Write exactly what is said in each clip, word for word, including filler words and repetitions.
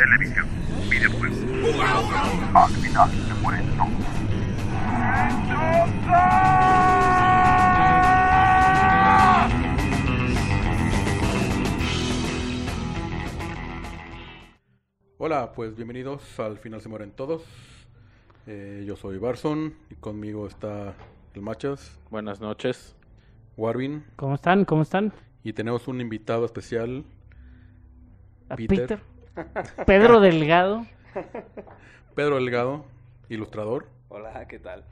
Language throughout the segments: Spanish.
televisión, videojuegos. Al final se mueren todos. Hola, pues bienvenidos al Final se mueren todos. Eh, yo soy Barson y conmigo está el Machas. Buenas noches. Warvin. ¿Cómo están? ¿Cómo están? Y tenemos un invitado especial. A Peter. Peter. Pedro Delgado. Pedro Delgado, ilustrador. Hola, ¿qué tal?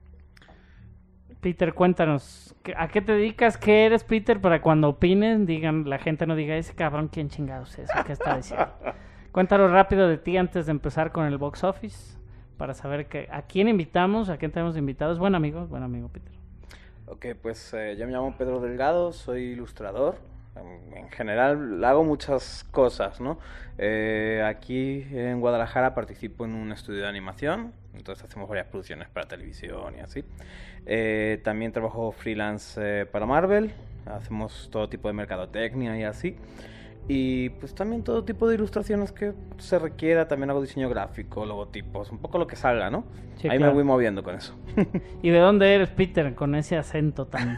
Peter, cuéntanos, ¿a qué te dedicas? ¿Qué eres, Peter? Para cuando opinen, digan, la gente no diga, ese cabrón, ¿quién chingados es? ¿Qué está diciendo? Cuéntanos rápido de ti antes de empezar con el box office, para saber que, a quién invitamos, a quién tenemos invitados. Buen amigo, buen amigo, Peter. Ok, pues eh, yo me llamo Pedro Delgado, soy ilustrador. En, en general hago muchas cosas, ¿no? Eh, aquí en Guadalajara participo en un estudio de animación, entonces hacemos varias producciones para televisión y así. Eh, también trabajo freelance eh, para Marvel, hacemos todo tipo de mercadotecnia y así. Y pues también todo tipo de ilustraciones que se requiera, también hago diseño gráfico, logotipos, un poco lo que salga, ¿no? Sí, Ahí claro. me voy moviendo con eso. ¿Y de dónde eres, Peter, con ese acento tan...?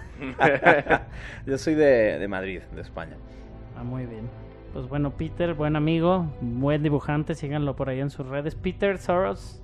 Yo soy de, de Madrid, de España. Ah, muy bien. Pues bueno, Peter, buen amigo, buen dibujante, síganlo por ahí en sus redes. Peter Soros.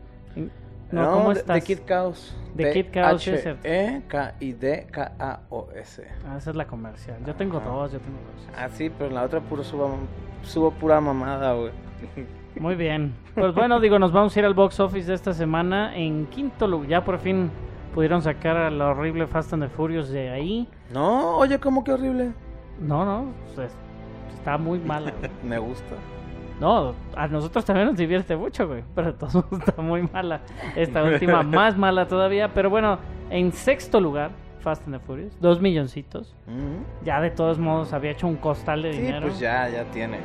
No, No, ¿cómo de, estás? de Kid Chaos. De Kid Chaos, sí, es cierto. H E K I D K A O S. Ah, esa es la comercial. Yo tengo Ajá. dos, yo tengo dos. Ah, sí, pero en la otra puro subo, subo pura mamada, güey. Muy bien. Pues bueno, digo, nos vamos a ir al box office de esta semana. En quinto lugar, ya por fin pudieron sacar a la horrible Fast and the Furious de ahí. No, oye, ¿cómo que horrible? No, no, pues, está muy mala, güey. Me gusta. No, a nosotros también nos divierte mucho, güey. Pero todo está muy mala. Esta última más mala todavía. Pero bueno, en sexto lugar, Fast and the Furious. Dos milloncitos. Mm. Ya de todos modos había hecho un costal de Sí, dinero. pues ya, ya tiene.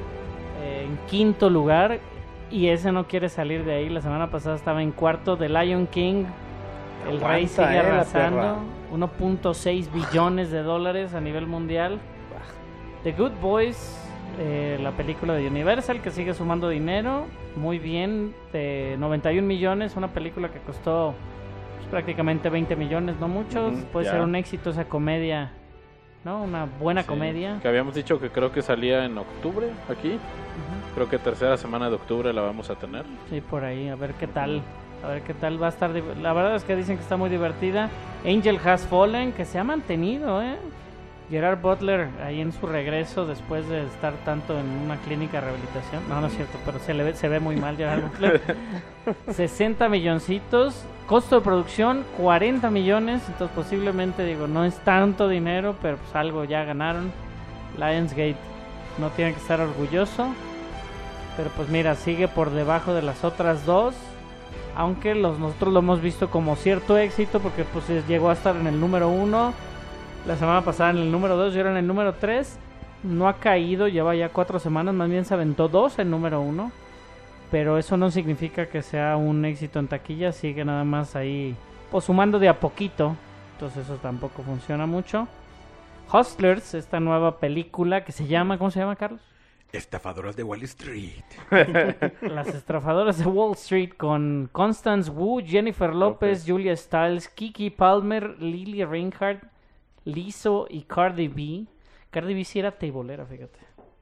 Eh, en quinto lugar, y ese no quiere salir de ahí. La semana pasada estaba en cuarto, The Lion King. El Aguanta, rey sigue eh, la arrasando. perra. uno punto seis billones de dólares a nivel mundial. The Good Boys, eh, la película de Universal, que sigue sumando dinero. Muy bien, de noventa y un millones. Una película que costó pues, prácticamente veinte millones, no muchos. Ujú, Puede ya. ser un éxito esa comedia, ¿no? Una buena Sí, comedia. Que habíamos dicho que creo que salía en octubre aquí. Ujú. Creo que tercera semana de octubre la vamos a tener. Sí, por ahí, a ver qué tal. A ver qué tal va a estar. div- La verdad es que dicen que está muy divertida. Angel Has Fallen, que se ha mantenido, ¿eh? Gerard Butler ahí en su regreso después de estar tanto en una clínica de rehabilitación. No, no es cierto, pero se le ve, se ve muy mal Gerard Butler. sesenta milloncitos. Costo de producción, cuarenta millones. Entonces posiblemente, digo, no es tanto dinero, pero pues algo ya ganaron. Lionsgate no tiene que estar orgulloso. Pero pues mira, sigue por debajo de las otras dos. Aunque los, nosotros lo hemos visto como cierto éxito, porque pues es- llegó a estar en el número uno. La semana pasada en el número dos y ahora en el número tres. No ha caído, lleva ya cuatro semanas, más bien se aventó dos en número uno. Pero eso no significa que sea un éxito en taquilla, sigue nada más ahí, pues sumando de a poquito. Entonces eso tampoco funciona mucho. Hustlers, esta nueva película que se llama, ¿cómo se llama, Carlos? Estafadoras de Wall Street. Las estafadoras de Wall Street con Constance Wu, Jennifer López, López. Julia Stiles, Kiki Palmer, Lily Reinhardt, Lizzo y Cardi B. Cardi B sí era tableera, fíjate.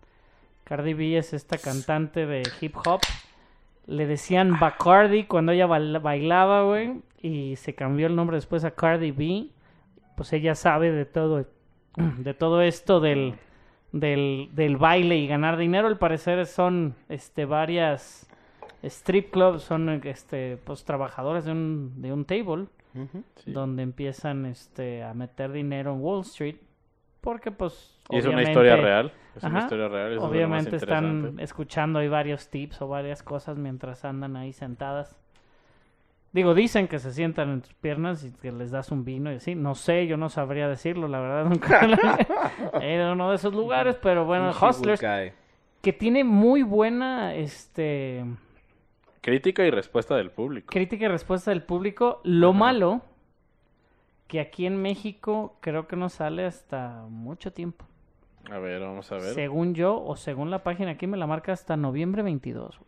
Cardi B es esta cantante de hip hop. Le decían Bacardi cuando ella bail- bailaba, güey. Y se cambió el nombre después a Cardi B. Pues ella sabe de todo, de todo esto del, del, del baile y ganar dinero. Al parecer son este varias strip clubs, son este pues trabajadores de un, de un table. Ujú. Sí. Donde empiezan este a meter dinero en Wall Street porque pues Y es una obviamente- historia real. Es Ajá. una historia real. Eso es lo más obviamente están interesante. escuchando ahí varios tips o varias cosas mientras andan ahí sentadas. Digo, dicen que se sientan en tus piernas y que les das un vino y así. No sé, yo no sabría decirlo, la verdad nunca he ido a uno de esos lugares, pero bueno, Un Hustlers, Shibukai. que tiene muy buena este Crítica y respuesta del público. crítica y respuesta del público. Lo Ajá. malo, que aquí en México creo que no sale hasta mucho tiempo. A ver, vamos a ver. Según yo, o según la página aquí, me la marca hasta noviembre veintidós.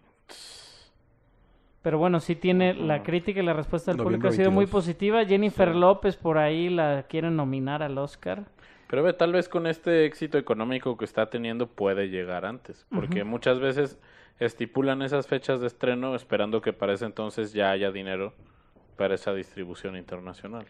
Pero bueno, sí tiene Ujú. la crítica y la respuesta del Noviembre público ha sido muy veintidós. positiva. Jennifer Sí. López por ahí la quieren nominar al Oscar. Pero ve, tal vez con este éxito económico que está teniendo puede llegar antes. Porque Ujú. muchas veces estipulan esas fechas de estreno esperando que para ese entonces ya haya dinero para esa distribución internacional.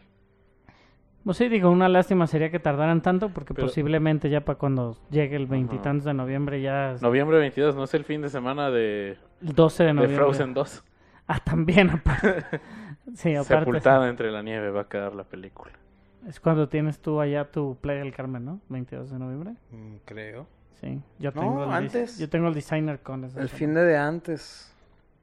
Pues sí, digo, una lástima sería que tardaran tanto porque Pero- posiblemente ya para cuando llegue el veintitantos de noviembre ya... Noviembre veintidós, ¿no es el fin de semana de, El doce de de noviembre. Frozen dos? Ah, también, aparte. Sí, aparte. Sepultada entre la nieve va a quedar la película. Es cuando tienes tú allá tu Playa del Carmen, ¿no? veintidós de noviembre. Mm, creo. Sí, yo No, tengo el dis- antes. yo tengo el designer con esa El semana. fin de, de antes.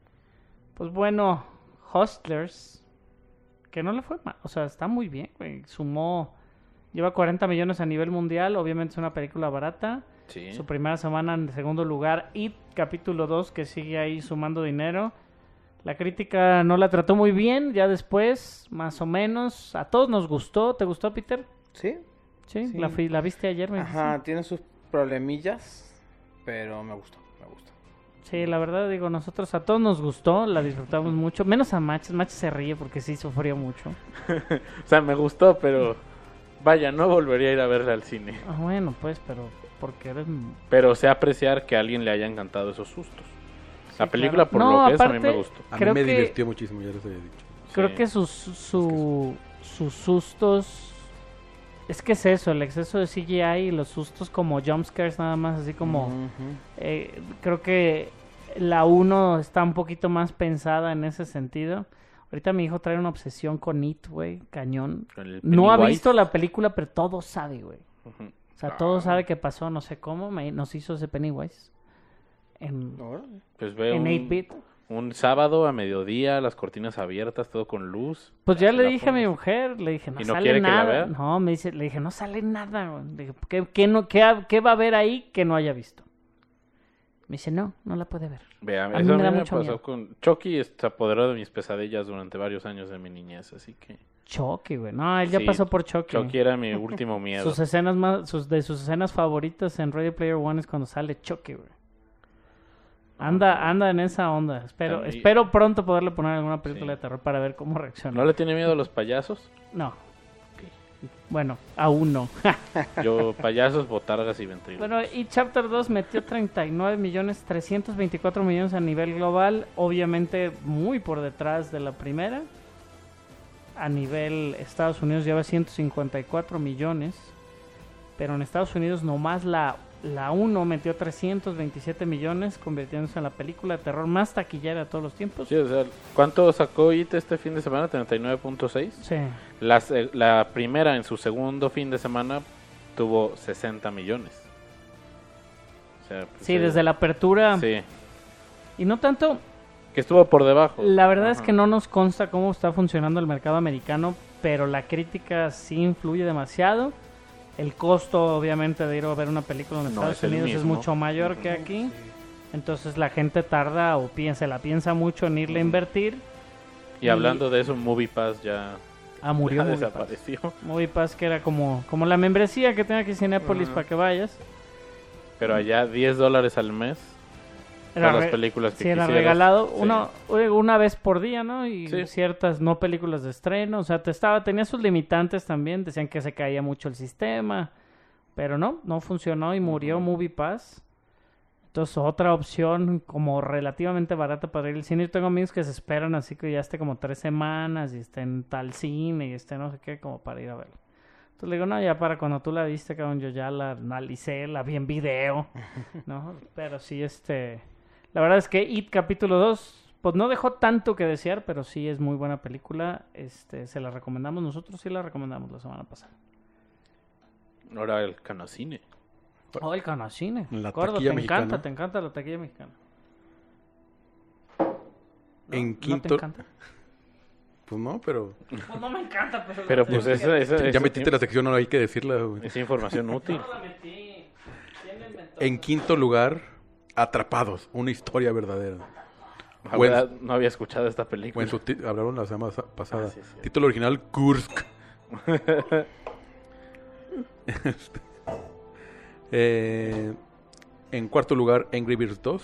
Pues bueno, Hustlers, que no le fue mal, o sea, está muy bien, güey. Sumó, lleva cuarenta millones a nivel mundial, obviamente es una película barata. Sí. Su primera semana en segundo lugar, It capítulo dos, que sigue ahí sumando dinero. La crítica no la trató muy bien, ya después, más o menos. A todos nos gustó. ¿Te gustó, Peter? ¿Sí? Sí, Sí. La, fui- la viste ayer, me Ajá, dijiste. tiene sus problemillas, pero me gustó, me gustó. Sí, la verdad, digo, nosotros a todos nos gustó, la disfrutamos mucho. Menos a Match, Match se ríe porque sí sufrió mucho. O sea, me gustó, pero vaya, no volvería a ir a verla al cine. Ah, bueno, pues, pero porque eres... Pero sé apreciar que a alguien le haya encantado esos sustos. La Sí, película, claro. por No, lo que es, a mí aparte- me gustó. A Creo mí me que- divirtió muchísimo, ya les había dicho. Creo Sí. que sus, su, sus sustos... Es que es eso, el exceso de C G I y los sustos como jumpscares nada más, así como... Ujú. eh, creo que la uno está un poquito más pensada en ese sentido. Ahorita mi hijo trae una obsesión con It, güey, cañón. Con el No ha Pennywise. visto la película, pero todo sabe, güey. Ujú. O sea, todo sabe que pasó, no sé cómo, me- nos hizo ese Pennywise. En, Órale. Pues ve en un, ocho bit. un sábado a mediodía, las cortinas abiertas, todo con luz. Pues ya Se le la dije a mi pones. mujer, le dije, no, ¿Y no sale quiere que la nada. vea? No, me dice, le dije, no sale nada, güey. Le dije, ¿qué, qué no, qué, ha- qué va a haber ahí que no haya visto? Me dice, no, no la puede ver. Vea, A eso mí me a mí da me mucho pasó miedo. con... Chucky se apoderó de mis pesadillas durante varios años de mi niñez, así que... Chucky, güey. No, él ya Sí, pasó por Chucky. Chucky era mi último miedo. Sus escenas más, sus, de sus escenas favoritas en Ready Player One es cuando sale Chucky, güey. Anda, anda en esa onda. Espero, También- espero pronto poderle poner alguna película Sí. de terror para ver cómo reacciona. ¿No le tiene miedo a los payasos? No. Bueno, aún no. Yo, payasos, botargas y ventrílocuos. Bueno, y Chapter dos metió treinta y nueve millones, trescientos veinticuatro millones a nivel global. Obviamente muy por detrás de la primera. A nivel Estados Unidos lleva ciento cincuenta y cuatro millones. Pero en Estados Unidos nomás la, la uno metió trescientos veintisiete millones, convirtiéndose en la película de terror más taquillera de todos los tiempos. Sí, o sea, ¿cuánto sacó It este fin de semana? ¿treinta y nueve punto seis? Sí. La, se- la primera en su segundo fin de semana tuvo sesenta millones. O sea, pues, Sí, eh, desde la apertura. Sí, Y no tanto, que estuvo por debajo. la verdad es Ajá. que no nos consta cómo está funcionando el mercado americano, pero la crítica sí influye demasiado. El costo, obviamente, de ir a ver una película en No Estados es el Unidos es mismo. mucho mayor que aquí. Entonces la gente tarda o piensa, la piensa mucho en irle a invertir. Y hablando de eso, MoviePass ya, Ah, murió ya MoviePass. desapareció. MoviePass, que era como, como la membresía que tenía aquí Cinépolis Ajá. para que vayas. Pero allá diez dólares al mes Era para las re- películas que Sí, era quisieras. regalado Sí. uno, una vez por día, ¿no? Y Sí. ciertas no películas de estreno. O sea, te estaba, tenía sus limitantes también. Decían que se caía mucho el sistema. Pero no, no funcionó y murió Ujú. MoviePass. Entonces, otra opción como relativamente barata para ir al cine. Yo tengo amigos que se esperan así que ya esté como tres semanas y esté en tal cine y esté no sé qué, como para ir a verlo. Entonces le digo, no, ya para cuando tú la viste, cabrón, yo ya la analicé, la vi en video, ¿no? Pero sí, este... La verdad es que It capítulo dos, pues no dejó tanto que desear, pero sí es muy buena película. Este, se la recomendamos, nosotros sí la recomendamos la semana pasada. Ahora el Canacine. Oh, el Canacine. La Gordo, taquilla te mexicana. encanta, te encanta la taquilla mexicana. ¿No? En ¿No te quinto- encanta? Pues no, pero Pues no me encanta, pero... Pero pues esa, esa, ya esa- metiste la sección, no hay que decirla, güey. esa información útil. No la metí. ¿Quién la inventó? En quinto lugar, Atrapados, una historia verdadera. La Buen- verdad, no había escuchado esta película. Bueno, su ti- hablaron la semana sa- pasada. Ah, sí, sí. Título original, Kursk. Este, Eh, en cuarto lugar, Angry Birds dos.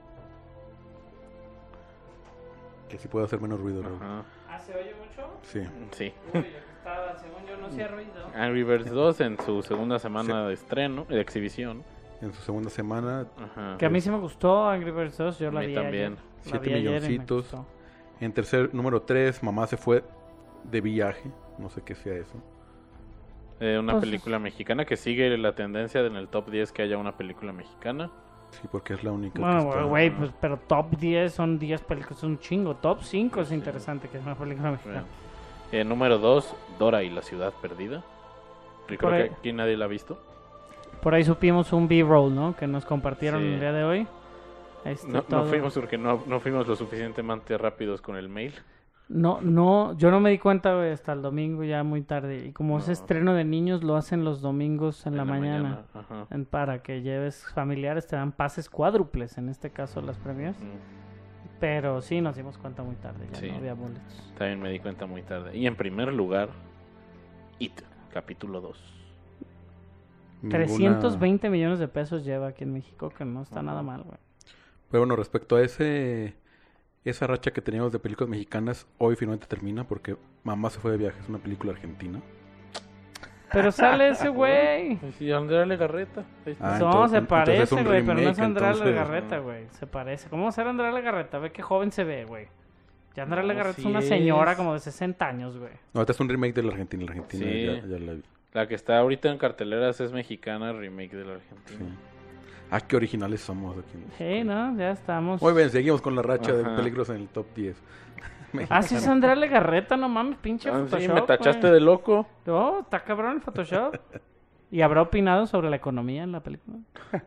Que sí puede hacer menos ruido. ¿No? Ajá. ¿Ah, se oye mucho? Sí. Sí. Uy, estaba, según yo, no hacía ruido. Angry Birds dos en su segunda semana de estreno, de exhibición. En su segunda semana, Ajá. Que a mí sí me gustó Angry Birds dos, yo A la mí vi también. ayer. La siete vi ayer y me milloncitos. gustó. En tercer, número tres, Mamá se fue de viaje. No sé qué sea eso. Eh, una Pues- película mexicana que sigue la tendencia en el top diez que haya una película mexicana. Sí, porque es la única Bueno, que está. güey, pues, pero top diez son diez películas, es un chingo. Top cinco es interesante, que es una película mexicana. Eh, número dos, Dora y la ciudad perdida. Y creo Por que ahí- aquí nadie la ha visto. Por ahí supimos un B-roll, ¿no? Que nos compartieron Sí. el día de hoy. Ahí está No, no todo. fuimos porque no, no fuimos lo suficientemente rápidos con el mail. No, no, yo no me di cuenta, güey, hasta el domingo ya muy tarde. Y como es No. estreno de niños, lo hacen los domingos en, En la, mañana. Ajá. En- para que lleves familiares, te dan pases cuádruples, en este caso las premias. Mm, Pero sí, nos dimos cuenta muy tarde, ya Sí. no había boletos. También me di cuenta muy tarde. Y en primer lugar, It, capítulo dos. Ninguna- trescientos veinte millones de pesos lleva aquí en México, que no está Ajá. nada mal, güey. Pero bueno, respecto a ese esa racha que teníamos de películas mexicanas, hoy finalmente termina porque Mamá se fue de viaje. Es una película argentina. Pero sale ese güey. Sí, Andrea Legarreta. Ahí está. Ah, No, entonces- se entonces es parece, un güey, pero no es remake, Andrea entonces- Legarreta, güey. Se parece. ¿Cómo va a ser Andrea Legarreta? Ve qué joven se ve, güey. Ya Andrea No, Legarreta sí es una es. señora como de sesenta años, güey. No, esta es un remake de la Argentina. La Argentina Sí. ya, ya la vi. La que está ahorita en carteleras es mexicana, remake de la Sí. Argentina. Ah, qué originales somos aquí. Sí, ¿no? Ya estamos. Muy bien, seguimos con la racha Ajá. de peligros en el top diez. Ah, sí es Andrea Legarreta, no mames, pinche Ah, Photoshop. sí, me tachaste güey. de loco. No, está cabrón el Photoshop. ¿Y habrá opinado sobre la economía en la película?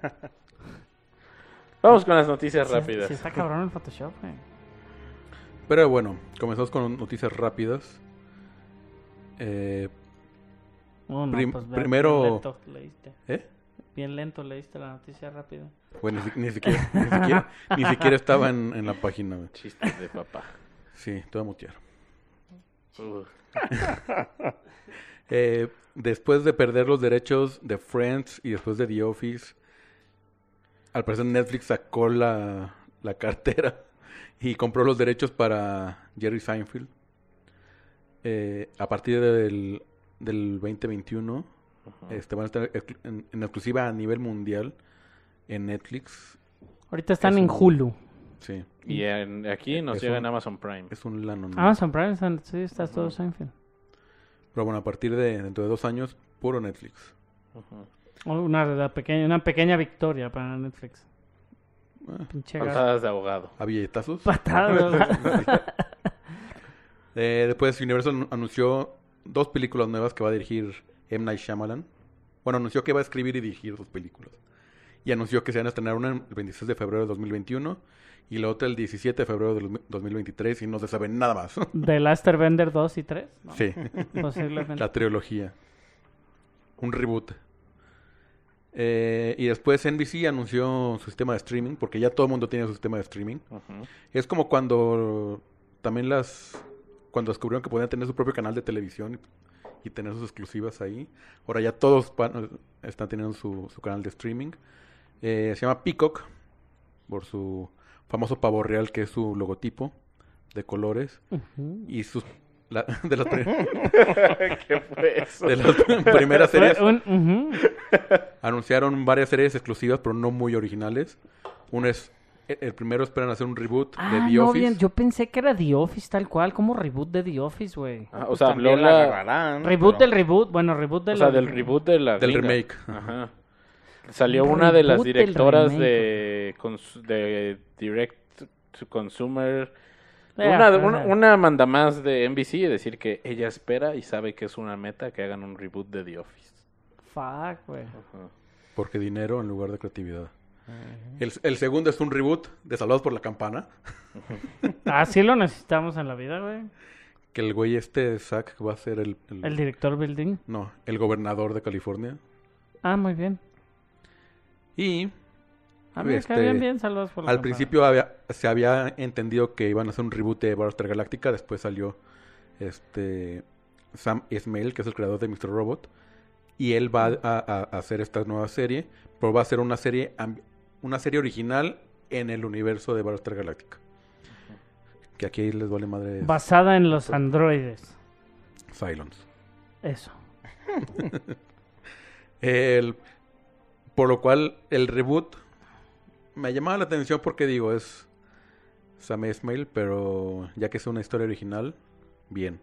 Vamos con las noticias Sí, rápidas. Sí, está cabrón el Photoshop, güey. Pero bueno, comenzamos con noticias rápidas. Eh, Oh, no, Prim- pues, ve- primero- Bien lento leíste. ¿eh? Bien lento leíste la noticia rápido. Bueno, ni, si- ni siquiera, ni, siquiera, ni siquiera estaba en, en la página. güey. Chistes de papá. Sí, te voy a mutear. Uh, Eh, después de perder los derechos de Friends y después de The Office, al parecer Netflix sacó la, la cartera y compró los derechos para Jerry Seinfeld. Eh, a partir del, del veinte veintiuno, ajá. este, van a estar exclu- en, en exclusiva a nivel mundial en Netflix. Ahorita están Es en un- Hulu. Sí, Y en- aquí nos Es llega un- en Amazon Prime. es un lano. ¿no? Amazon Prime, están- sí, está todo Ujú. Seinfeld. Pero bueno, a partir de dentro de dos años, puro Netflix. Ajá. Una, la pequeña, una pequeña victoria para Netflix. Ah, Pinche gas- Patadas de abogado. a billetazos. Patadas. Eh, después Universal anu- anunció dos películas nuevas que va a dirigir M. Night Shyamalan. Bueno, anunció que va a escribir y dirigir dos películas. Y anunció que se van a estrenar una el veintiséis de febrero de dos mil veintiuno y la otra el diecisiete de febrero de dos mil veintitrés y no se sabe nada más. De Last Airbender dos y tres, ¿no? Sí, Posiblemente. la trilogía. Un reboot. Eh, y después N B C anunció su sistema de streaming, porque ya todo el mundo tiene su sistema de streaming. Ajá. Es como cuando también las... Cuando descubrieron que podían tener su propio canal de televisión y, y tener sus exclusivas ahí. Ahora ya todos pa- están teniendo su, su canal de streaming. Eh, se llama Peacock, por su famoso pavo real que es su logotipo de colores. Ujú. Y sus... la- de, las pri- ¿Qué fue eso? de las primeras series Fue un- ujú. anunciaron varias series exclusivas, pero no muy originales. Uno es... El el primero esperan hacer un reboot Ah, de The no, Office. bien. Yo pensé que era The Office tal cual, como reboot de The Office, güey. Ah, o Pues sea, también habló la la... agarrarán, Reboot pero- del reboot, bueno, reboot del... O sea, del reboot de la Del gringa. remake. Ajá. Salió una de las Reboot del directoras remake. de, cons- de Direct to Consumer. Eh, Una, ajá. una, una manda más de N B C y decir que ella espera y sabe que es una meta que hagan un reboot de The Office. Fuck, güey. Ajá. Porque dinero en lugar de creatividad. El, el segundo es un reboot de Salvados por la Campana. Así lo necesitamos en la vida, güey. Que el güey este, Zack, va a ser el... el- El director building. No, el gobernador de California. Ah, muy bien. Y A mí me Este, caían bien, saludos por la al campana. principio había- se había entendido que iban a hacer un reboot de Battlestar Galactica. Después salió este Sam Esmail, que es el creador de mister Robot. y él va a, a- a hacer esta nueva serie, pero va a ser una serie amb- una serie original en el universo de Battlestar Galactica. Que aquí les vale madre Basada en los androides. Cylons. Eso. El, por lo cual el reboot me llamaba la atención porque digo, es Sam Esmail, pero ya que es una historia original, bien.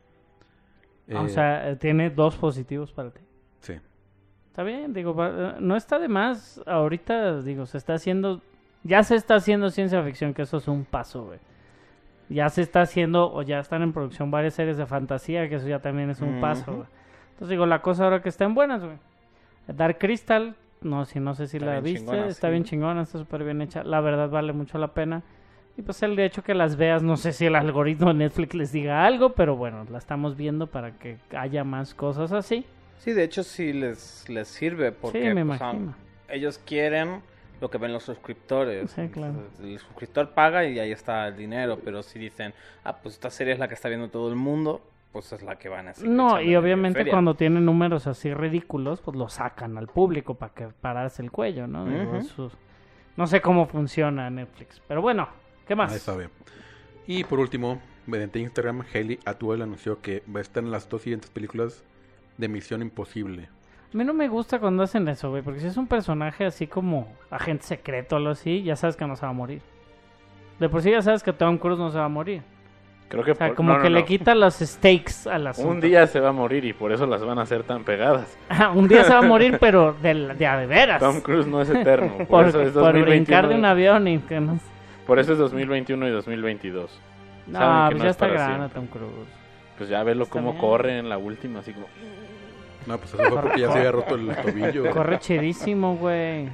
o Eh, sea, eh, tiene dos positivos para ti. sí. Está bien, digo, va- no está de más. Ahorita, digo, se está haciendo, ya se está haciendo ciencia ficción, que eso es un paso, güey. Ya se está haciendo, o ya están en producción varias series de fantasía, que eso ya también es un paso, Ujú. güey. Entonces, digo, la cosa ahora que estén buenas, güey. Dark Crystal, no, si no sé si Está la bien viste, chingona, está sí. bien chingona, está súper bien hecha. La verdad vale mucho la pena. Y pues el hecho que las veas, no sé si el algoritmo de Netflix les diga algo, pero bueno, la estamos viendo para que haya más cosas así. Sí, de hecho sí les, les sirve porque Sí, me pues, ah, imagino. ellos quieren lo que ven los suscriptores. Sí, claro. Entonces, el suscriptor paga y ahí está el dinero, pero si dicen, ah, pues esta serie es la que está viendo todo el mundo, pues es la que van a seguir No, y echándole obviamente feria. cuando tienen números así ridículos, pues lo sacan al público para que pararse el cuello, ¿no? Digo, Ujú. eso- no sé cómo funciona Netflix, pero bueno, ¿qué más? Ahí sabe. Y por último, mediante Instagram, Hayley Atwell anunció que va a estar en las dos siguientes películas de Misión Imposible. A mí no me gusta cuando hacen eso, güey, porque si es un personaje así como agente secreto o algo así, ya sabes que no se va a morir. De por sí ya sabes que Tom Cruise no se va a morir. Creo que O sea, por- como no, no, que le no. quita los stakes al asunto. Un día se va a morir y por eso las van a hacer tan pegadas. Ah, un día se va a morir, pero de, de a de veras. Tom Cruise no es eterno. Por, por, eso es por brincar de un 2021. avión y que no... Por eso es dos mil veintiuno y dos mil veintidós. No, Saben que pues no ya es está para grande siempre. Tom Cruise. Pues ya velo Está cómo bien. corre en la última, así como... No, pues eso fue porque ya se había roto el tobillo. Corre chidísimo, güey.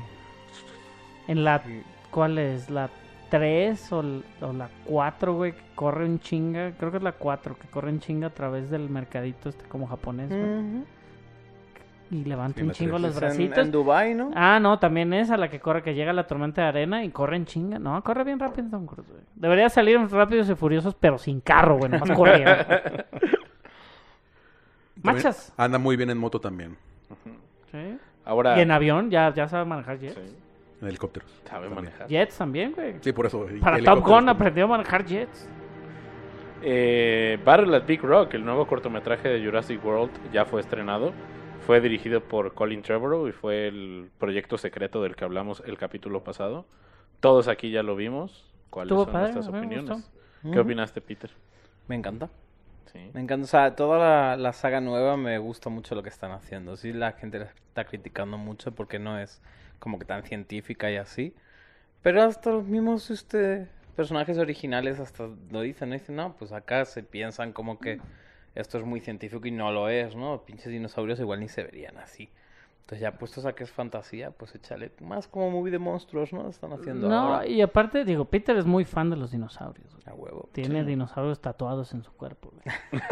En la... ¿Cuál es? ¿La tres o, l- o la cuatro, güey? Que corre un chinga. Creo que es la cuatro, que corre un chinga a través del mercadito este como japonés, güey. Ujú. Y levanta Sí, un la chingo tres. los Es en, bracitos. en Dubai, ¿no? Ah, no, también es a la que corre, que llega la tormenta de arena y corre en chinga. No, corre bien rápido Tom Cruise, güey. Debería salir en Rápidos y Furiosos, pero sin carro, güey. Nomás corriendo. También Machas. Anda muy bien en moto también, Sí. Ahora... Y en avión, ya, ya sabe manejar jets. Sí, en helicópteros. sabe También. manejar. Jets también, güey. Sí, por eso. y Para Top helicópteros Gun también. aprendió a manejar jets. Eh, Battle at Big Rock, el nuevo cortometraje de Jurassic World, ya fue estrenado. Fue dirigido por Colin Trevorrow y fue el proyecto secreto del que hablamos el capítulo pasado. Todos aquí ya lo vimos. ¿Cuáles Estuvo son padre, nuestras a mí me opiniones? gustó. ¿Qué Ujú. opinaste, Peter? Me encanta. Sí. Me encanta, o sea, toda la, la saga nueva me gusta mucho lo que están haciendo. Sí, la gente la está criticando mucho porque no es como que tan científica y así. Pero hasta los mismos este, personajes originales hasta lo dicen, ¿no? Dicen, no, pues acá se piensan como que esto es muy científico y no lo es, ¿no? Pinches dinosaurios igual ni se verían así. Entonces ya puestos a que es fantasía, pues échale más como movie de monstruos, ¿no? Están haciendo No, ahora. y aparte, digo, Peter es muy fan de los dinosaurios, güey. A huevo. Tiene dinosaurios tatuados en su cuerpo, güey.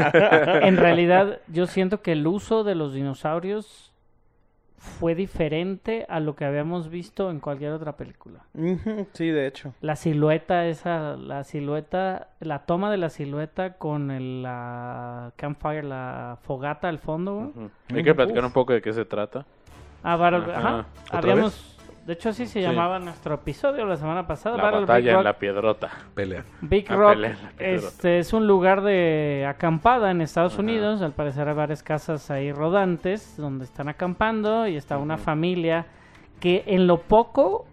En realidad, yo siento que el uso de los dinosaurios fue diferente a lo que habíamos visto en cualquier otra película. Ujú, sí, de hecho. La silueta esa, la silueta, la toma de la silueta con el, la campfire, la fogata al fondo, güey. Ujú. Hay que platicar un poco de qué se trata. Ah, Battle, Ajá. ajá. ¿Otra Habíamos, de hecho así se Sí. llamaba nuestro episodio la semana pasada. La Battle Big batalla en Rock. la piedrota. Pelea. Big La Rock pelea en la piedrota. este, es un lugar de acampada en Estados Ajá. Unidos. Al parecer hay varias casas ahí rodantes donde están acampando y está una Ujú. familia que en lo poco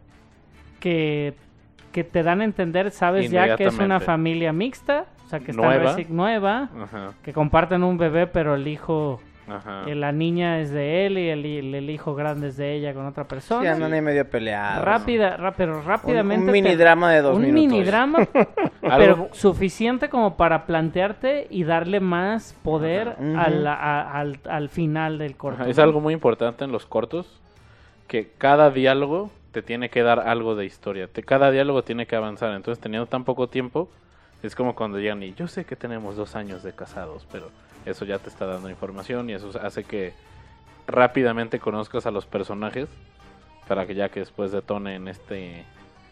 que, que te dan a entender sabes ya que es una Inmediatamente. familia mixta, o sea que está Nueva. reci- nueva, Ajá, que comparten un bebé pero el hijo, ajá. eh, la niña es de él y el, el- el hijo grande es de ella con otra Sí, persona. andan ahí medio peleados. Rápida, ra- pero Un, rápidamente un mini te- drama de dos un minutos. mini drama, Algo- pero suficiente como para plantearte y darle más poder Ajá. Ujú. al, a- al, al final del corto. Ajá, es ¿no? algo muy importante en los cortos, que cada diálogo te tiene que dar algo de historia. Te, cada diálogo tiene que avanzar. Entonces, teniendo tan poco tiempo, es como cuando llegan y yo sé que tenemos dos años de casados, pero eso ya te está dando información y eso hace que rápidamente conozcas a los personajes para que ya que después detone en este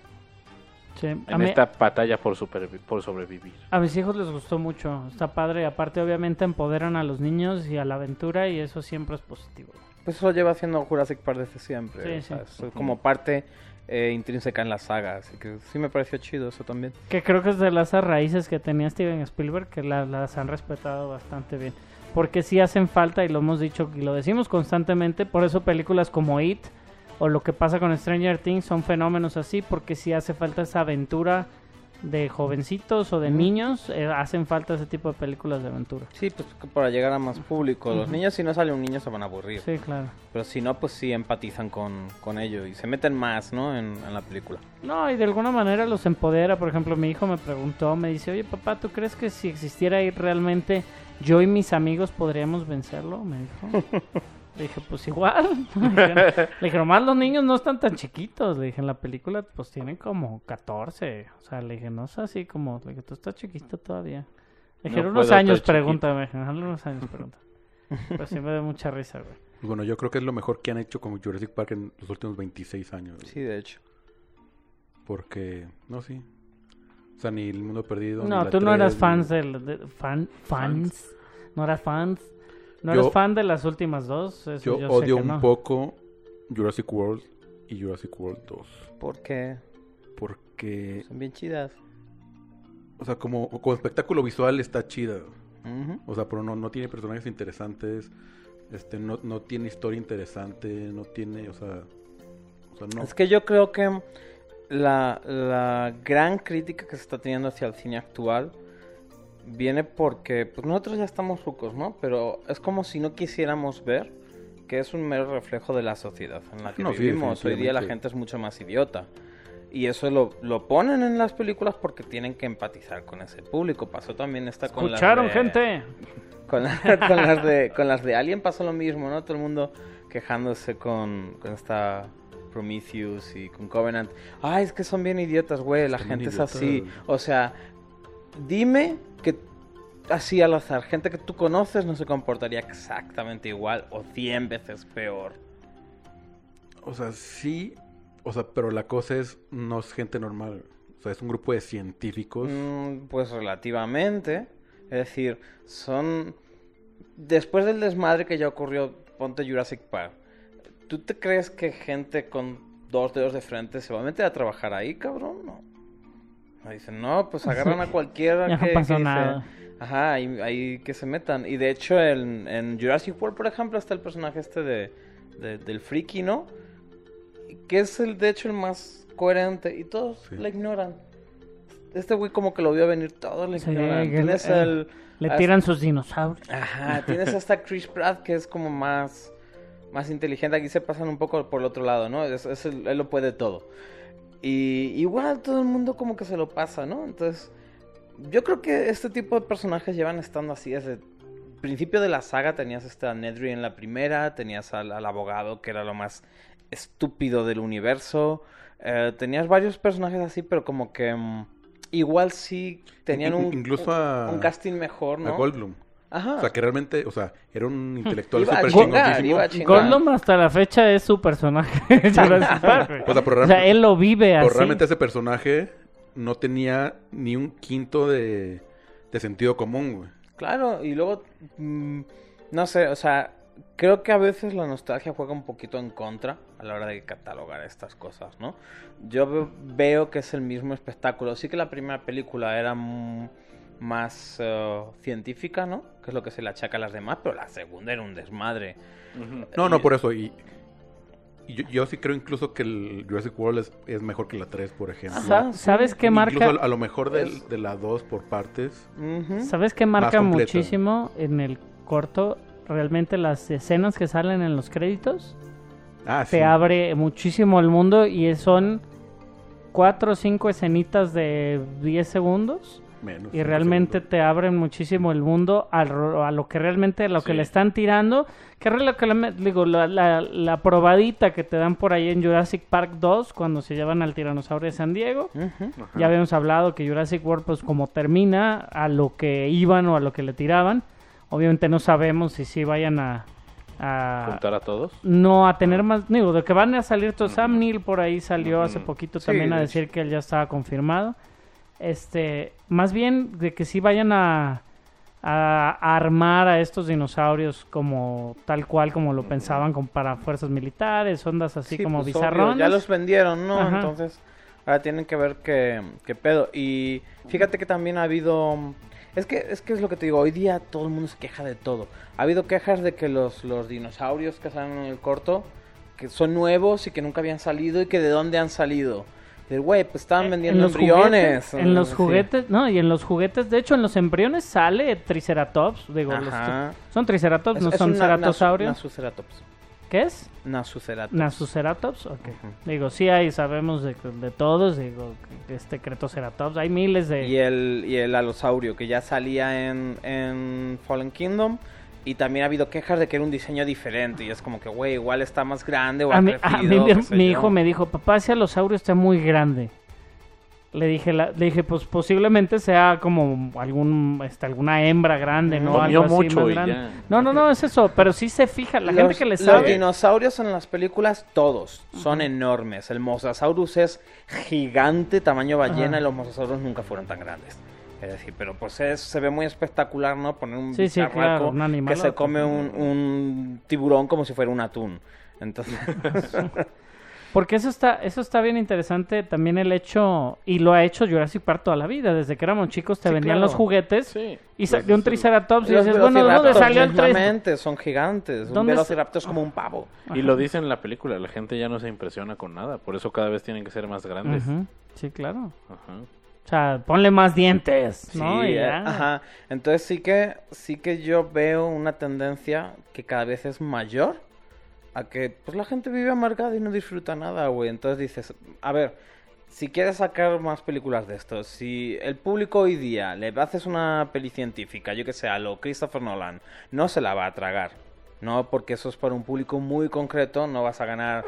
Sí, a, en mí- esta batalla por, supervi- por sobrevivir. a mis hijos les gustó mucho, está padre. Aparte, obviamente, empoderan a los niños y a la aventura y eso siempre es positivo. pues eso lleva haciendo Jurassic Park desde siempre. Sí, o sea, sí. es como parte eh, intrínseca en la saga, así que sí me pareció chido eso también. Que creo que es de las raíces que tenía Steven Spielberg, que la- las han respetado bastante bien. Porque sí hacen falta, y lo hemos dicho y lo decimos constantemente, por eso películas como It o lo que pasa con Stranger Things son fenómenos así, porque sí hace falta esa aventura de jovencitos o de Ujú. niños, eh, hacen falta ese tipo de películas de aventura. Sí, pues que para llegar a más público. Los Ujú. niños, si no sale un niño, se van a aburrir. Sí, claro. Pero si no, pues sí empatizan con, con ello y se meten más, ¿no? En, en la película. No, y de alguna manera los empodera. Por ejemplo, mi hijo me preguntó, me dice, oye papá, ¿tú crees que si existiera ahí realmente yo y mis amigos podríamos vencerlo? Me dijo. Le dije, pues igual. Le dije, le dije, nomás los niños no están tan chiquitos. Le dije, en la película pues tienen como catorce. O sea, le dije, no es así como, le dije, tú estás chiquito todavía. Le dije, No unos puedo años, estar chiquito. pregúntame. Ajá, unos años, pregúntame. Pues sí me da mucha risa, güey. Y bueno, yo creo que es lo mejor que han hecho con Jurassic Park en los últimos veintiséis años. Sí, de hecho. Porque, no, sí. O sea, ni El Mundo Perdido. ni No, la tú no tres, eras ni- fans del... de- fan, fans. No eras fans. No Yo- eres fan de las últimas dos. Eso Yo, yo, sé odio que un no. poco Jurassic World y Jurassic World dos. Porque Porque, son bien chidas. o sea, como, como espectáculo visual está chida. Ujú. O sea, pero no, no tiene personajes interesantes. Este, no, no tiene historia interesante. No tiene, o sea... O sea, no. Es que yo creo que la, la gran crítica que se está teniendo hacia el cine actual viene porque pues nosotros ya estamos rucos, ¿no? Pero es como si no quisiéramos ver que es un mero reflejo de la sociedad en la que No, sí, vivimos. Hoy día la definitivamente. gente es mucho más idiota. Y eso lo, lo ponen en las películas porque tienen que empatizar con ese público. Pasó también esta con las ¿Escucharon, de- gente? Con, la- con las de con las de Alien pasó lo mismo, ¿no? Todo el mundo quejándose con, con esta Prometheus y con Covenant. Ay, es que son bien idiotas, güey. La Son gente bien es así. idiotas. O sea, dime que así al azar, gente que tú conoces no se comportaría exactamente igual o cien veces peor. O sea, sí. O sea, pero la cosa es, no es gente normal. O sea, es un grupo de científicos. Mm, pues relativamente. Es decir, son... Después del desmadre que ya ocurrió, ponte Jurassic Park. ¿Tú te crees que gente con dos dedos de frente se va a meter a trabajar ahí, cabrón? No. Me dicen, no, pues agarran a cualquiera Ya no que, pasó que nada. dice, ajá, ahí, ahí que se metan. Y de hecho, en, en Jurassic World, por ejemplo, está el personaje este de, de- del friki, ¿no? Que es el, de hecho, el más coherente. Y todos Sí. la ignoran. Este güey como que lo vio venir, todos le Sí, ignoran. que Tienes le- el... Le hasta- tiran sus dinosaurios. Ajá, tienes hasta Chris Pratt que es como más, más inteligente. Aquí se pasan un poco por el otro lado, ¿no? Es, es el- él lo puede todo. Y igual todo el mundo como que se lo pasa, ¿no? Entonces, yo creo que este tipo de personajes llevan estando así desde el principio de la saga. Tenías este a Nedry en la primera, tenías al, al abogado que era lo más estúpido del universo. Eh, tenías varios personajes así, pero como que mm, igual sí tenían In- un, incluso un- a- un casting mejor, ¿no? A Goldblum. Ajá. O sea, que realmente, o sea, era un intelectual Iba a súper chingar, chingoncísimo. iba a chingar. Gollum hasta la fecha es su personaje de Jurassic Park, güey. O sea, pero O sea, realmente- él lo vive Pero así. realmente ese personaje no tenía ni un quinto de, de sentido común, güey. Claro, y luego, mm, no sé, o sea, creo que a veces la nostalgia juega un poquito en contra a la hora de catalogar estas cosas, ¿no? Yo ve- veo que es el mismo espectáculo. Sí que la primera película era mm, más eh, científica, ¿no? Que es lo que se le achaca a las demás, pero la segunda era un desmadre. No, no, Y- por eso. Y, y yo, yo sí creo incluso que el Jurassic World es, es mejor que la tres, por ejemplo. Ajá. ¿Sabes qué Incluso marca? a lo mejor del- Es- de la dos por partes. Ujú. ¿Sabes qué marca completa. muchísimo en el corto? Realmente las escenas que salen en los créditos Ah, te sí. abre muchísimo el mundo y son cuatro o cinco escenitas de diez segundos Menos. y cinco realmente segundos. te abren muchísimo el mundo a, ro- a lo que realmente a lo que Sí. le están tirando, que es lo que le- digo la, la, la probadita que te dan por ahí en Jurassic Park dos cuando se llevan al tiranosaurio de San Diego. Ujú. Ajá. Ya habíamos hablado que Jurassic World, pues como termina a lo que iban o a lo que le tiraban. Obviamente no sabemos si sí vayan a, a Juntar a todos. no a tener más, digo, de que van a salir todos. Sam Neill por ahí salió hace Ujú. poquito Sí, también a de decir que él ya estaba confirmado. Este, más bien de que sí vayan a a, a armar a estos dinosaurios como tal cual como lo pensaban, como para fuerzas militares, ondas así Sí, como pues, bizarronas. obvio, ya los vendieron, ¿no? Ajá. Entonces, ahora tienen que ver qué, qué pedo. Y fíjate que también ha habido... Es que, es que es lo que te digo, hoy día todo el mundo se queja de todo. Ha habido quejas de que los, los dinosaurios que salen en el corto, que son nuevos y que nunca habían salido y que de dónde han salido. De güey, pues estaban vendiendo los embriones. juguetes, en los Sí. juguetes, no, y en los juguetes, de hecho en los embriones sale Triceratops, digo, los Ajá. tri- son Triceratops, Es- no es son un na- ceratosaurios. nasu- Nasuceratops. ¿Qué es? Nasuceratops. Nasuceratops, ok. Ujú. Digo, sí hay, sabemos de, de todos, digo, este Cretoceratops, hay miles de... Y el, y el alosaurio, que ya salía en, en Fallen Kingdom. Y también ha habido quejas de que era un diseño diferente. Y es como que, güey, igual está más grande o A ha mí, a crecido, mí mi, qué sé mi yo. hijo me dijo, papá, ese alosaurio está muy grande. Le dije, la, le dije, pues posiblemente sea como algún, este, alguna hembra grande, ¿no? Comió Algo así mucho más y grande. ya. No, no, no, es eso, pero sí se fija, la los, gente que le los sabe... dinosaurios en las películas, todos, son enormes. El Mosasaurus es gigante, tamaño ballena, Ajá. y los Mosasaurus nunca fueron tan grandes. Es decir, pero pues es- se ve muy espectacular, ¿no? Poner un Sí, sí, bicharraco claro, un que animalote. se come un, un tiburón como si fuera un atún. Entonces, Porque eso está, eso está bien interesante también el hecho, y lo ha hecho Jurassic Park toda la vida, desde que éramos chicos te Sí, vendían claro. los juguetes Sí. y salió un Los- Triceratops y los dices, bueno, ¿de dónde velociraptors salió el Triceratops? mismamente son gigantes. Un ¿Dónde velociraptor es como un pavo. Y lo dice en la película, la gente ya no se impresiona con nada, por eso cada vez tienen que ser más grandes. Ujú, sí, claro. Ajá. O sea, ponle más dientes, ¿no? Sí, Y eh, ya. ajá. Entonces sí que sí que yo veo una tendencia que cada vez es mayor a que pues la gente vive amargada y no disfruta nada, güey. Entonces dices, a ver, si quieres sacar más películas de esto, si el público hoy día le haces una peli científica, yo que sé, a lo Christopher Nolan, no se la va a tragar. No, porque eso es para un público muy concreto, no vas a ganar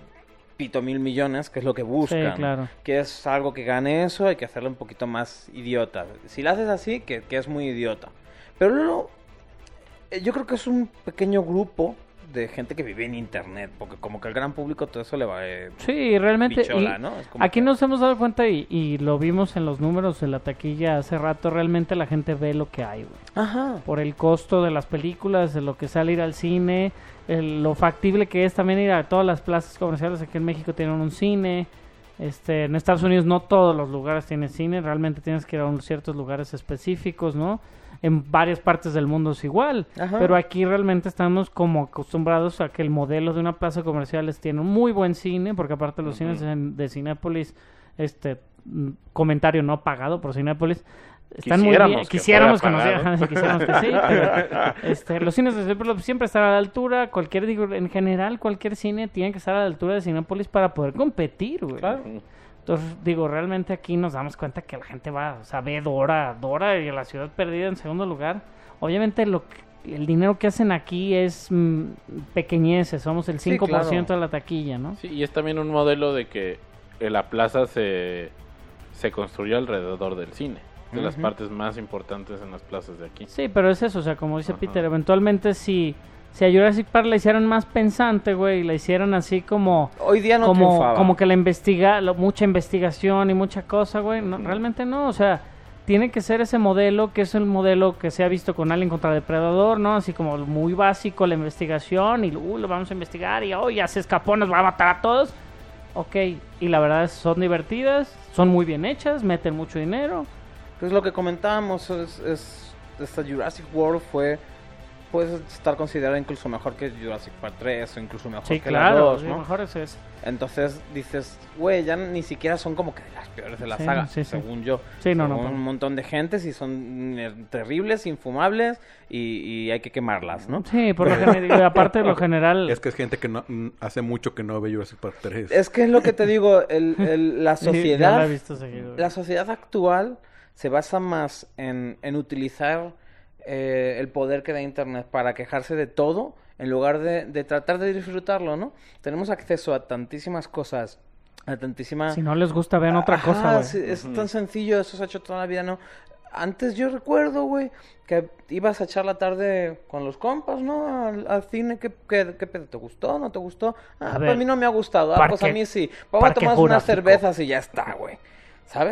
pito mil millones, que es lo que buscan. Sí, claro. Que es algo que gane eso, hay que hacerlo un poquito más idiota. Si lo haces así, que, que es muy idiota. Pero luego, eh, yo creo que es un pequeño grupo de gente que vive en internet, porque como que el gran público todo eso le va eh, Sí, realmente. bichola, y ¿no? Es como aquí que- nos hemos dado cuenta y, y lo vimos en los números de la taquilla hace rato, realmente la gente ve lo que hay, güey. Ajá. Por el costo de las películas, de lo que sale ir al cine, el- lo factible que es también ir a todas las plazas comerciales. Aquí en México tienen un cine, este, en Estados Unidos no todos los lugares tienen cine, realmente tienes que ir a un- ciertos lugares específicos, ¿no? En varias partes del mundo es igual, Ajá. pero aquí realmente estamos como acostumbrados a que el modelo de una plaza comercial es- tiene un muy buen cine, porque aparte los cines de, de Cinépolis, este, mm, comentario no pagado por Cinépolis, están muy bien. Quisiéramos que Quisiéramos que, fuera nos pagado. ajá, quisiéramos que sí, pero este, los cines de Cinépolis siempre están a la altura, cualquier, digo, en general cualquier cine tiene que estar a la altura de Cinépolis para poder competir, güey. Claro. Entonces, digo, realmente aquí nos damos cuenta que la gente va, o sea, ve Dora, Dora y La Ciudad Perdida en segundo lugar. Obviamente lo que- el dinero que hacen aquí es mm, pequeñeces, somos el Sí, cinco por ciento claro. de la taquilla, ¿no? Sí, y es también un modelo de que eh, la plaza se, se construyó alrededor del cine. De las Ujú. partes más importantes en las plazas de aquí. Sí, pero es eso, o sea, como dice Ajá. Peter, eventualmente si, si a Jurassic Park la hicieran más pensante, güey, y la hicieran así como... Hoy día no como, triunfaba. como que la investiga, lo- mucha investigación y mucha cosa, güey. No, realmente no, o sea, tiene que ser ese modelo que es el modelo que se ha visto con Alien contra Depredador, ¿no? Así como muy básico la investigación y uh, lo vamos a investigar y oh, ya se escapó, nos va a matar a todos. Ok, y la verdad es, son divertidas, son muy bien hechas, meten mucho dinero. Pues lo que comentábamos es, es esta Jurassic World fue puede estar considerada incluso mejor que Jurassic Park tres o incluso mejor Sí, que la claro, dos, sí, ¿no? mejor es eso. Entonces dices, güey, ya ni siquiera son como que de las peores de la Sí, saga, sí, sí. según yo. Sí, no, no, Son no. un montón de gentes y son eh, terribles, infumables y, y hay que quemarlas, ¿no? Sí, por lo general, aparte de lo general... Es que es gente que no mm, hace mucho que no ve Jurassic Park tres. Es que es lo que te digo, el, el- la Sí, ya la sociedad, he visto seguido. la sociedad actual se basa más en, en utilizar eh, el poder que da Internet para quejarse de todo en lugar de, de tratar de disfrutarlo, ¿no? Tenemos acceso a tantísimas cosas, a tantísimas... Si no les gusta, vean otra Ajá, cosa, güey. sí, es tan sencillo, eso se ha hecho toda la vida, ¿no? Antes yo recuerdo, güey, que ibas a echar la tarde con los compas, ¿no? Al, al cine, ¿qué, qué, qué pedo? ¿Te gustó? ¿No te gustó? Ah, A pues ver, a mí no me ha gustado. Ah, pues a Parque- mí sí. Vamos a Parque tomar unas Jurásico. cervezas y ya está, güey. ¿Sabes?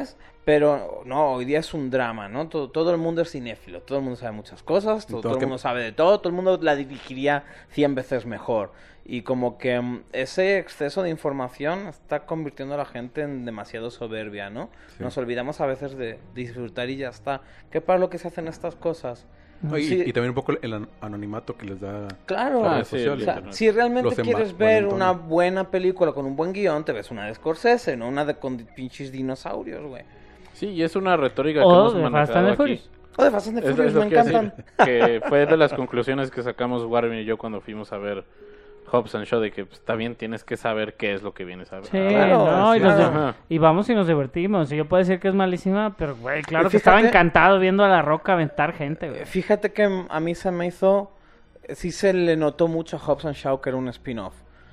Pero no, hoy día es un drama, ¿no? Todo, todo el mundo es cinéfilo, todo el mundo sabe muchas cosas, todo, todo el que- mundo sabe de todo, todo el mundo la dirigiría cien veces mejor. Y como que mm, ese exceso de información está convirtiendo a la gente en demasiado soberbia, ¿no? Sí. Nos olvidamos a veces de disfrutar y ya está. ¿Qué para lo que se hacen estas cosas? Y, Sí. y también un poco el an- anonimato que les da Claro, las Ah, redes sí, sociales. o sea, Internet. si realmente Los enva- quieres ver envalentonan. una buena película con un buen guión, te ves una de Scorsese, no una de con pinches dinosaurios, güey. Sí, y es una retórica que O hemos de Fast manejado and the aquí. Furious. O de Fast and the Es, Furious, es lo me que iba a decir, encantan. que fue de las conclusiones que sacamos Warren y yo cuando fuimos a ver Hobbs and Shaw, de que pues, está bien, tienes que saber qué es lo que vienes a ver. Sí, Claro, no, y, nos claro. di- Ajá. y vamos y nos divertimos. Y yo puedo decir que es malísima, pero güey, claro Y que estaba fíjate- encantado viendo a La Roca aventar gente, güey. Fíjate que mm, a mí se me hizo... Sí se le notó mucho a Hobbs and Shaw que era un spin-off.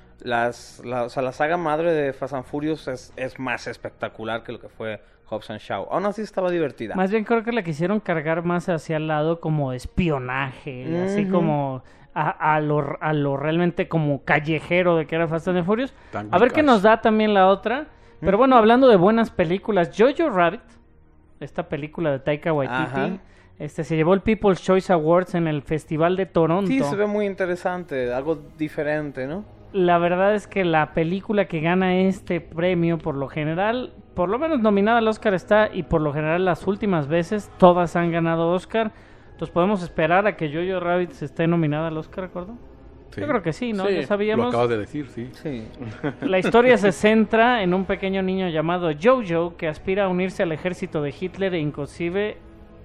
Las, la, o sea, la saga madre de Fast and Furious es, es más espectacular que lo que fue Hobbs and Shaw. Aún así estaba divertida. Más bien creo que la quisieron cargar más hacia el lado como de espionaje, así Ujú. como a, a lo, a lo realmente como callejero de que era Fast and the Furious. Tango A ver y qué Cash. nos da también la otra. Pero bueno, hablando de buenas películas, Jojo Rabbit, esta película de Taika Waititi, Ajá. este se llevó el People's Choice Awards en el Festival de Toronto. Sí, se ve muy interesante, algo diferente, ¿no? La verdad es que la película que gana este premio, por lo general, por lo menos nominada al Oscar está, y por lo general las últimas veces todas han ganado Oscar. Entonces podemos esperar a que Jojo Rabbit se esté nominada al Oscar, ¿recuerdo? Sí. Yo creo que sí, ¿no? Sí, Ya Lo sabíamos. acabas de decir, sí. Sí. La historia se centra en un pequeño niño llamado Jojo que aspira a unirse al ejército de Hitler e inclusive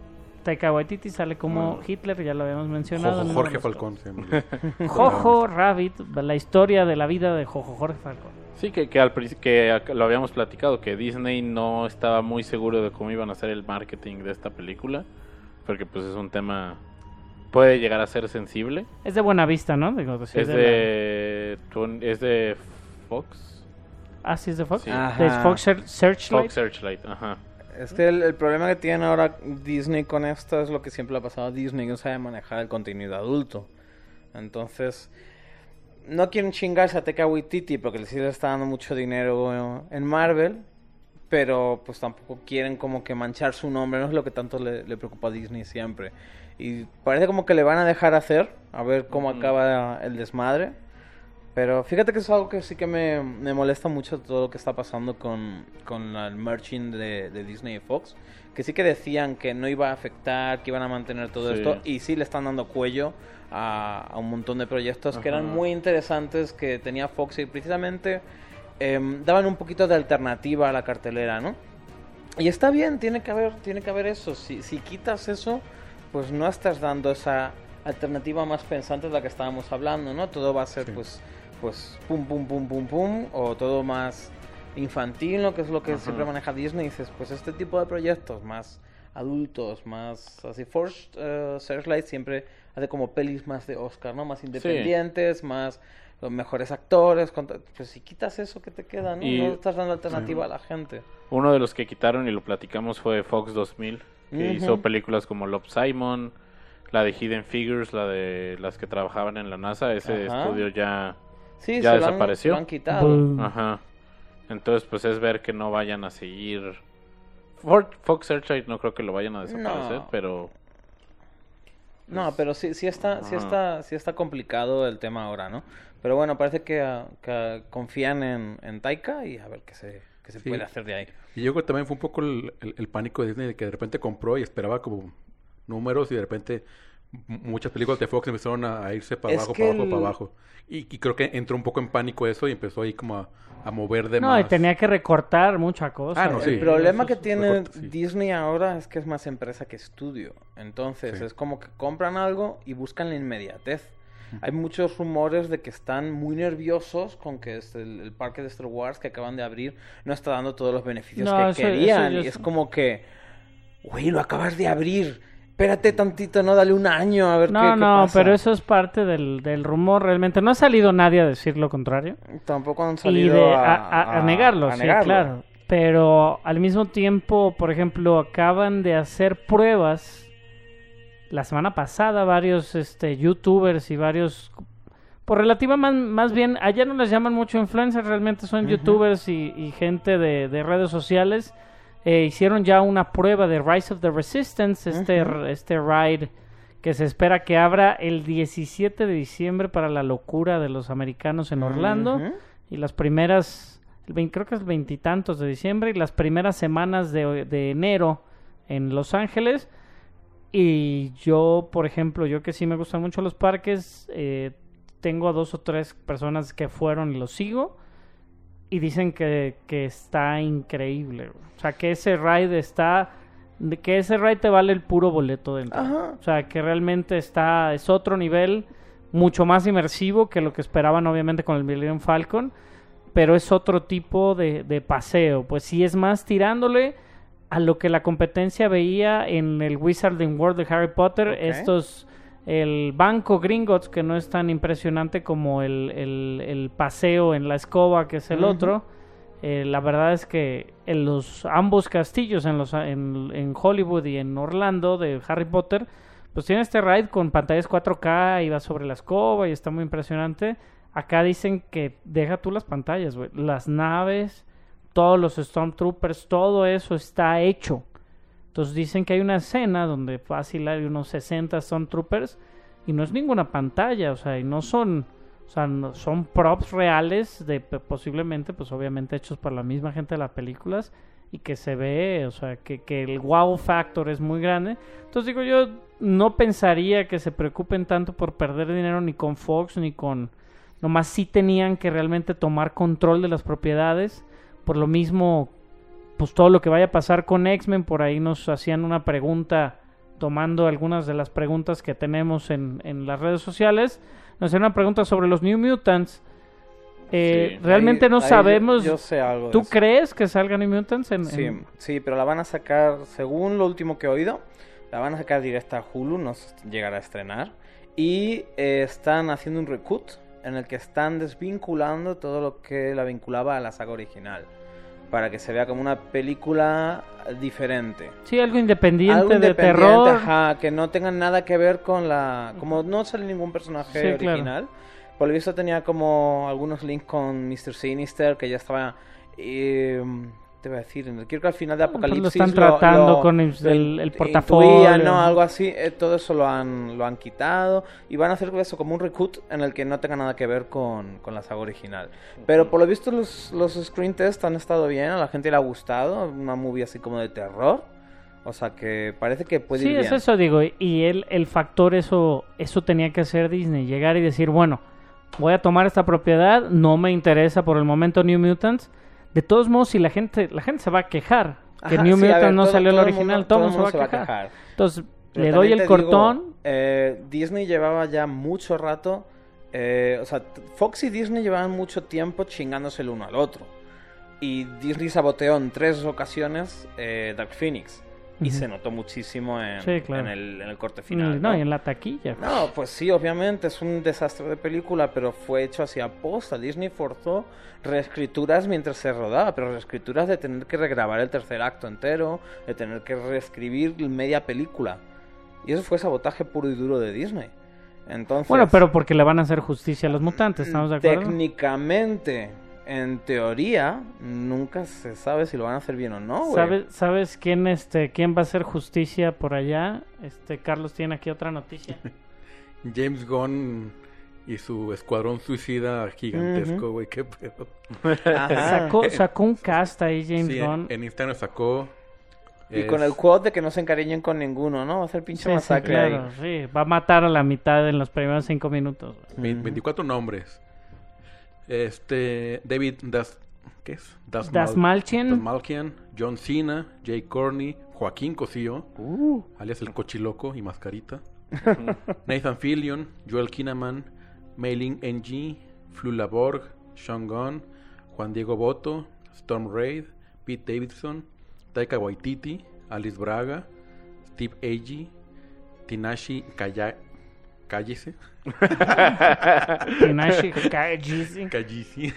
Taika Waititi sale como Hitler, ya lo habíamos mencionado. Jojo en uno Jorge de los- Falcón. se llama. Jojo Rabbit, la historia de la vida de Jojo Jorge Falcón. Sí, que, que, al, princi- que ac- lo habíamos platicado, que Disney no estaba muy seguro de cómo iban a hacer el marketing de esta película, porque pues es un tema, puede llegar a ser sensible. Es de Buena Vista, ¿no? Digo, pues, sí, Es de de, twen- es de Fox, la- Ah, sí, es de Fox. Sí. De Ajá. Fox Search- Searchlight. Fox Searchlight, ajá. Es que el, el problema que tiene ahora Disney con esto es lo que siempre le ha pasado a Disney, que no sabe manejar el contenido adulto. Entonces, no quieren chingarse a Taika Waititi porque sí le está dando mucho dinero en Marvel, pero pues tampoco quieren como que manchar su nombre, no es lo que tanto le, le preocupa a Disney siempre. Y parece como que le van a dejar hacer, a ver cómo Ujú. acaba el desmadre. Pero fíjate que es algo que sí que me, me molesta mucho todo lo que está pasando con, con el merging de, de Disney y Fox. Que sí que decían que no iba a afectar, que iban a mantener todo Sí. esto. Y sí le están dando cuello a, a un montón de proyectos que eran Ajá. muy interesantes que tenía Fox y precisamente em, daban un poquito de alternativa a la cartelera, ¿no? Y está bien, tiene que haber, tiene que haber eso. Si, si quitas eso, pues no estás dando esa alternativa más pensante de la que estábamos hablando, ¿no? Todo va a ser Sí. pues pues pum pum pum pum pum o todo más infantil, ¿no? Que es lo que Ajá. siempre maneja Disney. Y dices, pues este tipo de proyectos más adultos, más así. Force eh, Searchlight siempre hace como pelis más de Oscar, ¿no? Más independientes, más los mejores actores. con- Pues si quitas eso, ¿qué te queda, no? Y- No estás dando alternativa a la gente. Uno de los que quitaron y lo platicamos fue Fox dos mil, que Ujú. hizo películas como Love, Simon, la de Hidden Figures, la de las que trabajaban en la NASA. Ese Ajá. estudio ya, Sí, Ya se lo han- desapareció. lo han quitado. Boom. ajá. Entonces, pues es ver que no vayan a seguir. For- Fox Searchlight no creo que lo vayan a desaparecer, No. pero No, pero sí, sí está, sí Ajá. está, sí está complicado el tema ahora, ¿no? Pero bueno, parece que, ah, que ah, confían en, en Taika y a ver qué se, qué se Sí. puede hacer de ahí. Y yo creo que también fue un poco el, el- el pánico de Disney de que de repente compró y esperaba como números y de repente m- muchas películas de Fox empezaron a, a irse para Es abajo, que para abajo, el- para abajo. Y, y creo que entró un poco en pánico eso y empezó ahí como a, a mover de No, más. y tenía que recortar mucha cosa. Ah, no, sí. El problema que eso es tiene correcto, sí. Disney ahora es que es más empresa que estudio. Entonces Sí. es como que compran algo y buscan la inmediatez. Hay muchos rumores de que están muy nerviosos con que este- el, el parque de Star Wars que acaban de abrir no está dando todos los beneficios No, que eso- querían. eso ya Y es- es como que, güey, lo acabas de abrir. Espérate tantito, no, dale un año a ver qué, No, qué no, pasa. pero eso es parte del, del rumor realmente. No ha salido nadie a decir lo contrario. Tampoco han Y salido de, a, a, a- a negarlo, a sí, negarlo. claro. Pero al mismo tiempo, por ejemplo, acaban de hacer pruebas la semana pasada varios este, youtubers y varios... Por relativa más, más bien, allá no les llaman mucho influencers, realmente son Ujú. youtubers y, y gente de, de redes sociales eh, hicieron ya una prueba de Rise of the Resistance, este, Ujú. este ride que se espera que abra el diecisiete de diciembre para la locura de los americanos en Orlando. Ujú. Y las primeras, el veinte, creo que es veintitantos de diciembre, y las primeras semanas de, de enero en Los Ángeles. Y yo, por ejemplo, yo que sí me gustan mucho los parques, eh, tengo a dos o tres personas que fueron y los sigo. Y dicen que, que está increíble. O sea, que ese ride está... que ese ride te vale el puro boleto de entrada. Ajá. O sea, que realmente está... es otro nivel, mucho más inmersivo que lo que esperaban obviamente con el Millennium Falcon. Pero es otro tipo de, de paseo. Pues sí es más tirándole a lo que la competencia veía en el Wizarding World de Harry Potter. Ok. Estos... el banco Gringotts, que no es tan impresionante como el, el, el paseo en la escoba, que es el Ujú. otro. Eh, la verdad es que en los ambos castillos, en, los, en, en Hollywood y en Orlando de Harry Potter, pues tiene este ride con pantallas cuatro K y va sobre la escoba y está muy impresionante. Acá dicen que deja tú las pantallas, güey. Las naves, todos los Stormtroopers, todo eso está hecho. Entonces dicen que hay una escena donde fácil hay unos sesenta Stormtroopers y no es ninguna pantalla, o sea, y no son, o sea, no- son props reales de p- posiblemente, pues obviamente hechos por la misma gente de las películas y que se ve, o sea, que, que el wow factor es muy grande. Entonces digo, yo no pensaría que se preocupen tanto por perder dinero ni con Fox ni con... Nomás sí tenían que realmente tomar control de las propiedades, por lo mismo pues todo lo que vaya a pasar con X-Men. Por ahí nos hacían una pregunta, tomando algunas de las preguntas que tenemos en, en las redes sociales, nos hacían una pregunta sobre los New Mutants. Eh, Sí. realmente Ahí- no ahí yo- sabemos. Yo, sé algo de ¿Tú eso. crees que salgan New Mutants? En, Sí, en- sí, pero la van a sacar, según lo último que he oído, la van a sacar directa a Hulu, no se llegará a estrenar. Y eh, están haciendo un reboot en el que están desvinculando todo lo que la vinculaba a la saga original, para que se vea como una película diferente. Sí, algo independiente, Algo de independiente, terror. ajá, que no tengan nada que ver con la... Como no sale ningún personaje Sí, claro. original, por lo visto tenía como algunos links con mister Sinister, que ya estaba... eh, te voy a decir, creo que al final de Pues lo Apocalipsis están tratando lo- con el, lo el- el in- portafolio. intuía, ¿no? Algo así, eh, todo eso lo han, lo han quitado y van a hacer eso como un reboot en el que no tenga nada que ver con, con la saga original. Pero por lo visto los, los screen tests han estado bien, a la gente le ha gustado, una movie así como de terror, o sea que parece que puede Sí, ir es bien. eso, digo. Y el, el factor, eso eso tenía que hacer Disney. Llegar y decir, bueno, voy a tomar esta propiedad, no me interesa por el momento New Mutants. De todos modos, si la gente la gente se va a quejar que Ajá, New sí, a Mutants ver, no todo- salió el todo el original, mundo- todo el todo el mundo se va a quejar. Entonces, Pero le doy también el te digo, cortón. eh, Disney llevaba ya mucho rato, eh, o sea, t- Fox y Disney llevaban mucho tiempo chingándose el uno al otro. Y Disney saboteó en tres ocasiones eh, Dark Phoenix. Y Ujú. se notó muchísimo en, Sí, claro. en, el, en el corte Mm, final. no, ¿no? y en la taquilla. No, pues sí, obviamente es un desastre de película, pero fue hecho así a posta. Disney forzó reescrituras mientras se rodaba, pero reescrituras de tener que regrabar el tercer acto entero, de tener que reescribir media película. Y eso fue sabotaje puro y duro de Disney. Entonces, Bueno, pero porque le van a hacer justicia a los mutantes, ¿estamos de acuerdo? técnicamente, en teoría, nunca se sabe si lo van a hacer bien o no, güey. ¿Sabes, ¿Sabes quién este quién va a hacer justicia por allá? Este Carlos tiene aquí otra noticia. James Gunn y su escuadrón suicida gigantesco, güey, qué pedo. Ajá. Sacó, sacó un cast ahí James Sí, Gunn. en, en Instagram sacó... Y es- con el quote de que no se encariñen con ninguno, ¿no? Va a ser pinche Sí, sí, masacre claro, ahí. sí, va a matar a la mitad en los primeros cinco minutos. ve- Ujú. veinticuatro nombres. Este... David Das... ¿Qué es? Das, Dasmalchian. Dasmalchian, John Cena, Jay Corney, Joaquín Cosío, Uh. alias el Cochiloco y Mascarita, Nathan Fillion, Joel Kinnaman, Mei-Ling N G, Flula Borg, Sean Gunn, Juan Diego Boto, Storm Reid, Pete Davidson, Taika Waititi, Alice Braga, Steve Agee, Tinashi Kaya... Cállese. Tinashi Kajisi. Callisi.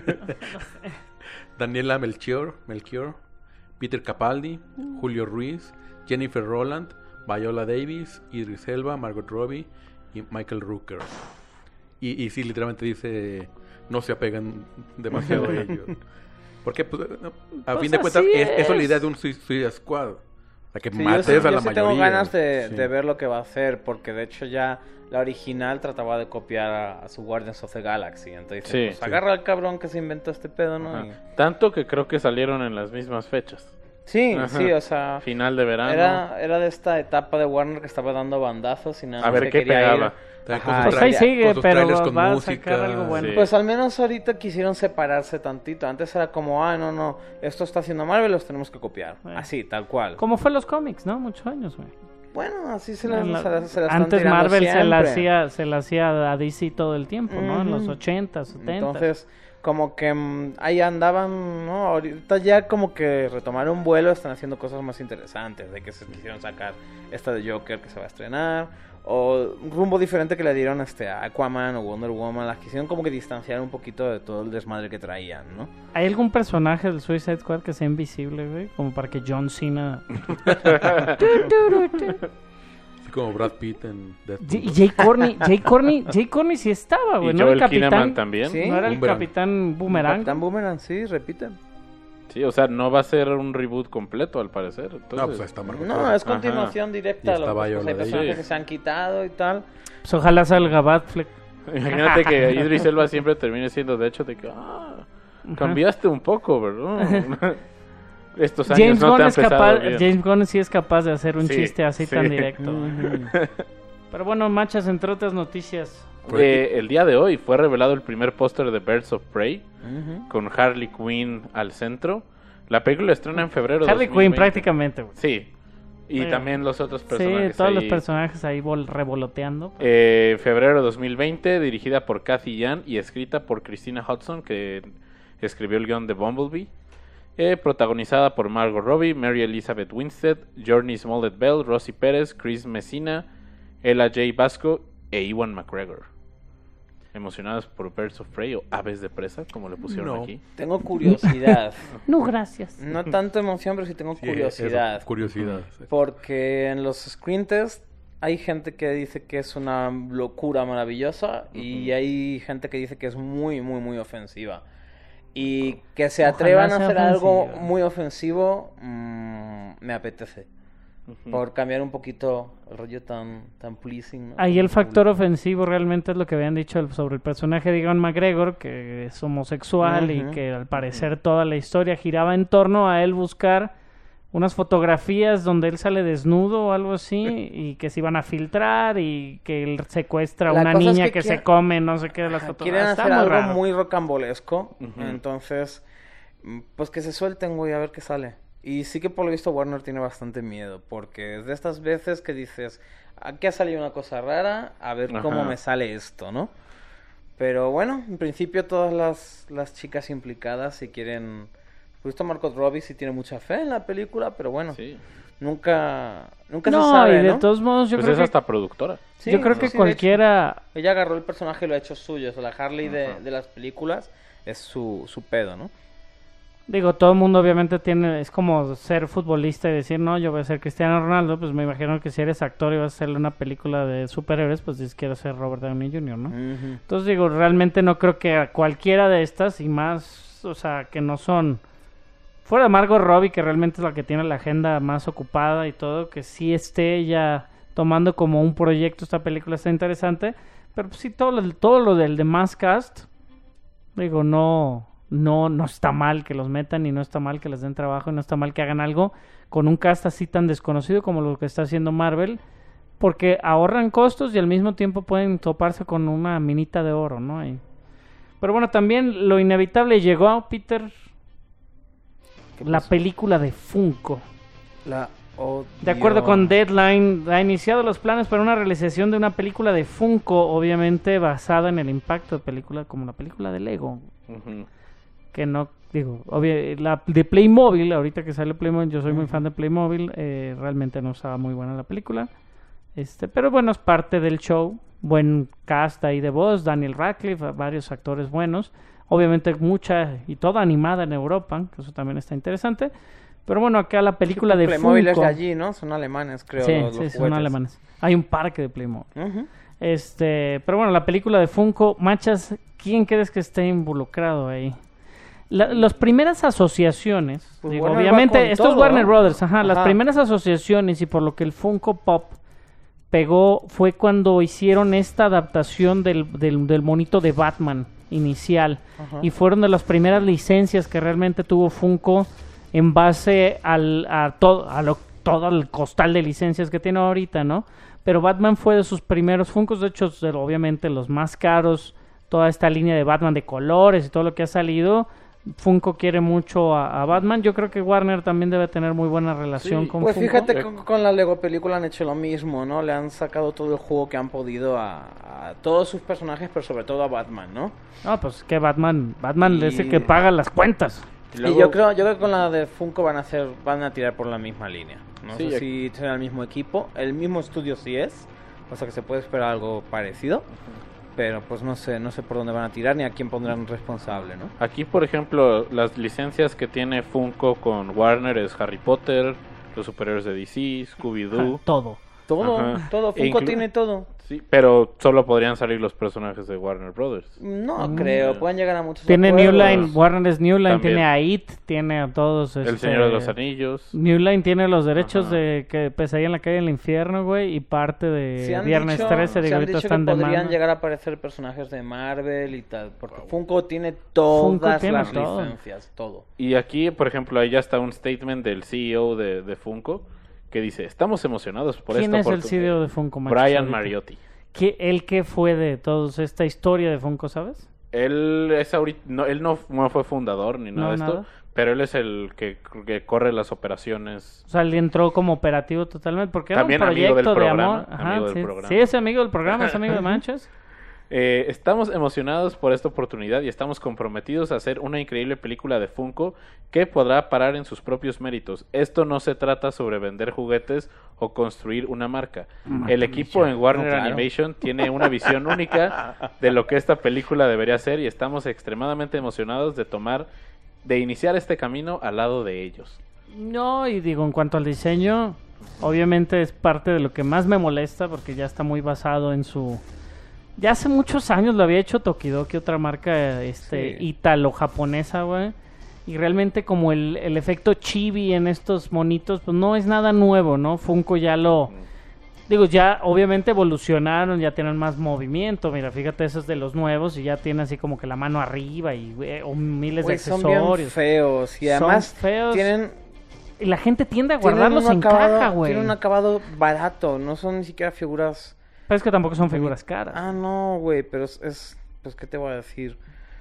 Daniela Melchior, Melchior, Peter Capaldi, Julio Ruiz, Jennifer Roland, Viola Davis, Idris Elba, Margot Robbie y Michael Rooker. Y, y sí, literalmente dice, no se apegan demasiado a ellos. Porque, pues, a Pues fin de cuentas, así es, eso es la es. idea de un Suicide Squad. O sea, que Sí, yo mates sí, a yo la sí mayoría. tengo ganas de, Sí. de ver lo que va a hacer, porque de hecho ya la original trataba de copiar a, a su Guardians of the Galaxy. Entonces, Sí, pues sí. agarra al cabrón que se inventó este pedo, ¿no? Ajá. Y- Tanto que creo que salieron en las mismas fechas. Sí, Ajá. sí, o sea, Final de verano. era, era de esta etapa de Warner que estaba dando bandazos y nada A más ver que qué quería pegaba. ir- También con Ajá, sus Pues ahí tra- sigue, con sus pero trailers con va a música. sacar algo bueno. Sí. Pues al menos ahorita quisieron separarse tantito. Antes era como, ah, no, no, esto está haciendo Marvel, los tenemos que copiar. Sí. Así, tal cual. Como fue los cómics, ¿no? Muchos años, güey. Bueno, así se las, En la- se las- se las están Antes tirando Marvel se la siempre. hacía se la hacía a D C todo el tiempo, ¿no? En los Ujú. ochenta, setenta. Entonces, como que mm, ahí andaban, ¿no? Ahorita ya como que retomaron vuelo, están haciendo cosas más interesantes. De que se quisieron sacar esta de Joker que se va a estrenar. O un rumbo diferente que le dieron este, a Aquaman o Wonder Woman. Las quisieron como que distanciar un poquito de todo el desmadre que traían, ¿no? ¿Hay algún personaje del Suicide Squad que sea invisible, güey? Como para que John Cena... Así como Brad Pitt en Deadpool. J- Jay Corney, Jay Corney, Jay Corney sí estaba, güey. Y ¿No era el Joel Kinnaman capitán? también. Sí. ¿No era el Boomerang. capitán Boomerang? Capitán Boomerang, sí, repiten. Sí, o sea, no va a ser un reboot completo al parecer. Entonces, No, pues ahí está Margot No, Robbie. es continuación directa. Y a lo estaba que yo, pues, hay la de personajes ella. que se han quitado y tal. Pues ojalá salga Batfleck. Imagínate que Idris Elba siempre termine siendo de hecho de que ah, cambiaste un poco, ¿verdad? Estos años James no te Gunn han es pesado capaz, bien. James Gunn sí es capaz de hacer un Sí, chiste así sí. tan directo. Pero bueno, machas, entre otras noticias. Eh, el día de hoy fue revelado el primer póster de Birds of Prey Ujú. con Harley Quinn al centro. La película estrena en febrero de Harley dos mil veinte. Quinn prácticamente, güey. Sí. Y Sí. también los otros Sí, personajes. todos los ahí. personajes ahí vol- revoloteando. Eh, febrero dos mil veinte, dirigida por Kathy Yan y escrita por Christina Hodson, que escribió el guión de Bumblebee. Eh, protagonizada por Margot Robbie, Mary Elizabeth Winstead, Journey Smollett Bell, Rosie Pérez, Chris Messina, Ella J. Basco e Ewan McGregor. Emocionados por Birds of Prey o Aves de Presa, como le pusieron No. aquí. Tengo curiosidad. No, gracias. No tanto emoción, pero sí tengo Sí, curiosidad. eso, curiosidad. sí. Porque en los screen test hay gente que dice que es una locura maravillosa y hay gente que dice que es muy, muy, muy ofensiva. Y que se Ojalá atrevan a sea hacer algo ofensiva. muy ofensivo, mm, me apetece. Ujú. Por cambiar un poquito el rollo tan, tan pleasing, ¿no? Ahí el Tan factor público. ofensivo realmente es lo que habían dicho el- sobre el personaje de Ewan McGregor, que es homosexual y Ujú. que al parecer toda la historia giraba en torno a él buscar unas fotografías donde él sale desnudo o algo así y que se iban a filtrar y que él secuestra a La una cosa es niña que que, se quieren- come, no sé qué de las Ajá, fotografías. quieren Está hacer muy algo raro. muy rocambolesco. Ujú. Entonces, mm, pues que se suelten, güey, a ver qué sale. Y sí que por lo visto Warner tiene bastante miedo. Porque es de estas veces que dices, aquí ha salido una cosa rara, a ver cómo Ajá. me sale esto, ¿no? Pero bueno, en principio todas las, las chicas implicadas si quieren... Por esto Margot Robbie sí tiene mucha fe en la película, pero bueno, Sí. nunca, nunca No, se sabe, y de ¿no? todos modos yo Pues creo es que, hasta productora. Sí, yo creo sí, que sí, de cualquiera... hecho. Ella agarró el personaje y lo ha hecho suyo. O sea, la Harley de, Ajá. de las películas es su, su pedo, ¿no? Digo, todo el mundo obviamente tiene, es como ser futbolista y decir, no, yo voy a ser Cristiano Ronaldo, pues me imagino que si eres actor y vas a hacerle una película de superhéroes, pues dices quiero ser Robert Downey junior, ¿no? Ujú. Entonces digo, realmente no creo que a cualquiera de estas y más, o sea, que no son, fuera de Margot Robbie, que realmente es la que tiene la agenda más ocupada y todo, que sí esté ella tomando como un proyecto esta película está interesante, pero pues sí, todo lo, todo lo del demás cast, digo, no... No, no está mal que los metan y no está mal que les den trabajo y no está mal que hagan algo con un cast así tan desconocido como lo que está haciendo Marvel, porque ahorran costos y al mismo tiempo pueden toparse con una minita de oro, ¿no? Y... Pero bueno, también lo inevitable llegó, Peter, ¿Qué la pasó? película de Funko. La odio. De acuerdo con Deadline, ha iniciado los planes para una realización de una película de Funko, obviamente basada en el impacto de película como la película de Lego. Ujú. Que no, digo, obvio, la de Playmobil, ahorita que sale Playmobil, yo soy muy fan de Playmobil, eh, realmente no estaba muy buena la película, este, pero bueno, es parte del show, buen cast ahí de voz, Daniel Radcliffe, varios actores buenos, obviamente mucha y toda animada en Europa, que eso también está interesante, pero bueno, acá la película de Playmobil es Funko, de allí, ¿no? Son alemanes, creo. sí, los, sí, los son juguetes. alemanes, hay un parque de Playmobil. Ujú. Este, pero bueno, la película de Funko, Machas, ¿quién crees que esté involucrado ahí? La, las primeras asociaciones, Pues digo, Warner va obviamente, con esto es todo, Warner ¿eh? Brothers, ajá, las Ajá. primeras asociaciones y por lo que el Funko Pop pegó fue cuando hicieron esta adaptación del, del, del monito de Batman inicial. Ajá. Y fueron de las primeras licencias que realmente tuvo Funko en base al, a, todo, a lo, todo el costal de licencias que tiene ahorita, ¿no? Pero Batman fue de sus primeros Funkos, de hecho, de- obviamente los más caros, toda esta línea de Batman de colores y todo lo que ha salido. Funko quiere mucho a, a Batman. Yo creo que Warner también debe tener muy buena relación Sí, con Pues Funko. fíjate que con, con la Lego película han hecho lo mismo, ¿no? Le han sacado todo el juego que han podido a, a todos sus personajes, pero sobre todo a Batman, ¿no? Ah, pues que Batman, Batman Y- es el que paga las cuentas. Y Y luego- yo creo, yo creo que con la de Funko van a hacer, van a tirar por la misma línea. No Sí, sé aquí- si será el mismo equipo, el mismo estudio sí es, o sea que se puede esperar algo parecido, pero pues no sé, no sé por dónde van a tirar ni a quién pondrán responsable, ¿no? Aquí, por ejemplo, las licencias que tiene Funko con Warner es Harry Potter, Los Superhéroes de D C, Scooby-Doo. Todo. Todo, Ajá. todo, E Funko inclu- tiene todo. Sí, pero solo podrían salir los personajes de Warner Brothers. No Mm. creo, pueden llegar a muchos Tiene acuerdos. New Line, Warner es New Line, También. tiene a It, tiene a todos. El este, Señor de los Anillos. New Line tiene los derechos Ajá. de que Pesadilla en la calle del infierno, güey, y parte de Se han Viernes dicho, trece, se de que han ahorita dicho están que de podrían mano. llegar a aparecer personajes de Marvel y tal, porque Funko tiene todas tiene las todo. licencias, todo. Y aquí, por ejemplo, ahí ya está un statement del C E O de, de Funko que dice, estamos emocionados por ¿Quién esta es el oportunidad". C E O de Funko, Manchas, Brian ahorita? Mariotti. ¿Qué, ¿El qué fue de toda esta historia de Funko, sabes? Él es ahorita, no, él no, no fue fundador ni nada No, de esto, nada. pero él es el que, que corre las operaciones. O sea, él entró como operativo totalmente, porque era También un amigo proyecto del de programa, amor. Ajá, amigo del sí, programa. sí, es amigo del programa, es amigo de Manchas. Eh, estamos emocionados por esta oportunidad y estamos comprometidos a hacer una increíble película de Funko que podrá parar en sus propios méritos. Esto no se trata sobre vender juguetes o construir una marca. El equipo en Warner No, claro. Animation tiene una visión única de lo que esta película debería ser y estamos extremadamente emocionados de tomar, de iniciar este camino al lado de ellos. No, y digo, en cuanto al diseño, obviamente es parte de lo que más me molesta, porque ya está muy basado en su... Ya hace muchos años lo había hecho Tokidoki, otra marca este Sí. ítalo-japonesa, güey. Y realmente como el, el efecto chibi en estos monitos, pues no es nada nuevo, ¿no? Funko ya lo... Digo, ya obviamente evolucionaron, ya tienen más movimiento. Mira, fíjate, esos de los nuevos y ya tiene así como que la mano arriba y güey, o miles Güey, de son bien accesorios. feos y Son además feos. tienen, Y la gente tiende a tienen guardarlos un en acabado, caja, güey. tienen un acabado barato, no son ni siquiera figuras. Pero es que tampoco son figuras caras. Ah, no, güey, pero es, es, pues, ¿qué te voy a decir?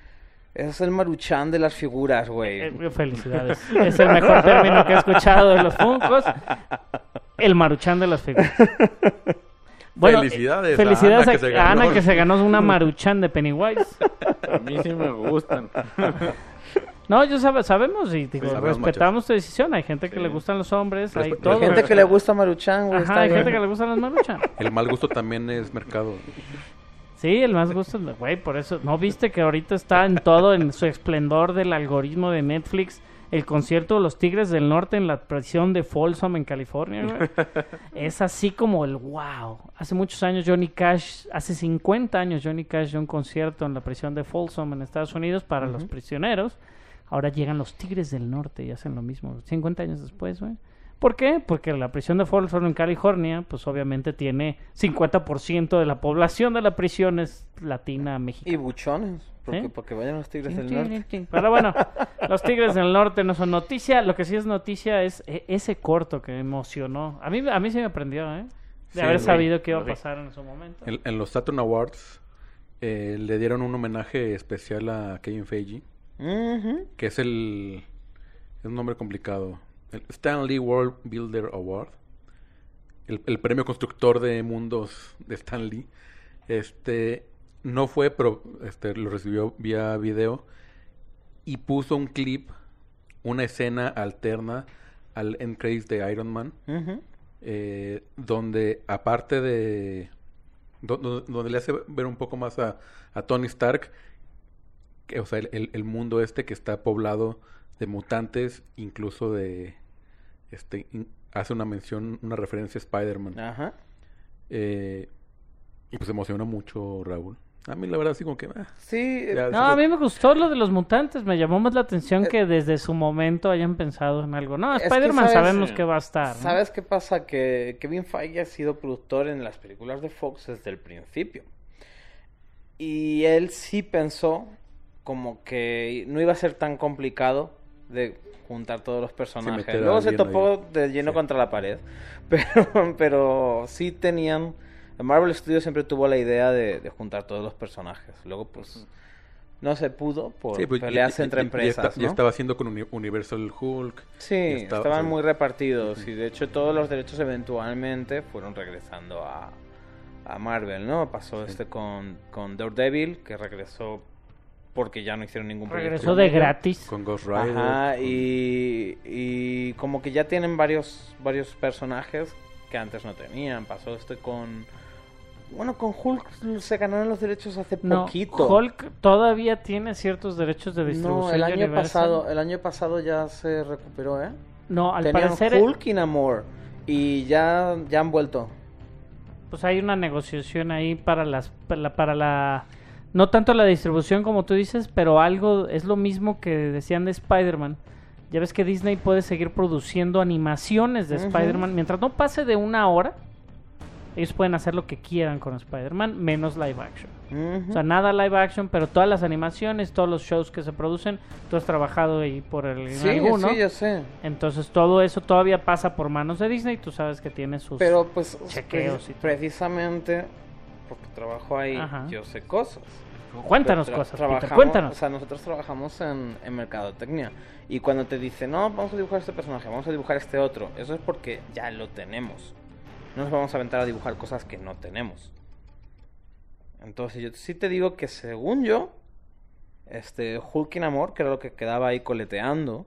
Es el Maruchan de las figuras, güey. Eh, felicidades. Es el mejor término que he escuchado de los Funkos. El Maruchan de las figuras. Felicidades eh, a felicidades Ana, a, que se a ganó. Ana que se ganó una Maruchan de Pennywise. A mí sí me gustan. No, yo sabe, sabemos y digo, Sí, sabemos, respetamos tu decisión. Hay gente que Sí. le gustan los hombres, hay Respe- todo. Hay gente que le gusta Maruchan, güey. Ajá, está hay bien. gente que le gustan las Maruchan. El mal gusto también es mercado. Sí, el más gusto, güey, por eso. ¿No viste que ahorita está en todo, en su esplendor del algoritmo de Netflix, el concierto de los Tigres del Norte en la prisión de Folsom en California, güey? Es así como el wow. Hace muchos años Johnny Cash, hace cincuenta años Johnny Cash dio un concierto en la prisión de Folsom en Estados Unidos para los prisioneros. Ahora llegan los Tigres del Norte y hacen lo mismo, cincuenta años después, güey. ¿Por qué? Porque la prisión de Folsom en California, pues obviamente tiene cincuenta por ciento de la población de la prisión es latina, mexicana. Y buchones, porque, ¿Sí? porque vayan los Tigres del Norte. Pero bueno, los Tigres del Norte no son noticia. Lo que sí es noticia es e- ese corto que emocionó. A mí, a mí sí me aprendió, ¿eh? De Sí, haber lo vi, sabido qué iba lo a vi. pasar en su momento. En, en los Saturn Awards eh, le dieron un homenaje especial a Kevin Feige, Ujú. que es el... es un nombre complicado. El Stan Lee World Builder Award. El, el premio constructor de mundos de Stan Lee. Este... No fue, pero este, lo recibió vía video. Y puso un clip, una escena alterna al end credits de Iron Man. Ujú. eh, donde aparte de do- do- donde le hace ver un poco más a, a Tony Stark, que, o sea, el, el- el mundo este que está poblado de mutantes, incluso de este in- hace una mención, una referencia a Spider-Man. Ajá. Eh, y pues emociona mucho Raúl. A mí la verdad sí como que... ah, Sí, ya, eh, No, a mí me gustó lo de los mutantes. Me llamó más la atención que desde su momento hayan pensado en algo. No, Es que, Spider-Man ¿sabes? sabemos que va a estar, ¿no? ¿sabes qué pasa? Que Kevin Feige ha sido productor en las películas de Fox desde el principio. Y él sí pensó como que no iba a ser tan complicado de juntar todos los personajes. meter a Luego se alguien topó ahí. de lleno Sí. contra la pared. Pero, pero sí tenían... Marvel Studios siempre tuvo la idea de, de juntar todos los personajes. Luego, pues, no se pudo por sí, pues, peleas ya- entre ya- empresas, ya, está- ¿no? ya estaba haciendo con Uni- Universal Hulk. Sí, ya estaba- estaban o sea, muy repartidos y de hecho todos los derechos eventualmente fueron regresando a, a Marvel, ¿no? Pasó este con, con Daredevil, que regresó porque ya no hicieron ningún proyecto. Regresó de con ella. gratis. Con Ghost Rider. Ajá, con- y, y como que ya tienen varios, varios personajes que antes no tenían. Pasó este con... Bueno, con Hulk se ganaron los derechos hace No, poquito. Hulk todavía tiene ciertos derechos de distribución. No, el de año Universal. pasado, el año pasado ya se recuperó, ¿eh? No, al Tenían parecer eh, Hulk y Namor y ya, ya han vuelto. pues hay una negociación ahí para las para la, para la no tanto la distribución como tú dices, pero algo es lo mismo que decían de Spider-Man. Ya ves que Disney puede seguir produciendo animaciones de Ujú. Spider-Man mientras no pase de una hora. Ellos pueden hacer lo que quieran con Spider-Man, menos live action. Ujú. O sea, nada live action, pero todas las animaciones, todos los shows que se producen, tú has trabajado ahí por el en sí, alguno. sí, yo sé. Entonces todo eso todavía pasa por manos de Disney, tú sabes que tiene sus... Pero pues chequeos preci- y todo. precisamente porque trabajo ahí, Ajá. yo sé cosas. Cuéntanos Tra- cosas, Peter, trabajamos- cuéntanos. O sea, nosotros trabajamos en, en mercadotecnia. Y cuando te dicen, no, vamos a dibujar este personaje, vamos a dibujar este otro, eso es porque ya lo tenemos. No nos vamos a aventar a dibujar cosas que no tenemos. Entonces, yo sí te digo que según yo, este Hulk y Namor, que era lo que quedaba ahí coleteando,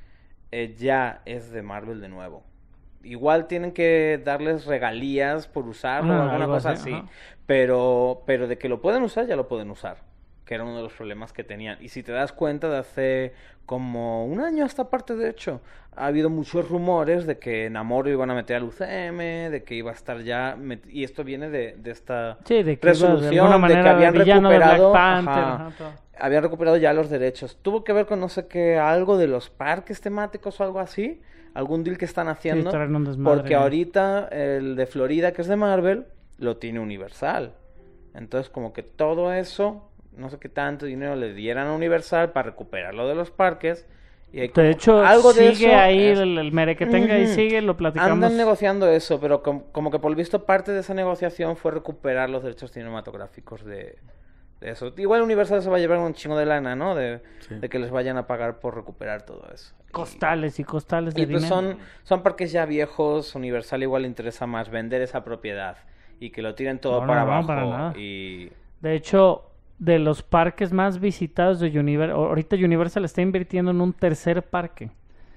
eh, ya es de Marvel de nuevo. Igual tienen que darles regalías por usarlo Ah, o alguna algo cosa así, así. ajá. Pero, pero de que lo pueden usar, ya lo pueden usar. Que era uno de los problemas que tenían. Y si te das cuenta, de hace como un año a esta parte, de hecho, ha habido muchos rumores de que Namor lo iban a meter al U C M, de que iba a estar ya... met- Y esto viene de, de esta Sí, de que iba de resolución alguna de manera que habían de villano de Black recuperado... Panther, ajá, ajá, todo. habían recuperado ya los derechos. Tuvo que ver con no sé qué, algo de los parques temáticos o algo así. Algún deal que están haciendo. traen un desmadre, porque ¿no? ahorita el de Florida, que es de Marvel, lo tiene Universal. Entonces como que todo eso, no sé qué tanto dinero le dieran a Universal para recuperarlo de los parques. Y hay como De hecho, algo de sigue eso ahí es- el, el mere que tenga y Ujú. sigue, lo platicamos. Andan negociando eso, pero com- como que por lo visto parte de esa negociación fue recuperar los derechos cinematográficos de, de eso. Igual Universal se va a llevar un chingo de lana, ¿no? De, Sí. de que les vayan a pagar por recuperar todo eso. Y- Costales y costales de Y, pues dinero. son, son parques ya viejos, Universal igual le interesa más vender esa propiedad y que lo tiren todo No, para no, no, abajo. para nada. Y De hecho, de los parques más visitados de Universal, ahorita Universal está invirtiendo en un tercer parque.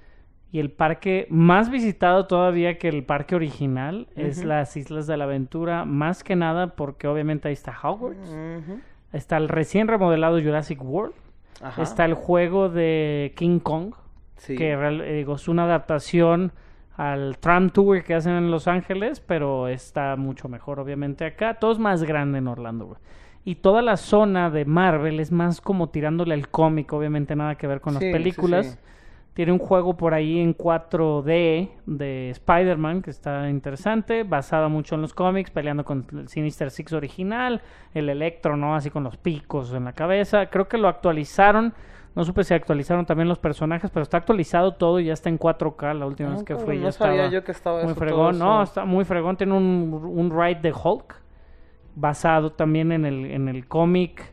Y el parque más visitado todavía que el parque original es Ujú. las Islas de la Aventura, más que nada porque obviamente ahí está Hogwarts, Ujú. está el recién remodelado Jurassic World, Ajá. está el juego de King Kong, Sí. que real- eh, digo, es una adaptación al Tram Tour que hacen en Los Ángeles, pero está mucho mejor obviamente acá. Todo es más grande en Orlando, güey. Y toda la zona de Marvel es más como tirándole al cómic, obviamente nada que ver con Sí, las sí, películas. sí. Tiene un juego por ahí en cuatro D de Spider-Man que está interesante, basada mucho en los cómics, peleando con el Sinister Six original, el Electro, ¿no? Así con los picos en la cabeza. Creo que lo actualizaron, no supe si actualizaron también los personajes, pero está actualizado todo y ya está en cuatro K la última Ah, vez que cabrón, fui. no Ya sabía estaba yo que estaba muy eso, todo fregón. eso. No, está muy fregón. Tiene un, un ride de Hulk, basado también en el, en el cómic.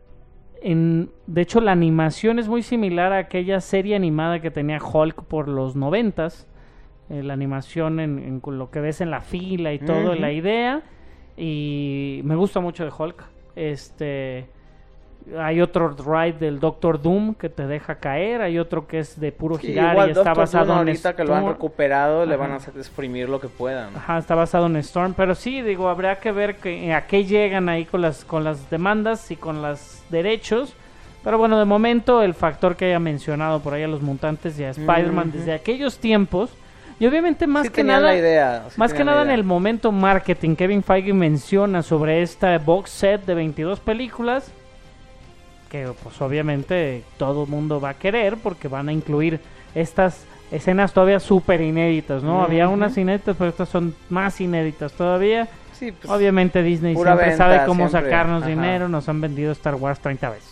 En, de hecho, la animación es muy similar a aquella serie animada que tenía Hulk por los noventas. Eh, la animación en, en con lo que ves en la fila y todo, Ujú. la idea. Y me gusta mucho de Hulk. Este, hay otro ride del Doctor Doom que te deja caer. Hay otro que es de puro Sí, girar igual y está Doctor basado Doom en ahorita que lo han Storm. recuperado, le Ajá. van a hacer exprimir lo que puedan. Ajá, está basado en Storm, pero sí, digo, habría que ver que, a qué llegan ahí con las con las demandas y con los derechos. Pero bueno, de momento el factor que haya mencionado por ahí a los mutantes y a Spider-Man Ujú. desde aquellos tiempos, Y obviamente más Sí que tenían nada, la idea, sí más que tenían la nada en idea. el momento marketing, Kevin Feige menciona sobre esta box set de veintidós películas que pues obviamente todo el mundo va a querer porque van a incluir estas escenas todavía súper inéditas, ¿no? Había Ujú. unas inéditas, pero estas son más inéditas todavía. Sí, pues, Obviamente Disney pura siempre venta, sabe cómo siempre. sacarnos Ajá. dinero, nos han vendido Star Wars treinta veces.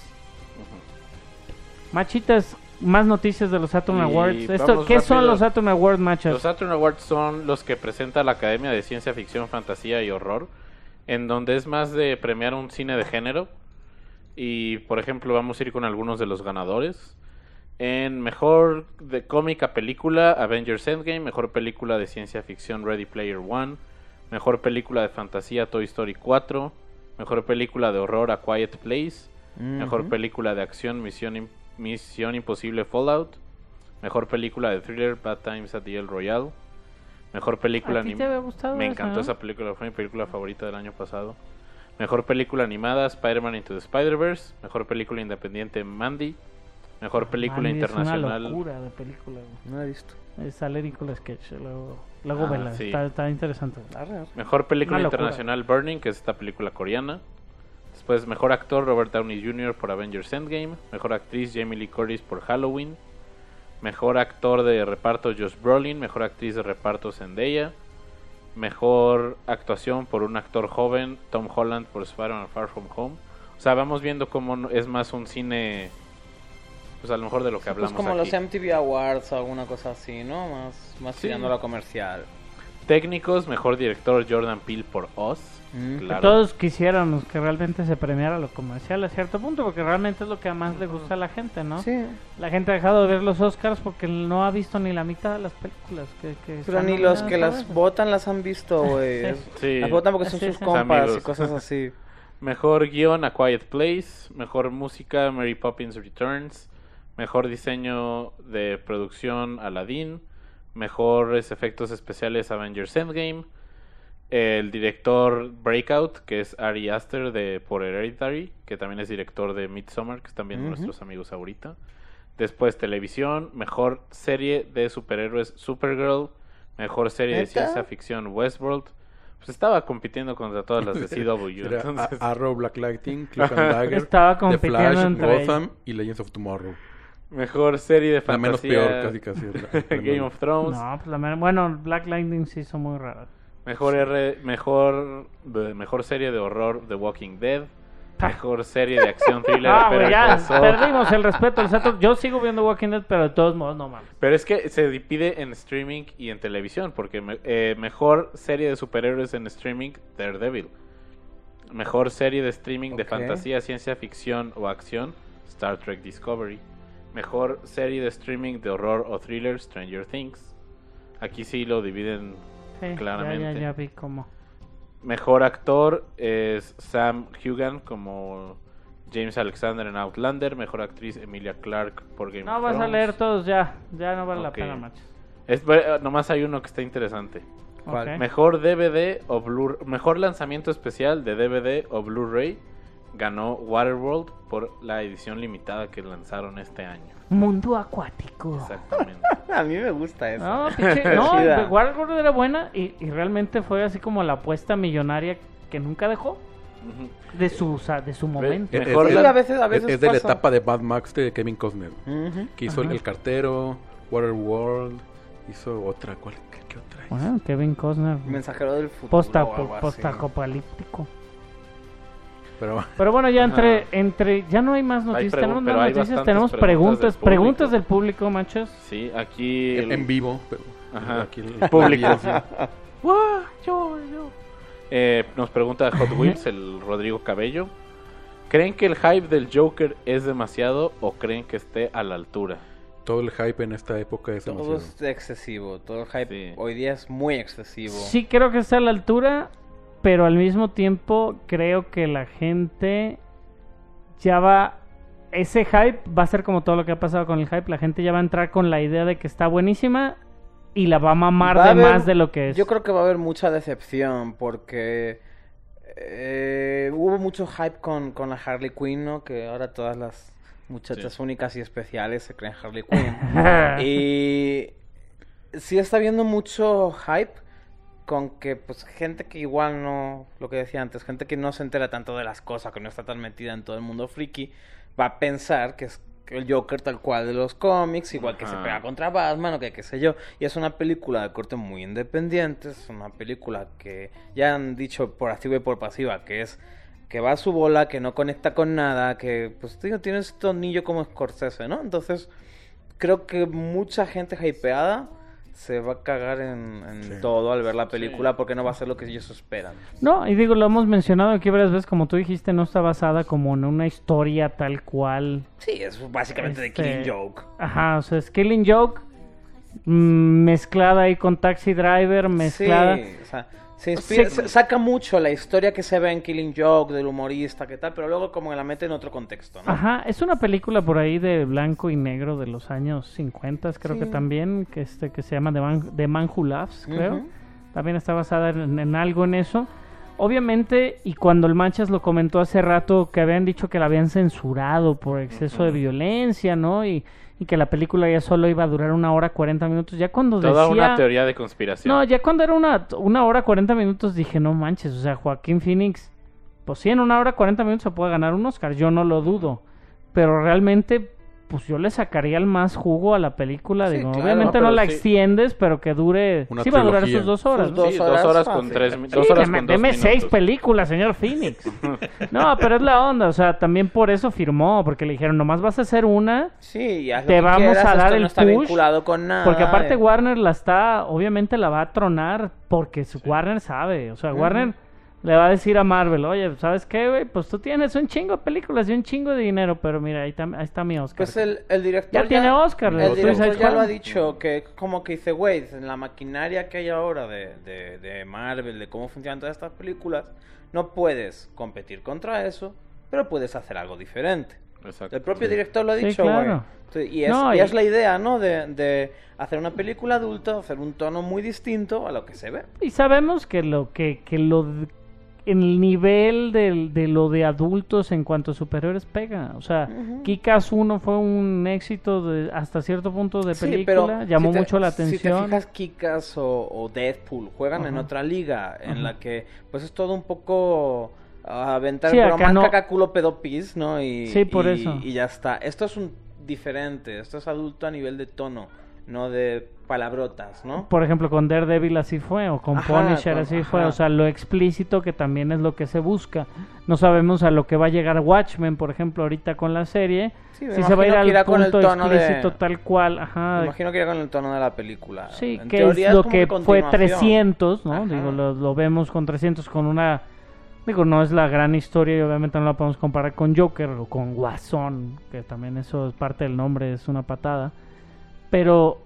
Machitas, más noticias de los Saturn Y Awards. Esto, vamos ¿Qué son rápido. los Saturn Awards, machos? Los Saturn Awards son los que presenta la Academia de Ciencia Ficción, Fantasía y Horror, en donde es más de premiar un cine de género. Y, por ejemplo, vamos a ir con algunos de los ganadores. En mejor de cómica película, Avengers Endgame. Mejor película de ciencia ficción, Ready Player One. Mejor película de fantasía, Toy Story cuatro. Mejor película de horror, A Quiet Place. Mejor Ujú. película de acción, Misión, Im- Misión Imposible Fallout. Mejor película de thriller, Bad Times at the El Royale. Mejor película ¿A ti te anim- había gustado Me esa, encantó no? esa película, fue mi película favorita del año pasado. Mejor película animada, Spider-Man Into the Spider-Verse. Mejor película independiente, Mandy. Mejor película Mandy Es una internacional. locura de película. güey. No he visto. Es sale Nicolas Cage. Luego, luego Ah, vela. sí. Está, está interesante. Arre, arre. Mejor película Una locura. internacional, Burning, que es esta película coreana. Después, mejor actor, Robert Downey junior por Avengers Endgame. Mejor actriz, Jamie Lee Curtis por Halloween. Mejor actor de reparto, Josh Brolin. Mejor actriz de reparto, Zendaya. Mejor actuación por un actor joven, Tom Holland por Spider-Man Far From Home. O sea, vamos viendo cómo no- es más un cine, pues a lo mejor de lo que Pues hablamos como aquí. los M T V Awards o alguna cosa así, ¿no? Más, más Sí. tirando a lo comercial. Técnicos, mejor director, Jordan Peele por Oz. Mm. Claro. Todos quisiéramos que realmente se premiara lo comercial a cierto punto, porque realmente es lo que más le gusta a la gente, ¿no? Sí. La gente ha dejado de ver los Oscars porque no ha visto ni la mitad de las películas que, que Pero están ni los que nominadas las a veces. votan las han visto, güey. Sí. Sí. Las votan porque son Sí, sus sí. compas Amigos. y cosas así. Mejor guión, A Quiet Place. Mejor música, Mary Poppins Returns. Mejor diseño de producción, Aladdin. Mejores efectos especiales, Avengers Endgame. El director Breakout, que es Ari Aster de por Hereditary, que también es director de Midsommar, que están viendo Ujú. nuestros amigos ahorita. Después televisión, mejor serie de superhéroes, Supergirl. Mejor serie de ¿Neta? ciencia ficción, Westworld. Pues estaba compitiendo contra todas las de C W. Era entonces- A- Arrow, Black Lightning, Cloak and Dagger, Estaba The compitiendo Flash, entre Gotham y Legends of Tomorrow. Mejor serie de La menos fantasía. peor, casi casi. es la- Game of Thrones. No, pues la mera- bueno, Black Lightning sí son muy raras. Mejor R, mejor de- mejor serie de horror, The Walking Dead. Mejor serie de acción thriller, Ah, Better güey, ya Call Saul. perdimos el respeto al Saturn. Yo sigo viendo Walking Dead, pero de todos modos no mames. Pero es que se divide en streaming y en televisión, porque me- eh, mejor serie de superhéroes en streaming, Daredevil. Mejor serie de streaming de Ok. fantasía, ciencia ficción o acción, Star Trek Discovery. Mejor serie de streaming de horror o thriller, Stranger Things. Aquí sí lo dividen Sí, claramente. Ya, ya, ya vi cómo. Mejor actor es Sam Hugan como James Alexander en Outlander. Mejor actriz Emilia Clarke por Game No of vas a Thrones. leer todos ya. Ya no vale la Ok. pena, macho. Es, eh, nomás hay uno que está interesante. ¿Cuál? Ok. Mejor D V D o Blu mejor lanzamiento especial de D V D o Blu-ray ganó Waterworld por la edición limitada que lanzaron este año. Mundo acuático. Exactamente. A mí me gusta eso. No, pinche, no, Chida. Waterworld era buena y, y realmente fue así como la apuesta millonaria que nunca dejó Ujú. de su, o sea, de su momento. Es- Mejor es, Sí, la- a veces, a es- veces es de la pasa. etapa de Mad Max de Kevin Costner, Ujú. que hizo el, Ajá. el cartero, Waterworld, hizo otra, ¿cuál? ¿Qué, qué otra hizo? Bueno, Kevin Costner. Mensajero del futuro. Posta, o algo así. postapocalíptico. Pero Pero bueno, ya entre, Ajá. entre, ya no hay más Hay noticias, pregun- tenemos pero más hay noticias, bastantes tenemos preguntas preguntas, del público. preguntas del público, machos. Sí, aquí el- en vivo. Pero, Ajá. aquí el- El público. la audiencia. ¡Guau! Yo, yo. Eh, nos pregunta Hot Wheels, el Rodrigo Cabello. ¿Creen que el hype del Joker es demasiado o creen que esté a la altura? Todo el hype en esta época es Todo demasiado. es excesivo. Todo el hype Sí. hoy día es muy excesivo. Sí creo que está a la altura, pero al mismo tiempo creo que la gente ya va, ese hype va a ser como todo lo que ha pasado con el hype, la gente ya va a entrar con la idea de que está buenísima y la va a mamar Va a de haber- más de lo que es. Yo creo que va a haber mucha decepción porque eh, hubo mucho hype con, con la Harley Quinn, ¿no? Que ahora todas las muchachas Sí. únicas y especiales se creen Harley Quinn. y sí está habiendo mucho hype con que, pues, gente que igual no, lo que decía antes, gente que no se entera tanto de las cosas, que no está tan metida en todo el mundo friki, va a pensar que es el Joker tal cual de los cómics, igual Ajá. que se pega contra Batman o que qué sé yo. Y es una película de corte muy independiente, es una película que ya han dicho por activa y por pasiva que es que va a su bola, que no conecta con nada, que pues tío, tiene ese tonillo como Scorsese, ¿no? Entonces creo que mucha gente hypeada se va a cagar en, en sí. todo al ver la película sí. porque no va a ser lo que ellos esperan. No, y digo, lo hemos mencionado aquí varias veces, como tú dijiste, no está basada como en una historia tal cual. Sí, es básicamente este... de Killing Joke. Ajá, o sea, es Killing Joke mmm, mezclada ahí con Taxi Driver, mezclada... Sí, o sea... Se inspira, sí. saca mucho la historia que se ve en Killing Joke del humorista, que tal, pero luego como que la mete en otro contexto, ¿no? Ajá, es una película por ahí de blanco y negro de los años cincuenta, creo sí. que también, que este que se llama The Man, The Man Who Laughs, creo. Uh-huh. También está basada en, en algo en eso. Obviamente, y cuando el Manchas lo comentó hace rato, que habían dicho que la habían censurado por exceso uh-huh. de violencia, ¿no? Y... y que la película ya solo iba a durar una hora cuarenta minutos, ya cuando Toda decía... una teoría de conspiración. No, ya cuando era una, una hora cuarenta minutos dije, no manches, o sea, Joaquín Phoenix, pues sí, en una hora cuarenta minutos se puede ganar un Oscar, yo no lo dudo, pero realmente, pues yo le sacaría el más jugo a la película, sí, digo, claro, obviamente no, no la sí. extiendes, pero que dure... Una sí va a durar sus dos horas, sus ¿no? dos, sí, horas, dos horas con tres sí, dos horas deme, con deme dos seis minutos. películas, señor Phoenix. No, pero es la onda, o sea, también por eso firmó, porque le dijeron, nomás vas a hacer una, sí, haz lo te que vamos quieras, a dar esto el no está push, vinculado con nada, porque aparte eh. Warner la está, obviamente la va a tronar, porque sí. Warner sabe, o sea, uh-huh. Warner... le va a decir a Marvel, oye, ¿sabes qué, güey? Pues tú tienes un chingo de películas y un chingo de dinero, pero mira, ahí, tam- ahí está mi Oscar. Pues el, el director ya, ya tiene Oscar. El director ya lo ha dicho, que como que dice, güey, en la maquinaria que hay ahora de, de, de Marvel, de cómo funcionan todas estas películas, no puedes competir contra eso, pero puedes hacer algo diferente. Exacto. El propio sí. director lo ha dicho, sí, claro. güey. Y, es, no, y y... es la idea, ¿no? De, de hacer una película adulta, hacer un tono muy distinto a lo que se ve. Y sabemos que lo que, que lo... el nivel de, de lo de adultos en cuanto a superhéroes pega, o sea, uh-huh. Kick-Ass uno fue un éxito de, hasta cierto punto de película, sí, pero llamó si te, mucho la atención. Si te fijas, Kick-Ass o, o Deadpool juegan uh-huh. en otra liga, en uh-huh. la que pues es todo un poco uh, aventar sí, broma, no... caca, culo, pedo, pis, ¿no? Y, sí, por y, eso. Y ya está. Esto es un diferente, esto es adulto a nivel de tono, no de palabrotas, ¿no? Por ejemplo, con Daredevil así fue, o con ajá, Punisher con, así ajá. fue, o sea, lo explícito que también es lo que se busca. No sabemos a lo que va a llegar Watchmen, por ejemplo, ahorita con la serie, sí, si se va a ir al punto explícito de... tal cual, ajá. Me imagino que irá con el tono de la película. Sí, en que teoría es lo es que fue trescientos, ¿no? Ajá. Digo, lo, lo vemos con trescientos con una... Digo, no es la gran historia y obviamente no la podemos comparar con Joker o con Guasón, que también eso es parte del nombre, es una patada. Pero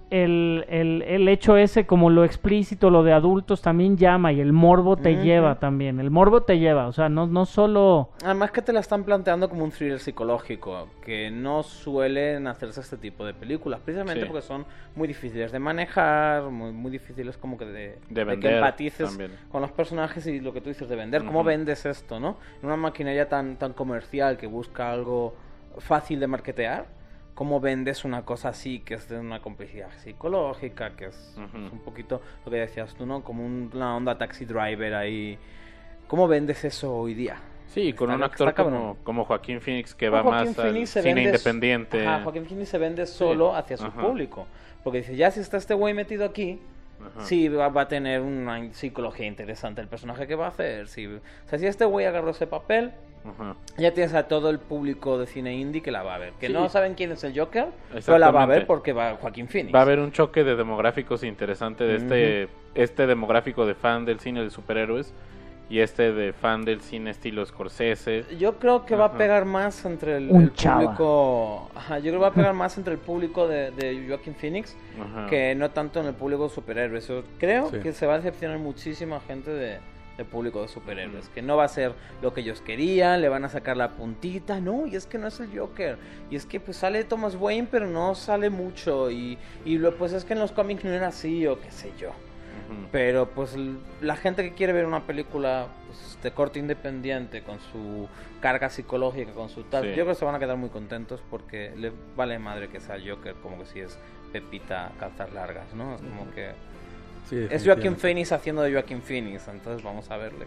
el, el, el hecho ese, como lo explícito, lo de adultos también llama, y el morbo te uh-huh. lleva también. El morbo te lleva, o sea, no, no solo... Además que te la están planteando como un thriller psicológico, que no suelen hacerse este tipo de películas, precisamente sí. porque son muy difíciles de manejar, muy, muy difíciles como que de, de, de vender, que empatices también. con los personajes y lo que tú dices de vender. Uh-huh. ¿Cómo vendes esto, no? En una maquinaria tan, tan comercial que busca algo fácil de marketear, ¿cómo vendes una cosa así, que es de una complicidad psicológica, que es, uh-huh. es un poquito lo que decías tú, ¿no? Como un, una onda Taxi Driver ahí. ¿Cómo vendes eso hoy día? Sí, con está, un actor como, como Joaquín Phoenix que va Joaquín más Phoenix al cine vende, independiente. Ajá, Joaquín Phoenix se vende solo sí. hacia su ajá. público. Porque dice, ya si está este güey metido aquí, ajá. sí va, va a tener una psicología interesante el personaje que va a hacer. Sí. O sea, si este güey agarró ese papel... Ajá. Ya tienes a todo el público de cine indie que la va a ver. Que sí. no saben quién es el Joker, pero la va a ver porque va Joaquín Phoenix. Va a haber un choque de demográficos interesante de uh-huh. este este demográfico de fan del cine de superhéroes y este de fan del cine estilo Scorsese. Yo creo que Ajá. va a pegar más entre el, un el público. Ajá, yo creo que va a pegar más entre el público de, de Joaquin Phoenix Ajá. que no tanto en el público de superhéroes. Yo creo sí. que se va a decepcionar muchísima gente de el público de superhéroes, mm. que no va a ser lo que ellos querían, le van a sacar la puntita, no, y es que no es el Joker, y es que pues sale Thomas Wayne pero no sale mucho, y, y lo, pues es que en los cómics no era así, o qué sé yo. Ujú. Pero pues l- la gente que quiere ver una película pues, de corte independiente, con su carga psicológica, con su tal, Sí. yo creo que se van a quedar muy contentos porque le vale madre que sea Joker, como que si es Pepita calzas largas, ¿no? Es como que Sí, es Joaquin definitivamente. Phoenix haciendo de Joaquin Phoenix, entonces vamos a verle.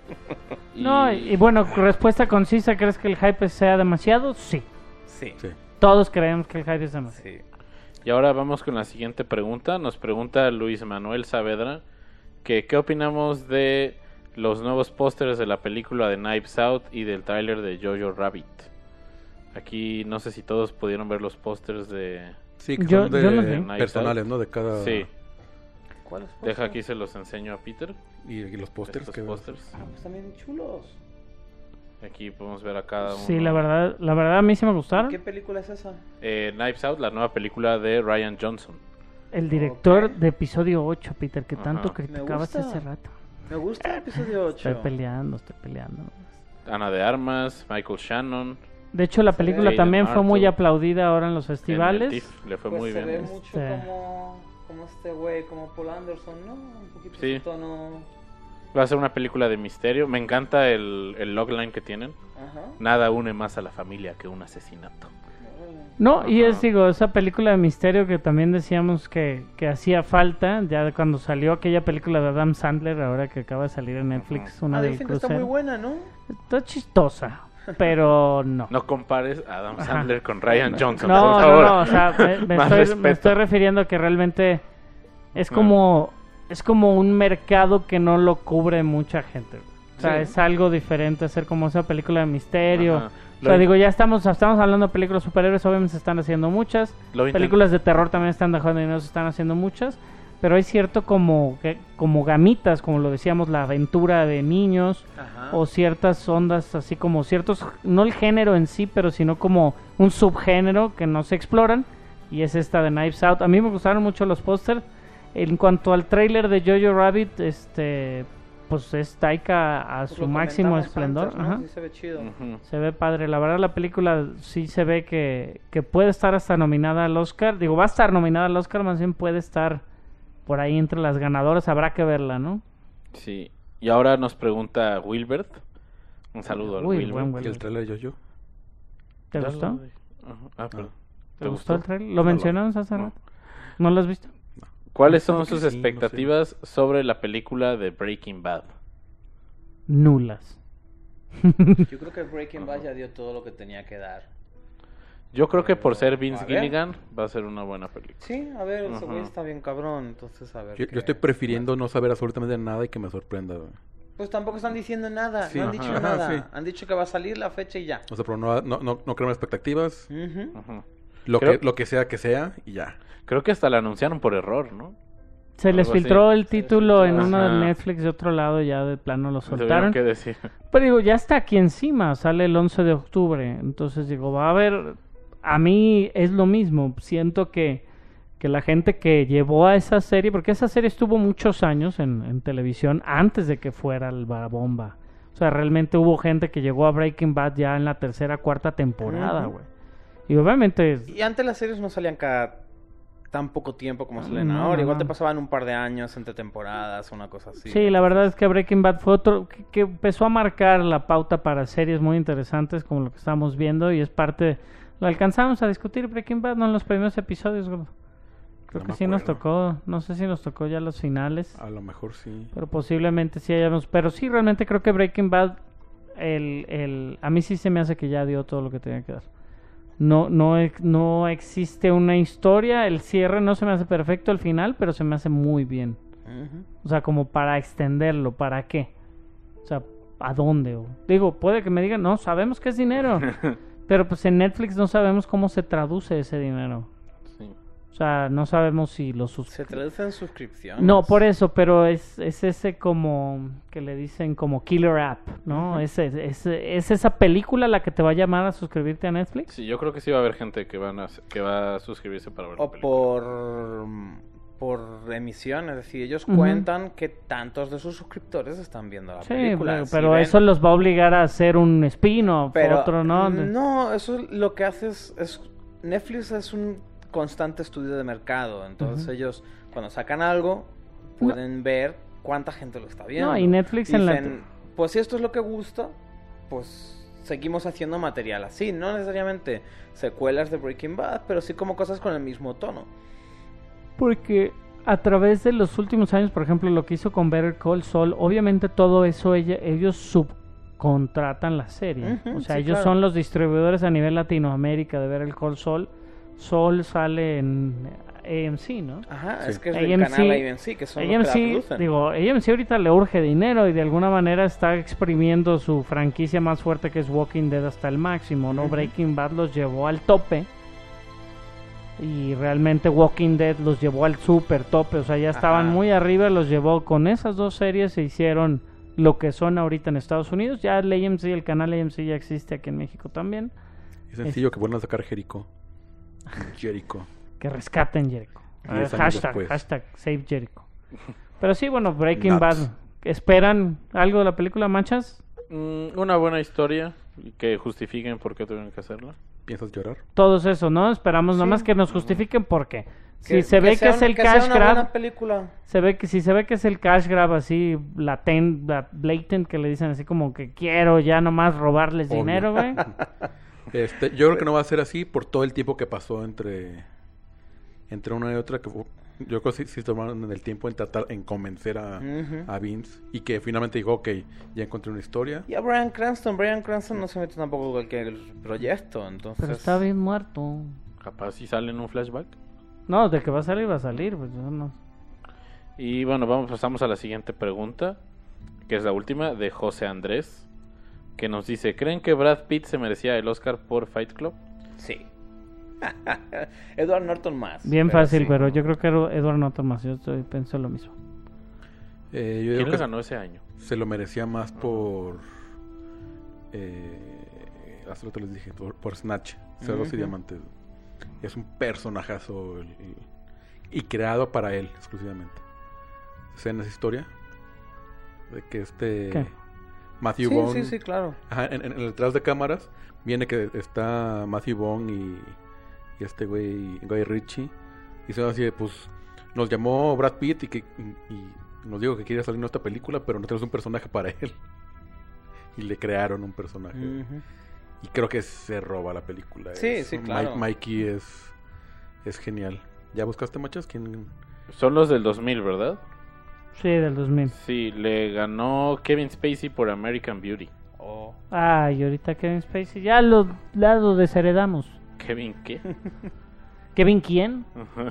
No, y, y bueno, respuesta concisa, ¿crees que el hype sea demasiado? Sí. Sí, Sí. Todos creemos que el hype es demasiado. sí. Y ahora vamos con la siguiente pregunta. Nos pregunta Luis Manuel Saavedra que qué opinamos de los nuevos pósters de la película de Knives Out y del tráiler de Jojo Rabbit. Aquí no sé si todos pudieron ver los pósters de... Sí, que Yo- son de yo los vi. personales, ¿no? De cada... Sí, ¿Cuál es? deja aquí se los enseño a Peter. Y, y los pósters Estos que... pósters. Ah, pues también chulos. Aquí podemos ver a cada uno. Sí, la verdad, la verdad a mí sí me gustaron. ¿Qué película es esa? Eh, Knives Out, la nueva película de Ryan Johnson. El director Ok. de episodio ocho, Peter, que tanto Ajá. criticabas Me gusta. hace rato. Me gusta el episodio Estoy ocho. peleando, estoy peleando. Ana de Armas, Michael Shannon. De hecho, la Se película ve también Aiden fue muy Martel. aplaudida ahora en los En el festivales. TIFF, le fue Pues muy se bien. ve mucho Este- como, como este güey, como Paul Anderson, ¿no? Un poquito Sí. su tono. Va a ser una película de misterio. Me encanta el, el logline que tienen. Ajá. Nada une más a la familia que un asesinato. No, y es, Ajá. digo, esa película de misterio que también decíamos que, que hacía falta, ya de cuando salió aquella película de Adam Sandler, ahora que acaba de salir en Netflix, una Ah, del dicen que está muy crucero. buena, ¿no? Está chistosa, pero no. No compares a Adam Ajá. Sandler con Ryan Johnson, No, por no, favor. no, o sea, me, me Más estoy, respeto. me estoy refiriendo a que realmente es Ah. como es como un mercado que no lo cubre mucha gente. O sea, Sí. es algo diferente hacer como esa película de misterio. Ajá. O sea, Lo- digo, ya estamos estamos hablando de películas superhéroes, obviamente se están haciendo muchas. Lo intent- Películas de terror también están dejando dinero, se están haciendo muchas. Pero hay cierto como que- como gamitas, como lo decíamos, la aventura de niños Ajá. o ciertas ondas así como ciertos, no el género en sí, pero sino como un subgénero que no se exploran, y es esta de Knives Out. A mí me gustaron mucho los pósters. En cuanto al tráiler de Jojo Rabbit, este pues es Taika a Pues su lo máximo comentamos esplendor. antes, ¿no? Ajá. Sí se ve chido. Ujú. Se ve padre, la verdad la película sí se ve que, que puede estar hasta nominada al Oscar. Digo, va a estar nominada al Oscar, más bien puede estar por ahí entre las ganadoras, habrá que verla, ¿no? Sí. Y ahora nos pregunta Wilbert. Un saludo al Uy, Wilbert. buen Y Wilbert. el trailer yo-yo. ¿Te Ya gustó? lo- Ajá. Ah, perdón. ¿Te gustó el trailer? ¿Lo No, no. mencionamos hace No. rato? ¿No lo has visto? ¿Cuáles Creo son que sus sí, no sé. expectativas sobre la película de Breaking Bad? Nulas. Yo creo que Breaking Bad ya dio todo lo que tenía que dar. Yo creo que por Pero, ser Vince a ver. Gilligan va a ser una buena película. Sí, a ver, ese güey Ajá. está bien cabrón, entonces a ver. Yo, qué- yo estoy prefiriendo no saber absolutamente nada y que me sorprenda. güey. Pues tampoco están diciendo nada, Sí, no han ajá, dicho ajá, nada. sí. Han dicho que va a salir la fecha y ya. O sea, pero no, no, no, no crear expectativas. Ujú. Ujú. Lo, Creo- que, lo que sea que sea y ya. Creo que hasta la anunciaron por error, ¿no? Se les Algo así. filtró el Se les título en filtró. uno de Ajá. Netflix de otro lado, ya de plano lo Tuvieron soltaron. que decir. Pero digo, ya está aquí encima, sale el once de octubre. Entonces digo, va a haber. A mí es lo mismo. Siento que, que la gente que llevó a esa serie, porque esa serie estuvo muchos años en, en televisión antes de que fuera la bomba. O sea, realmente hubo gente que llegó a Breaking Bad ya en la tercera, cuarta temporada, Ujú. güey. Y obviamente. Y antes las series no salían cada tan poco tiempo como salen No, ahora. no, Igual no. te pasaban un par de años entre temporadas, una cosa así. Sí, la verdad es que Breaking Bad fue otro que, que empezó a marcar la pauta para series muy interesantes como lo que estamos viendo y es parte, lo alcanzamos a discutir Breaking Bad, no en los primeros episodios, gordo. Creo No que me sí nos acuerdo. tocó, no sé si nos tocó ya los finales, A lo mejor sí. pero posiblemente sí hayamos, pero sí realmente creo que Breaking Bad, el, el, a mí sí se me hace que ya dio todo lo que tenía que dar. No, no, ex- no existe una historia, el cierre no se me hace perfecto, el final, pero se me hace muy bien. Ujú. O sea, como para extenderlo, ¿para qué? O sea, ¿a dónde? O- digo, puede que me digan, no, sabemos que es dinero. Pero pues en Netflix no sabemos cómo se traduce ese dinero. Sí. O sea, no sabemos si lo sus... Se traduce en suscripciones. No, por eso, pero es, es ese como que le dicen como killer app, ¿no? Ujú. es, es, es esa película la que te va a llamar a suscribirte a Netflix. Sí, yo creo que sí va a haber gente que, van a, que va a suscribirse para ver la O película. por, por emisión, es decir, ellos Ujú. cuentan que tantos de sus suscriptores están viendo la Sí, película. pero, Si pero ven- eso los va a obligar a hacer un spin-off, pero, otro, ¿no? No, eso lo que hace es, es- Netflix es un constante estudio de mercado, entonces Ujú. ellos cuando sacan algo pueden ver cuánta gente lo está viendo. No, y Netflix en la... Dicen, pues si esto es lo que gusta, pues seguimos haciendo material así, no necesariamente secuelas de Breaking Bad, pero sí como cosas con el mismo tono. Porque a través de los últimos años, por ejemplo, lo que hizo con Better Call Saul, obviamente todo eso ella, ellos subcontratan la serie. Uh-huh, o sea, sí, ellos claro. son los distribuidores a nivel Latinoamérica de Better Call Saul. Saul sale en A M C, ¿no? Ajá, Sí. es que es A del M C, canal A M C, que son los que la A M C, producen. digo, A M C ahorita le urge dinero y de alguna manera está exprimiendo su franquicia más fuerte, que es Walking Dead, hasta el máximo, ¿no? Ujú. Breaking Bad los llevó al tope y realmente Walking Dead los llevó al super tope, o sea, ya estaban Ajá. muy arriba, los llevó con esas dos series, se hicieron lo que son ahorita en Estados Unidos. Ya el A M C, el canal A M C ya existe aquí en México también. Es sencillo que vuelvan a sacar Jericho. Jericho. Que rescaten Jericho. Diez años Hashtag, después. hashtag Save Jericho. Pero sí, bueno, Breaking Nuts. Bad. ¿Esperan algo de la película, Manchas? Mm, una buena historia que justifiquen por qué tuvieron que hacerla. ¿Piensas llorar? Todos eso, ¿no? Esperamos Sí. nomás que nos justifiquen por qué. Si Que- se ve que, sea es un- el que sea cash una grab, buena película. se ve que si se ve que es el cash grab así latent, la- blatant, que le dicen así como que quiero ya nomás robarles Obvio. dinero, güey. Este, yo creo que no va a ser así por todo el tiempo que pasó entre entre una y otra. Que fu- yo creo que sí, sí se tomaron en el tiempo en tratar, en convencer a, Ujú. a Vince. Y que finalmente dijo, ok, ya encontré una historia. Y a Bryan Cranston, Bryan Cranston no se mete tampoco en cualquier proyecto, entonces... Pero está bien muerto. Capaz si sale en un flashback. No, de que va a salir, va a salir. Pues, no. Y bueno, vamos, pasamos a la siguiente pregunta, que es la última, de José Andrés, que nos dice, ¿creen que Brad Pitt se merecía el Oscar por Fight Club? Sí. Edward Norton más. Bien pero fácil, sí. pero yo creo que Edu- Edward Norton más. Yo estoy, pienso lo mismo. Eh, yo ¿Quién creo le que ganó ese año? se lo merecía más por... Eh, hace rato les dije, por, por Snatch, Cerdos y Ujú. Diamantes. Es un personajazo el- el- y creado para él exclusivamente. ¿Se en esa historia? De que este ¿Qué? Matthew Sí, Vaughn, sí, sí, claro. ajá, en, en el detrás de cámaras viene que está Matthew Vaughn y, y este güey Guy Ritchie y se así de, pues nos llamó Brad Pitt y que y, y nos dijo que quería salir en esta película, pero no tenemos un personaje para él. Y le crearon un personaje. Ujú. Y creo que se roba la película. Sí, Es- sí, Mike- claro. Mikey es es genial. ¿Ya buscaste, Machas? ¿Quién? Son los del dos mil, ¿verdad? Sí, del dos mil. Sí, le ganó Kevin Spacey por American Beauty. Oh. Ay, ahorita Kevin Spacey. Ya lo, ya lo desheredamos. ¿Kevin qué? ¿Kevin quién? Ajá.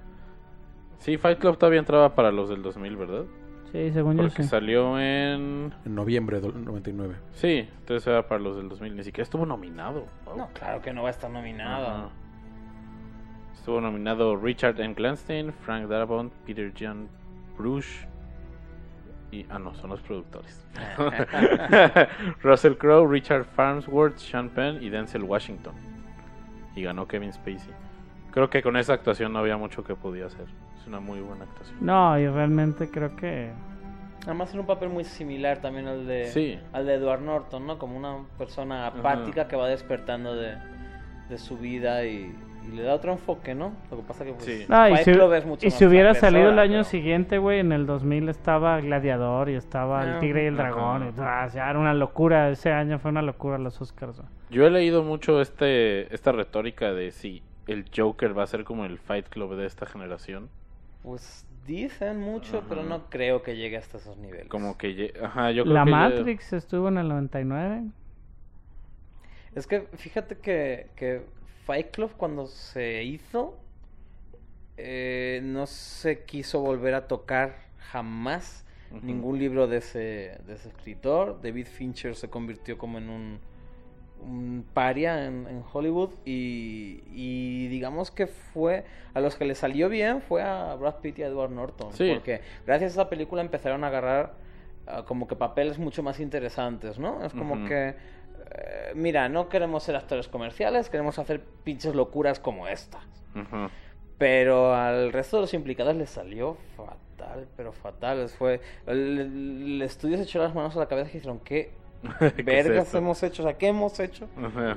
Sí, Fight Club todavía entraba para los del dos mil, ¿verdad? Sí, según yo Porque sí. salió en... En noviembre del noventa y nueve. Sí, entonces era para los del dos mil. Ni siquiera estuvo nominado. Wow. No, claro que no va a estar nominado. Ajá. Estuvo nominado Richard M. Glanstein, Frank Darabont, Peter Jan Bruce y... Ah, no, son los productores. Russell Crowe, Richard Farnsworth, Sean Penn y Denzel Washington. Y ganó Kevin Spacey. Creo que con esa actuación no había mucho que podía hacer. Es una muy buena actuación. No, y realmente creo que... Además era un papel muy similar también al de Sí. al de Edward Norton, ¿no? Como una persona apática que va despertando de, de su vida y, y le da otro enfoque, ¿no? Lo que pasa que pues, Sí. No, y Fight si, Club es mucho y más si hubiera transgresora, salido el año pero- siguiente, güey, en el dos mil estaba Gladiador y estaba El Ah, Tigre y el ajá. Dragón. Y, ah, o sea, era una locura. Ese año fue una locura los Oscars. güey. Yo he leído mucho este esta retórica de si el Joker va a ser como el Fight Club de esta generación. Pues dicen mucho, Ajá. pero no creo que llegue hasta esos niveles. Como que... lle- Ajá, yo creo La que ya- Matrix estuvo en el noventa y nueve. Es que fíjate que, que Fight Club cuando se hizo eh, no se quiso volver a tocar jamás Ujú. ningún libro de ese, de ese escritor. David Fincher se convirtió como en un, un paria en, en Hollywood y, y digamos que fue a los que le salió bien fue a Brad Pitt y a Edward Norton, Sí. porque gracias a esa película empezaron a agarrar ah, como que papeles mucho más interesantes, ¿no? Es como Ujú. que eh, mira, no queremos ser actores comerciales, queremos hacer pinches locuras como estas. Ujú. Pero al resto de los implicados les salió fatal, pero fatal. Les fue el, el estudio se echó las manos a la cabeza y dijeron, ¿qué ¿Qué es vergas esto? hemos hecho? O sea, ¿qué hemos hecho? Ajá.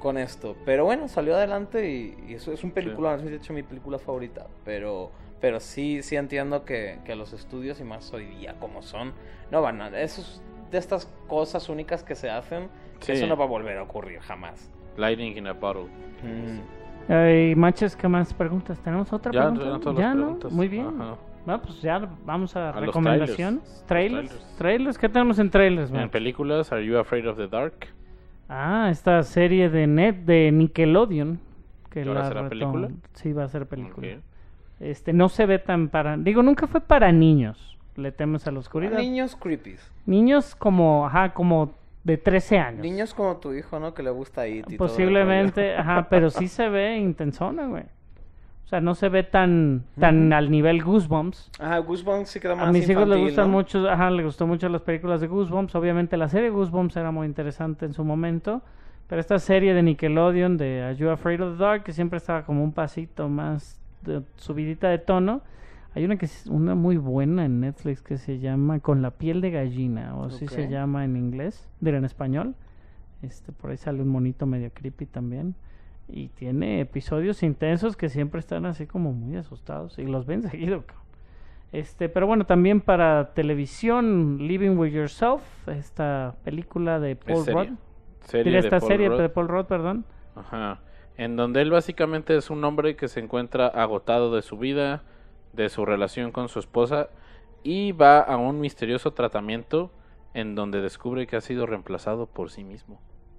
con esto. Pero bueno, salió adelante y, y eso es un película, sí. Es de hecho mi película favorita. Pero pero sí sí entiendo que, que los estudios, y más hoy día como son, no van a... Esos, de estas cosas únicas que se hacen, Sí. eso no va a volver a ocurrir jamás. Lightning in a bottle. Mm. Eh, Manches, ¿qué más preguntas? ¿Tenemos otra Ya, pregunta? ya todas las Ya, ¿no? preguntas. Muy bien. Ajá. No, pues ya vamos a, A los recomendaciones. trailers. ¿Trailers? Los ¿Trailers? ¿Qué tenemos en trailers, En man? películas, Are You Afraid of the Dark? Ah, esta serie de net de Nickelodeon. Que ¿Ahora la será retom- película? Sí, va a ser película. Ok. Este, no se ve tan para... Digo, nunca fue para niños. Le temes a la oscuridad. Niños creepies. Niños como, ajá, como de trece años. Niños como tu hijo, ¿no? Que le gusta I T y todo el Posiblemente, ajá, pero sí se ve intensona, güey. O sea, no se ve tan, tan Ujú. al nivel Goosebumps. rollo. Ajá, Goosebumps sí queda más A mis hijos les infantil, gustan ¿no? mucho, ajá, les gustó mucho las películas de Goosebumps. Obviamente la serie Goosebumps era muy interesante en su momento. Pero esta serie de Nickelodeon de Are You Afraid of the Dark, que siempre estaba como un pasito más de, subidita de tono. Hay una que es una muy buena en Netflix que se llama Con la piel de gallina, o así se Ok. llama en inglés, digo en español. Este, por ahí sale un monito medio creepy también. Y tiene episodios intensos que siempre están así como muy asustados. Y los ven seguido, cabrón. Este, pero bueno, también para televisión, Living with Yourself, esta película de Paul serie. Rudd. Serie Tiene de esta Paul serie Rudd. de Paul Rudd, perdón. Ajá. En donde él básicamente es un hombre que se encuentra agotado de su vida, de su relación con su esposa, y va a un misterioso tratamiento en donde descubre que ha sido reemplazado por sí mismo.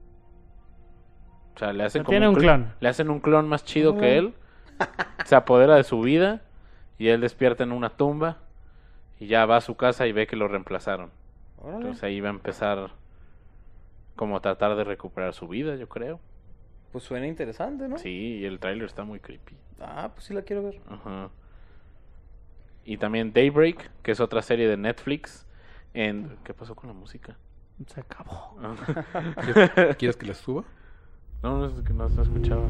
O sea, le hacen O sea, como tiene un cl- clon. Le hacen un clon más chido Mm. que él. Se apodera de su vida y él despierta en una tumba y ya va a su casa y ve que lo reemplazaron. Órale. Entonces ahí va a empezar como a tratar de recuperar su vida, yo creo. Pues suena interesante, ¿no? Sí, y el tráiler está muy creepy. Ah, pues sí la quiero ver. Ajá. Y también Daybreak, que es otra serie de Netflix. En... ¿Qué pasó con la música? Se acabó. ¿Quieres que les suba? No, no, es que no se escuchaba.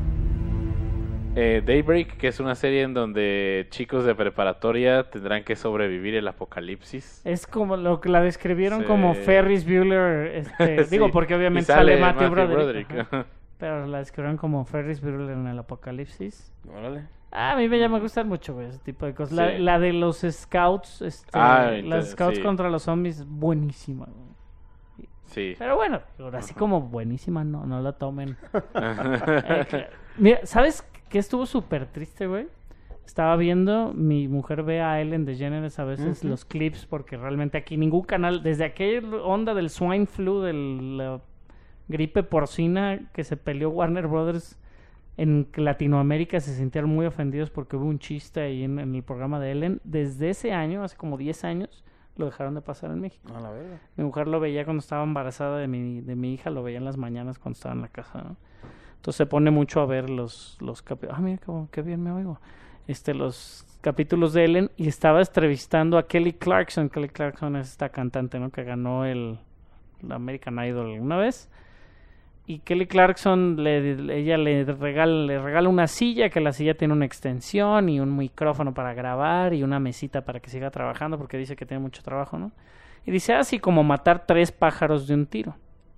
Eh, Daybreak, que es una serie en donde chicos de preparatoria tendrán que sobrevivir el apocalipsis. Es como lo que la describieron Sí. como Ferris Bueller, este, Sí, digo porque y obviamente sale, Matthew, Matthew Broderick, Broderick. ajá. Pero la describieron como Ferris Bueller en el apocalipsis. Órale. Ah, a mí me, ya me gustan mucho, güey, ese tipo de cosas. La, Sí. la de los scouts, este, Ah, las ente- scouts sí. contra los zombies, buenísima, güey. Sí. Pero bueno, ahora así como buenísima, no, no la tomen. Eh, claro. Mira, ¿sabes qué estuvo súper triste, güey? Estaba viendo, mi mujer ve a Ellen DeGeneres a veces Ujú. los clips, porque realmente aquí ningún canal, desde aquella onda del swine flu, de la gripe porcina que se peleó Warner Brothers en Latinoamérica, se sintieron muy ofendidos porque hubo un chiste ahí en, en el programa de Ellen. Desde ese año, hace como diez años, lo dejaron de pasar en México. No, la verdad. Mi mujer lo veía cuando estaba embarazada de mi, de mi hija, lo veía en las mañanas cuando estaba en la casa, ¿no? Entonces se pone mucho a ver los, los capítulos. Ah, mira, qué, qué bien me oigo. Este, los capítulos de Ellen, y estaba entrevistando a Kelly Clarkson. Kelly Clarkson es esta cantante, ¿no? Que ganó el, el American Idol una vez. Y Kelly Clarkson, le, le- ella le regala, le regala una silla, que la silla tiene una extensión y un micrófono para grabar y una mesita para que siga trabajando, porque dice que tiene mucho trabajo, ¿no? Y dice así como matar tres pájaros de un tiro.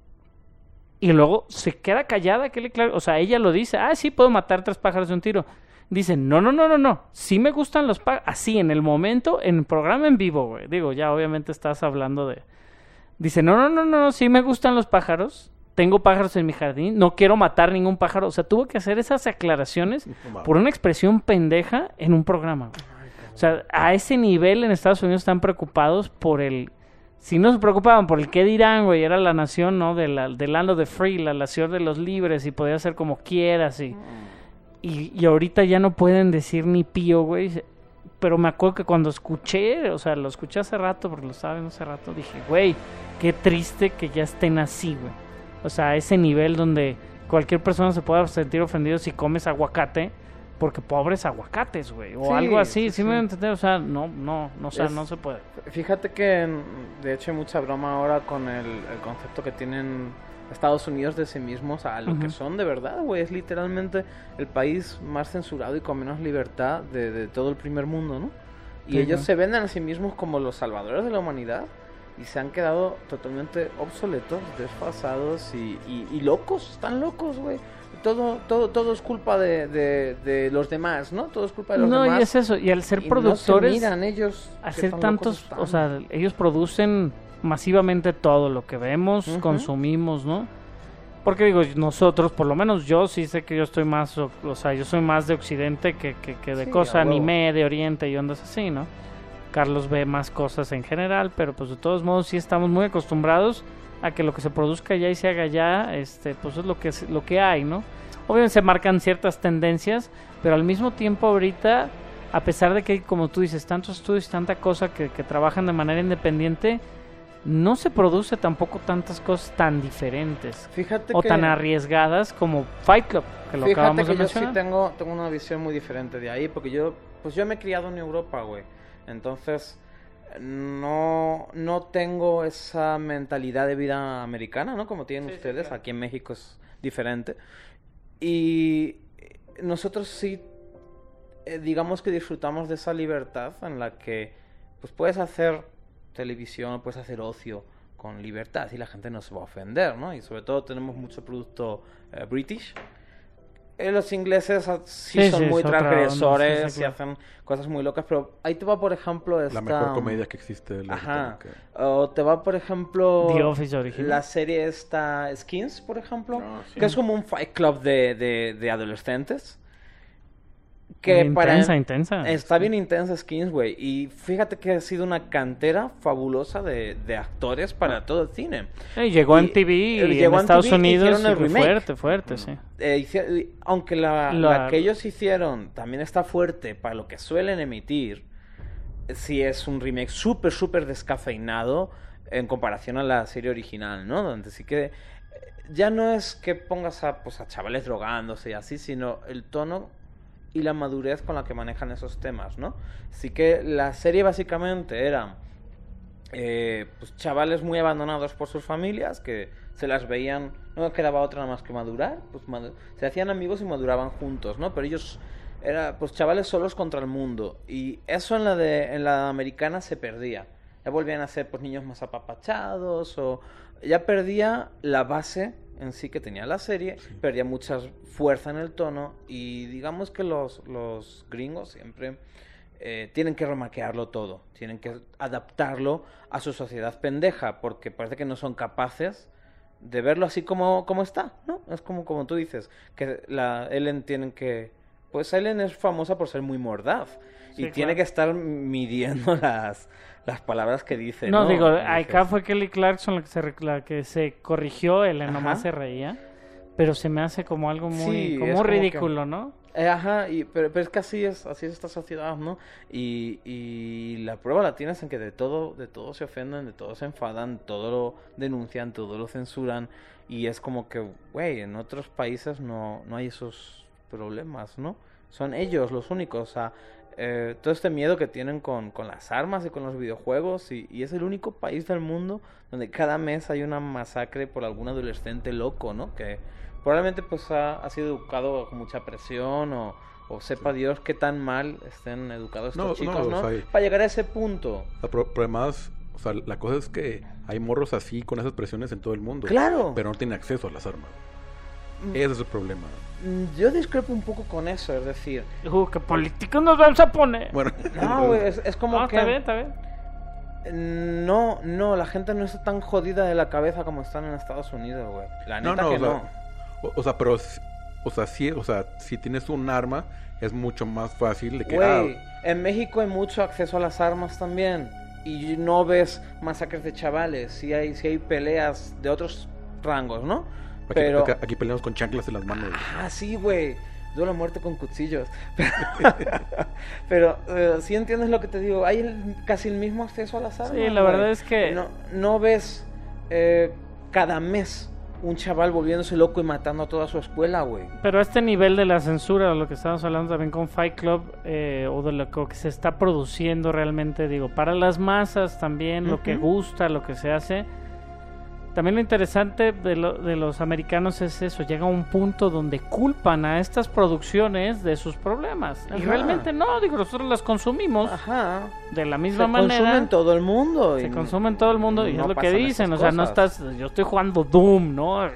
Y luego se queda callada Kelly Clarkson. O sea, ella lo dice, ah, sí, puedo matar tres pájaros de un tiro. Dice, no, no, no, no, no. Sí me gustan los pájaros. Así, en el momento, en el programa en vivo, güey. Digo, ya obviamente estás hablando de... Dice, no, no, no, no, sí me gustan los pájaros. Tengo pájaros en mi jardín. No quiero matar ningún pájaro. O sea, tuvo que hacer esas aclaraciones por una expresión pendeja en un programa, güey. O sea, a ese nivel en Estados Unidos están preocupados por el... Si no se preocupaban por el qué dirán, güey, era la nación, ¿no? De la, del land of the free, la nación de los libres, y podía hacer como quieras, y, y, y ahorita ya no pueden decir ni pío, güey. Pero me acuerdo que cuando escuché, o sea, lo escuché hace rato, porque lo saben hace rato, dije, güey, qué triste que ya estén así, güey. O sea, a ese nivel donde cualquier persona se pueda sentir ofendido si comes aguacate, porque pobres aguacates, güey, o Sí, algo así, sí, ¿sí, sí. me entendés? O sea, no, no, no, o sea, Es- no se puede. Fíjate que, en- de hecho, hay mucha broma ahora con el, el concepto que tienen Estados Unidos de sí mismos a lo Ujú. que son de verdad, güey. Es literalmente el país más censurado y con menos libertad de, de todo el primer mundo, ¿no? Y Sí, ellos ¿no? se venden a sí mismos como los salvadores de la humanidad. y se han quedado totalmente obsoletos, desfasados y, y, y locos, están locos, güey. Todo, todo, todo es culpa de, de, de los demás, ¿no? Todo es culpa de los no, demás. No, y es eso, y al ser y productores, no se miran ellos hacer tantos, o sea, ellos producen masivamente todo lo que vemos, uh-huh. consumimos, ¿no? Porque digo, nosotros, por lo menos yo sí sé que yo estoy más, o, o sea, yo soy más de Occidente que, que, que de sí, cosas anime, de Oriente y ondas así, ¿no? Carlos ve más cosas en general, pero pues de todos modos sí estamos muy acostumbrados a que lo que se produzca allá y se haga allá, este, pues es lo que es, lo que hay, ¿no? Obviamente se marcan ciertas tendencias, pero al mismo tiempo ahorita, a pesar de que hay, como tú dices, tantos estudios y tanta cosa que, que trabajan de manera independiente, no se produce tampoco tantas cosas tan diferentes. Fíjate o que... tan arriesgadas como Fight Club, que lo Fíjate acabamos que de mencionar. Yo sí tengo, tengo una visión muy diferente de ahí, porque yo, pues yo me he criado en Europa, güey. Entonces, no, no tengo esa mentalidad de vida americana, ¿no? Como tienen sí, ustedes. Sí, claro. Aquí en México es diferente. Y nosotros sí, eh, digamos que disfrutamos de esa libertad en la que pues puedes hacer televisión, puedes hacer ocio con libertad y la gente no se va a ofender, ¿no? Y sobre todo tenemos mucho producto eh, British. Eh, los ingleses sí, sí son sí, muy transgresores otra, sí, sí, claro. y hacen cosas muy locas, pero ahí te va, por ejemplo, esta... La mejor comedia que existe. Ajá. Que... O te va, por ejemplo... The Office original. La serie esta Skins, por ejemplo, no, sí. que es como un Fight Club de, de, de adolescentes. Que intensa, para... intensa. Está bien intensa Skins, güey. Y fíjate que ha sido una cantera fabulosa de, de actores para todo el cine. Eh, llegó en T V y en Estados T V, Unidos y el fue fuerte, fuerte, mm. sí. Eh, hici- aunque la, la... la que ellos hicieron también está fuerte para lo que suelen emitir, sí es un remake súper, súper descafeinado en comparación a la serie original, ¿no? Donde sí que... Ya no es que pongas a, pues, a chavales drogándose y así, sino el tono... y la madurez con la que manejan esos temas, ¿no? Así que la serie básicamente era eh, pues chavales muy abandonados por sus familias que se las veían, no quedaba otra nada más que madurar, pues madu- se hacían amigos y maduraban juntos, ¿no? Pero ellos era pues chavales solos contra el mundo y eso en la de en la americana se perdía. Ya volvían a ser pues niños más apapachados o ya perdía la base en sí que tenía la serie, sí. Perdía mucha fuerza en el tono y digamos que los, los gringos siempre eh, tienen que remaquearlo todo, tienen que adaptarlo a su sociedad pendeja porque parece que no son capaces de verlo así como, como está, ¿no? Es como, como tú dices, que la Ellen tienen que... Pues Ellen es famosa por ser muy mordaz sí, y claro. tiene que estar midiendo las... las palabras que dice, no, ¿no? digo, Dices... acá fue Kelly Clarkson la que se, la que se corrigió, él nomás se reía, pero se me hace como algo muy, sí, como como ridículo, que... ¿no? Eh, ajá, y, pero, pero es que así es, así es esta sociedad, ¿no? Y, y la prueba la tienes en que de todo, de todo se ofenden, de todo se enfadan, todo lo denuncian, todo lo censuran, y es como que, güey, en otros países no, no hay esos problemas, ¿no? Son ellos los únicos, o sea, Eh, todo este miedo que tienen con, con las armas y con los videojuegos y, y es el único país del mundo donde cada mes hay una masacre por algún adolescente loco, ¿no? Que probablemente pues ha, ha sido educado con mucha presión o, o sepa sí. Dios qué tan mal estén educados estos no, chicos, ¿no? ¿no? O sea, para llegar a ese punto. Pero además, o sea, la cosa es que hay morros así con esas presiones en todo el mundo. ¡Claro! Pero no tienen acceso a las armas. Ese es el problema. Yo discrepo un poco con eso, es decir... Uh, ¿qué políticos nos vamos a poner? Bueno, no, güey, es, es como no, que... está bien, está bien. No, no, la gente no está tan jodida de la cabeza como están en Estados Unidos, güey. La neta no, no, que o sea, no. O, o sea, pero... O sea, sí, o sea, si tienes un arma, es mucho más fácil de que... Güey, Ah, en México hay mucho acceso a las armas también. Y no ves masacres de chavales. Sí hay, sí hay peleas de otros rangos, ¿no? Aquí, pero... aquí, aquí peleamos con chanclas en las manos. Ah, sí, güey. Duelo a muerte con cuchillos. Pero uh, sí entiendes lo que te digo. Hay el, casi el mismo acceso a las armas. Sí, la güey. verdad es que... No, no ves eh, cada mes un chaval volviéndose loco y matando a toda su escuela, güey. Pero a este nivel de la censura, lo que estábamos hablando también con Fight Club, eh, o de lo que se está produciendo realmente, digo, para las masas también, uh-huh. lo que gusta, lo que se hace... también lo interesante de, lo, de los americanos es eso, llega a un punto donde culpan a estas producciones de sus problemas. Ajá. Y realmente no, digo, nosotros las consumimos Ajá. de la misma Se manera. consume en todo el mundo. Se y consume en todo el mundo y no es lo que pasan dicen, o esas sea, no cosas. estás, yo estoy jugando Doom, ¿no? Y,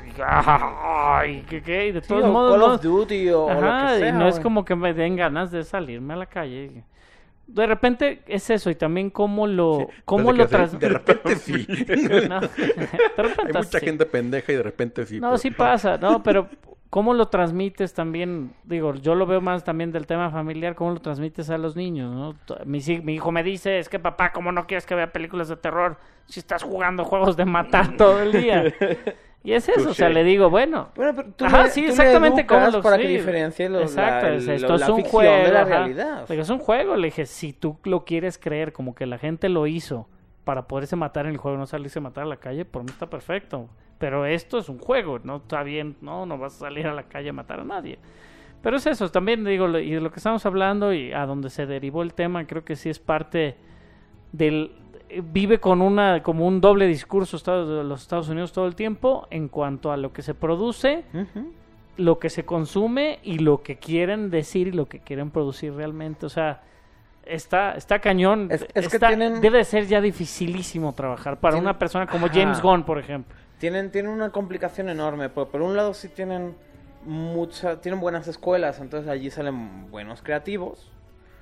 ay, ¿qué, qué? Y de Sí, todos o modos, Call no, of Duty o, o lo ajá, que sea. y no es güey. como que me den ganas de salirme a la calle. De repente es eso, y también cómo lo, cómo Parece lo que tras... sí, de repente sí. No, de repente Hay mucha sí. gente pendeja y de repente sí. No, pero- sí pasa, no, pero cómo lo transmites también, digo, yo lo veo más también del tema familiar, cómo lo transmites a los niños, ¿no? T- Mi, si- mi hijo me dice, es que papá, ¿cómo no quieres que vea películas de terror si estás jugando juegos de matar todo el día? Y es eso, o sea, le digo, bueno, Bueno, pero tú ajá, le- sí, tú le exactamente educas como lo para sí. que diferencie lo- Exacto, la, es- el- esto la es un ficción juego, de la ajá. realidad. Le dije, es un juego, le dije, si tú lo quieres creer como que la gente lo hizo para poderse matar en el juego, no salirse a matar a la calle, por mí está perfecto. Pero esto es un juego, no está bien, no, no vas a salir a la calle a matar a nadie. Pero es eso, también digo, lo- y de lo que estamos hablando y a donde se derivó el tema, creo que sí es parte del... Vive con una como un doble discurso Estados, de los Estados Unidos todo el tiempo en cuanto a lo que se produce, Ujú. lo que se consume y lo que quieren decir y lo que quieren producir realmente. O sea, está, está cañón. Es- es que Está- tienen- Debe ser ya dificilísimo trabajar para Tienen- una persona como Ajá. James Gunn, por ejemplo. Tienen, tienen una complicación enorme. Por, por un lado sí tienen mucha, tienen buenas escuelas, entonces allí salen buenos creativos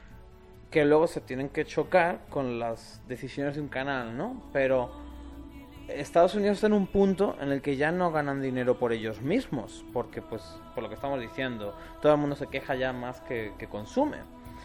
que luego se tienen que chocar con las decisiones de un canal, ¿no? Pero Estados Unidos está en un punto en el que ya no ganan dinero por ellos mismos, porque pues, por lo que estamos diciendo, todo el mundo se queja ya más que, que consume.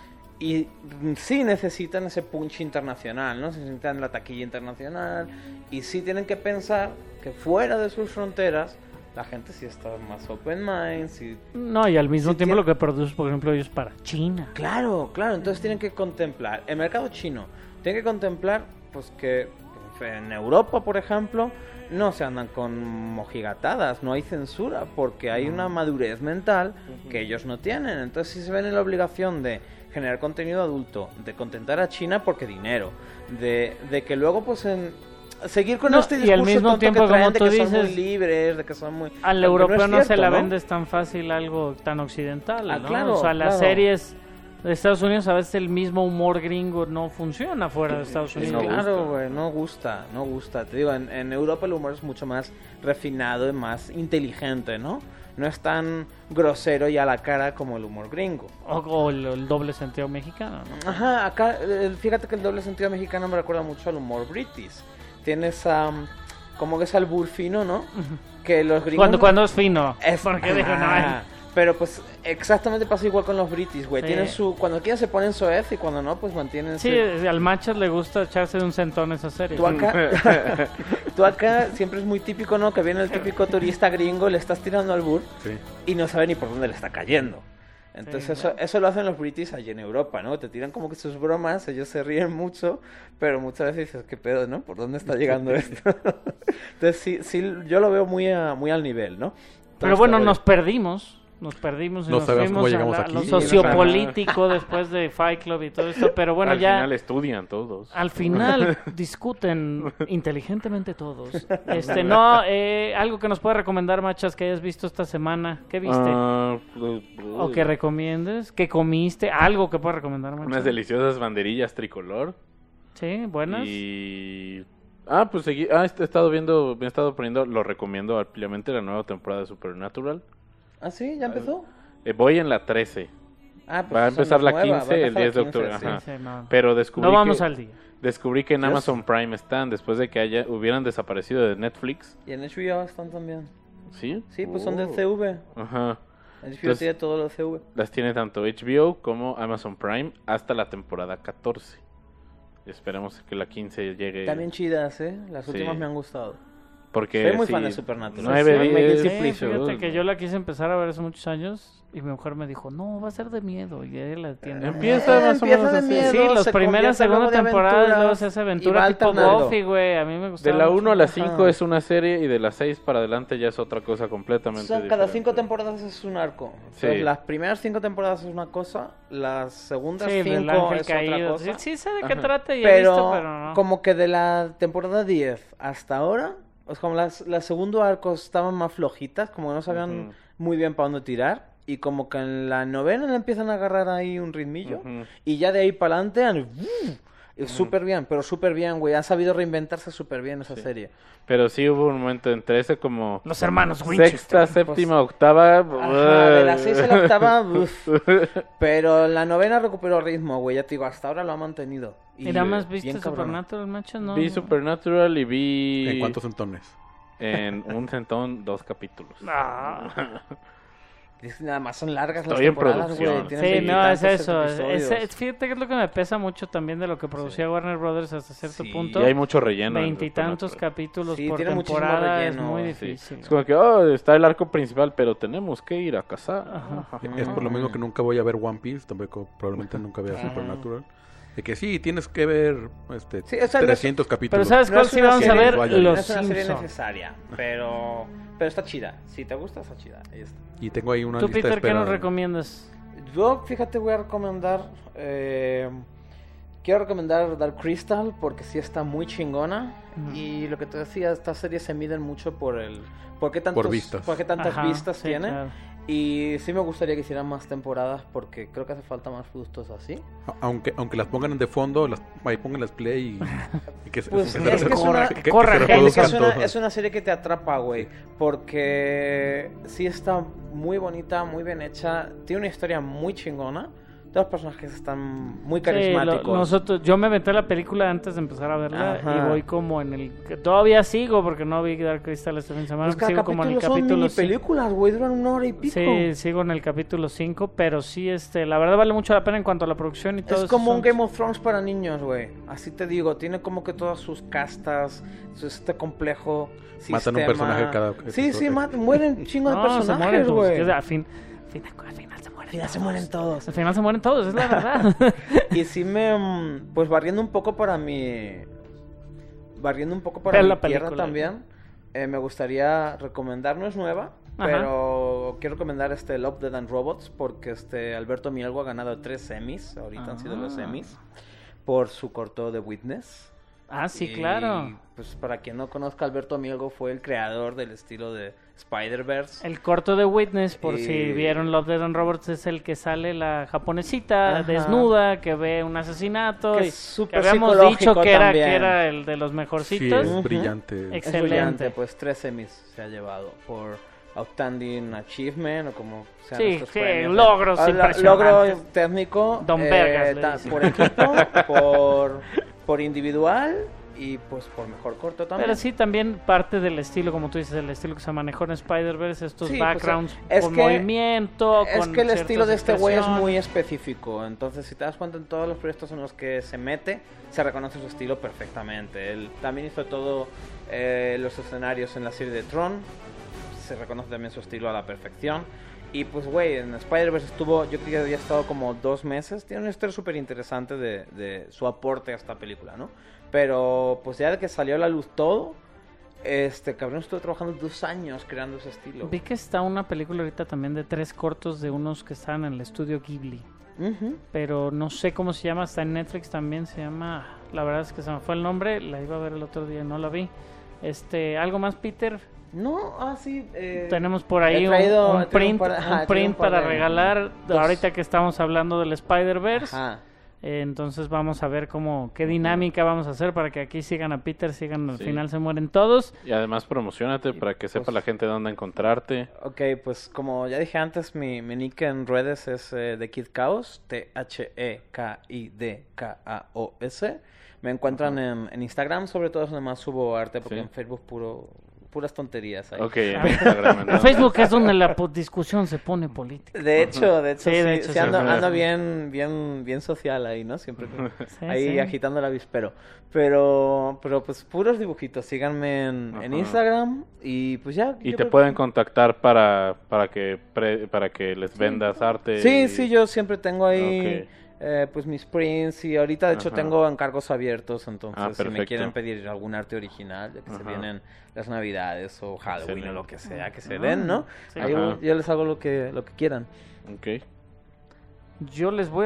Y mm, sí necesitan ese punch internacional, ¿no? Necesitan la taquilla internacional y sí tienen que pensar que fuera de sus fronteras la gente sí está más open mind, sí... No, y al mismo Sí, tiempo tiene- lo que produce, por ejemplo, ellos para China. Claro, claro, entonces tienen que contemplar el mercado chino, tienen que contemplar pues que pues, en Europa, por ejemplo, no se andan con mojigatadas, no hay censura porque hay una madurez mental que ellos no tienen, entonces sí se ven en la obligación de generar contenido adulto, de contentar a China porque dinero, de, de que luego pues en seguir con No, este y discurso al mismo tonto tiempo, que traen como de tú que son muy dices, libres, de que son muy... Al aunque europeo es no, se cierto, la ¿no? vendes tan fácil algo tan occidental, Ah, ¿no? claro, o sea, las claro. series de Estados Unidos, a veces el mismo humor gringo no funciona fuera de Estados Es Unidos. no claro, gusta. güey, no gusta, no gusta. Te digo, en, en Europa el humor es mucho más refinado y más inteligente, ¿no? No es tan grosero y a la cara como el humor gringo. O, o el, el doble sentido mexicano, ¿no? Ajá, acá, eh, fíjate que el doble sentido mexicano me recuerda mucho al humor british. Tiene esa, mm, como que es albur fino, ¿no? Que los gringos... Cuando, cuando es fino. Es Porque digo, no hay- Ajá. Pero pues exactamente pasa igual con los british, güey. Sí. Tienen su... Cuando quieren se ponen soez y cuando no, pues mantienen Sí, su... al Machas le gusta echarse de un centón esa serie. Tú acá, tú acá siempre es muy típico, ¿no? Que viene el típico turista gringo, le estás tirando al bur Sí. y no sabe ni por dónde le está cayendo. Entonces Sí, eso, claro. eso lo hacen los british allí en Europa, ¿no? Te tiran como que sus bromas, ellos se ríen mucho, pero muchas veces dices, ¿qué pedo, no? ¿Por dónde está llegando esto? Entonces sí, sí, yo lo veo muy, a- muy al nivel, ¿no? Pero Entonces, bueno, te nos voy- perdimos. Nos perdimos y No nos sabemos fuimos cómo a, llegamos la- a aquí. lo Sí, no sociopolítico después de Fight Club y todo esto. Pero bueno, Al ya final estudian todos. al final discuten inteligentemente todos. Este, no, eh, algo que nos puede recomendar, Machas, que hayas visto esta semana. ¿Qué viste? Ah, pues, O que recomiendes. ¿Qué comiste? Algo que pueda recomendar, Machas. unas deliciosas banderillas tricolor. Sí, buenas. Y... Ah, pues seguí... Ah, he estado viendo... Me he estado poniendo... Lo recomiendo ampliamente la nueva temporada de Supernatural. ¿Ah, sí? ¿Ya empezó? Eh, voy en la trece. Ah, pues Va a esa no empezar es la nueva, va a quince el empezar diez de la quince, octubre. sí. Ajá. Sí, no. Pero descubrí No vamos que... al día. Descubrí que en Yo Amazon sí. Prime están después de que haya hubieran desaparecido de Netflix. Y en H B O están también. ¿Sí? Sí, pues son Oh. del C V. Ajá. H B O Entonces- tiene todo lo de C V. Las tiene tanto H B O como Amazon Prime hasta la temporada catorce. Esperemos que la quince llegue. También chidas, ¿eh? Las Sí. últimas me han gustado. Porque Soy muy sí, fan de Supernatural. nueve, Sí, diez, me guilty Sí, pleasure. fíjate que yo la quise empezar a ver hace muchos años y mi mujer me dijo, no, va a ser de miedo. Y ahí la tiene. Empieza Eh, más o empieza menos de así. miedo. Sí, las se primeras, convierte luego segunda de temporada y luego aventuras se hace y aventura va tipo alternando. Buffy, güey. A mí me gusta. De la uno a la Ajá. cinco es una serie y de la seis para adelante ya es otra cosa completamente Son- diferente. cada cinco temporadas es un arco. Sí. Entonces, las primeras cinco temporadas es una cosa, las segundas Sí, del cinco ángel es otra caído. cosa. Sí, sí sé de qué Ajá. trata y he pero, visto, pero no. como que de la temporada diez hasta ahora, O sea, como las, las segundo arcos estaban más flojitas, como que no sabían Ujú. muy bien para dónde tirar. Y como que en la novena le empiezan a agarrar ahí un ritmillo. Ujú. Y ya de ahí para adelante, súper bien, pero súper bien, güey. Han sabido reinventarse súper bien esa Sí. serie. Pero sí hubo un momento entre ese como Los hermanos Winchester. sexta, séptima, octava. Ajá, de la seis a la octava, uf. Pero la novena recuperó ritmo, güey. Ya te digo, hasta ahora lo ha mantenido. Y ¿Y nada más bien viste cabrón. Supernatural, macho? No, Vi no. Supernatural y vi ¿En cuántos centones? en un centón dos capítulos. Ah. Es que nada más son largas Estoy en las temporadas, producción. güey. Tienen Sí, no, es veintitantos eso. Es, episodios. es- fíjate que es lo que me pesa mucho también de lo que producía Warner Brothers hasta cierto Sí, punto. Y hay mucho relleno. en Veintitantos Supernatural. capítulos Sí, por tiene muchísimo temporada, es relleno, muy sí. difícil. Es como que, oh, está el arco principal, pero tenemos que ir a cazar. Ajá. Es por lo mismo que nunca voy a ver One Piece, tampoco probablemente nunca vea Ajá. Supernatural. De que sí, tienes que ver este, Sí, o sea, no es- trescientos Pero capítulos. ¿sabes No cuál es sí una vamos a serie- ver? Vaya, No Los es una serie Simpsons. necesaria, pero, pero está chida. Si te gusta, está chida. Ahí está. Y tengo ahí una ¿Tú, lista de Peter, qué espera. nos recomiendas? Yo, fíjate, voy a recomendar. eh, quiero recomendar Dark Crystal porque sí está muy chingona. Ujú. Y lo que te decía, estas series se miden mucho por el. ¿Por qué, tantos, vistas. por qué tantas Ajá, vistas sí, tiene? claro. Y sí me gustaría que hicieran más temporadas porque creo que hace falta más productos así. A- Aunque, aunque las pongan de fondo, las, ahí pongan las play y, y que, se- Pues que es se- que es una- que- que corra, se gente, Es, que reproduzcan es, una, todas. es una serie que te atrapa, güey. Porque sí está muy bonita, muy bien hecha. Tiene una historia muy chingona. Todos los personajes están muy Sí, lo- carismáticos. nosotros, yo me metí la película antes de empezar a verla Ajá. y voy como en el... que Todavía sigo porque no vi Dark Crystal este fin de semana. Pues cada sigo como en el capítulo son capítulo mini cinco. películas, güey. Duran una hora y pico. Sí, sigo en el capítulo cinco, pero sí, este, la verdad vale mucho la pena en cuanto a la producción y todo Es eso. como un son- Game of Thrones para niños, güey. Así te digo, tiene como que todas sus castas, su este complejo Matan un sistema. personaje cada Sí, episodio. sí, mat- mueren chingo de No, se personajes, mueren, pues, güey. que es- al fin, al fin- al final se mueren Al final se todos. mueren todos. Al final se mueren todos, es la verdad. Y sí me... mm, Pues barriendo un poco para mi... Barriendo un poco para Ver mi la tierra película. también. eh, me gustaría recomendar, no es nueva, Ajá. pero quiero recomendar este Love, Death and Robots porque este Alberto Mielgo ha ganado tres Emmys, ahorita han sido los Ah. Emmys, por su corto The Witness. Ah, sí, Y, claro. Pues para quien no conozca, Alberto Mielgo fue el creador del estilo de Spider-Verse. El corto de Witness, por Y- si vieron Love, Death and Robots, es el que sale la japonesita Ajá. desnuda, que ve un asesinato. Que y es que súper habíamos psicológico dicho que era, también. que era el de los Sí, mejorcitos. es Ujú. brillante. Es Excelente. brillante, pues tres Emmys se ha llevado por Outstanding Achievement o como sean Sí, estos sí, premios. logros Ah, la- impresionantes. Logro técnico. Don eh, Vergas, le ta- dicen. por equipo, por, por individual y pues por mejor corto también. Pero sí, también parte del estilo, como tú dices, el estilo que se manejó en Spider-Verse, estos Sí, pues, backgrounds es con que- movimiento, Es con que el ciertas estilo de este güey es expresiones. muy específico, entonces si te das cuenta en todos los proyectos en los que se mete, se reconoce su estilo perfectamente. Él también hizo todo eh, los escenarios en la serie de Tron, se reconoce también su estilo a la perfección. Y pues güey, en Spider-Verse estuvo, yo creo que había estado como dos meses, tiene una historia súper interesante de, de su aporte a esta película, ¿no? Pero pues ya de que salió a la luz todo, este cabrón estuvo trabajando dos años creando ese estilo. Vi que está una película ahorita también de tres cortos de unos que están en el estudio Ghibli. Ujú. Pero no sé cómo se llama, está en Netflix también, se llama, la verdad es que se me fue el nombre, la iba a ver el otro día y no la vi. Este, ¿algo más, Peter? No, ah, sí. eh, Tenemos por ahí he un- traído- un, he traído print, par- ajá, un he traído print un par para de- regalar, dos. ahorita que estamos hablando del Spider-Verse. Ajá. Eh, entonces vamos a ver cómo, qué dinámica vamos a hacer para que aquí sigan a Peter, sigan al Sí. final se mueren todos. Y además promocionate para que sepa pues- la gente dónde encontrarte. Ok, pues como ya dije antes, mi, mi nick en redes es eh, The Kid Chaos, T H E K I D K A O S. Me encuentran en, en Instagram, sobre todo es donde más subo arte, porque Sí. en Facebook puro puras tonterías ahí. Ok, en Instagram. En entonces. Facebook es donde la po- discusión se pone política. De hecho, de hecho, Sí, sí, de hecho, sí sí. ando, Ajá. ando bien, bien, bien social ahí, ¿no? Siempre que- Sí, ahí sí. agitando el avispero. Pero, pero pues puros dibujitos. Síganme en, en Ajá. Instagram y pues ya. Y yo te creo pueden que- contactar para, para, que, pre- para que les vendas arte. Sí, y- sí, yo siempre tengo ahí Ok. eh, pues mis prints y ahorita de hecho Ajá. tengo encargos abiertos, entonces Ah, si me perfecto. quieren pedir algún arte original, ya que se Ajá. vienen las navidades o Halloween Excelente. o lo que sea que se Ah, den, ¿no? sí. Ahí Ajá. yo les hago lo que lo que quieran. Ok. Yo les voy a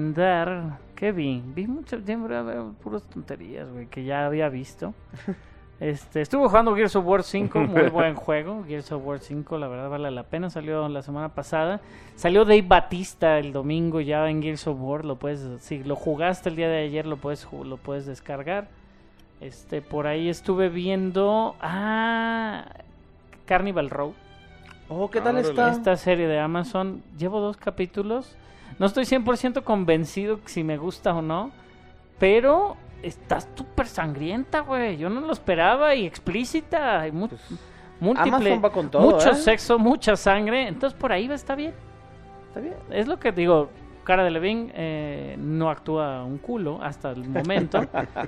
recomendar, ¿qué vi? Vi mucho tiempo, a ver, puras tonterías, güey, que ya había visto. Este, estuve jugando Gears of War cinco, muy buen juego. Gears of War cinco, la verdad vale la pena. Salió la semana pasada. Salió Dave Batista el domingo ya en Gears of War. Lo puedes, si lo jugaste el día de ayer, lo puedes, lo puedes descargar. Este, por ahí estuve viendo ah, Carnival Row. Oh, ¿qué tal Órale. está? Esta serie de Amazon. Llevo dos capítulos. No estoy cien por ciento convencido si me gusta o no. Pero está súper sangrienta, güey. Yo no lo esperaba y explícita. Y mu- Pues, múltiple. Amazon va con todo, mucho ¿eh? sexo, mucha sangre. Entonces por ahí va, está bien. Está bien. Es lo que digo. Cara de Levine eh, no actúa un culo hasta el momento.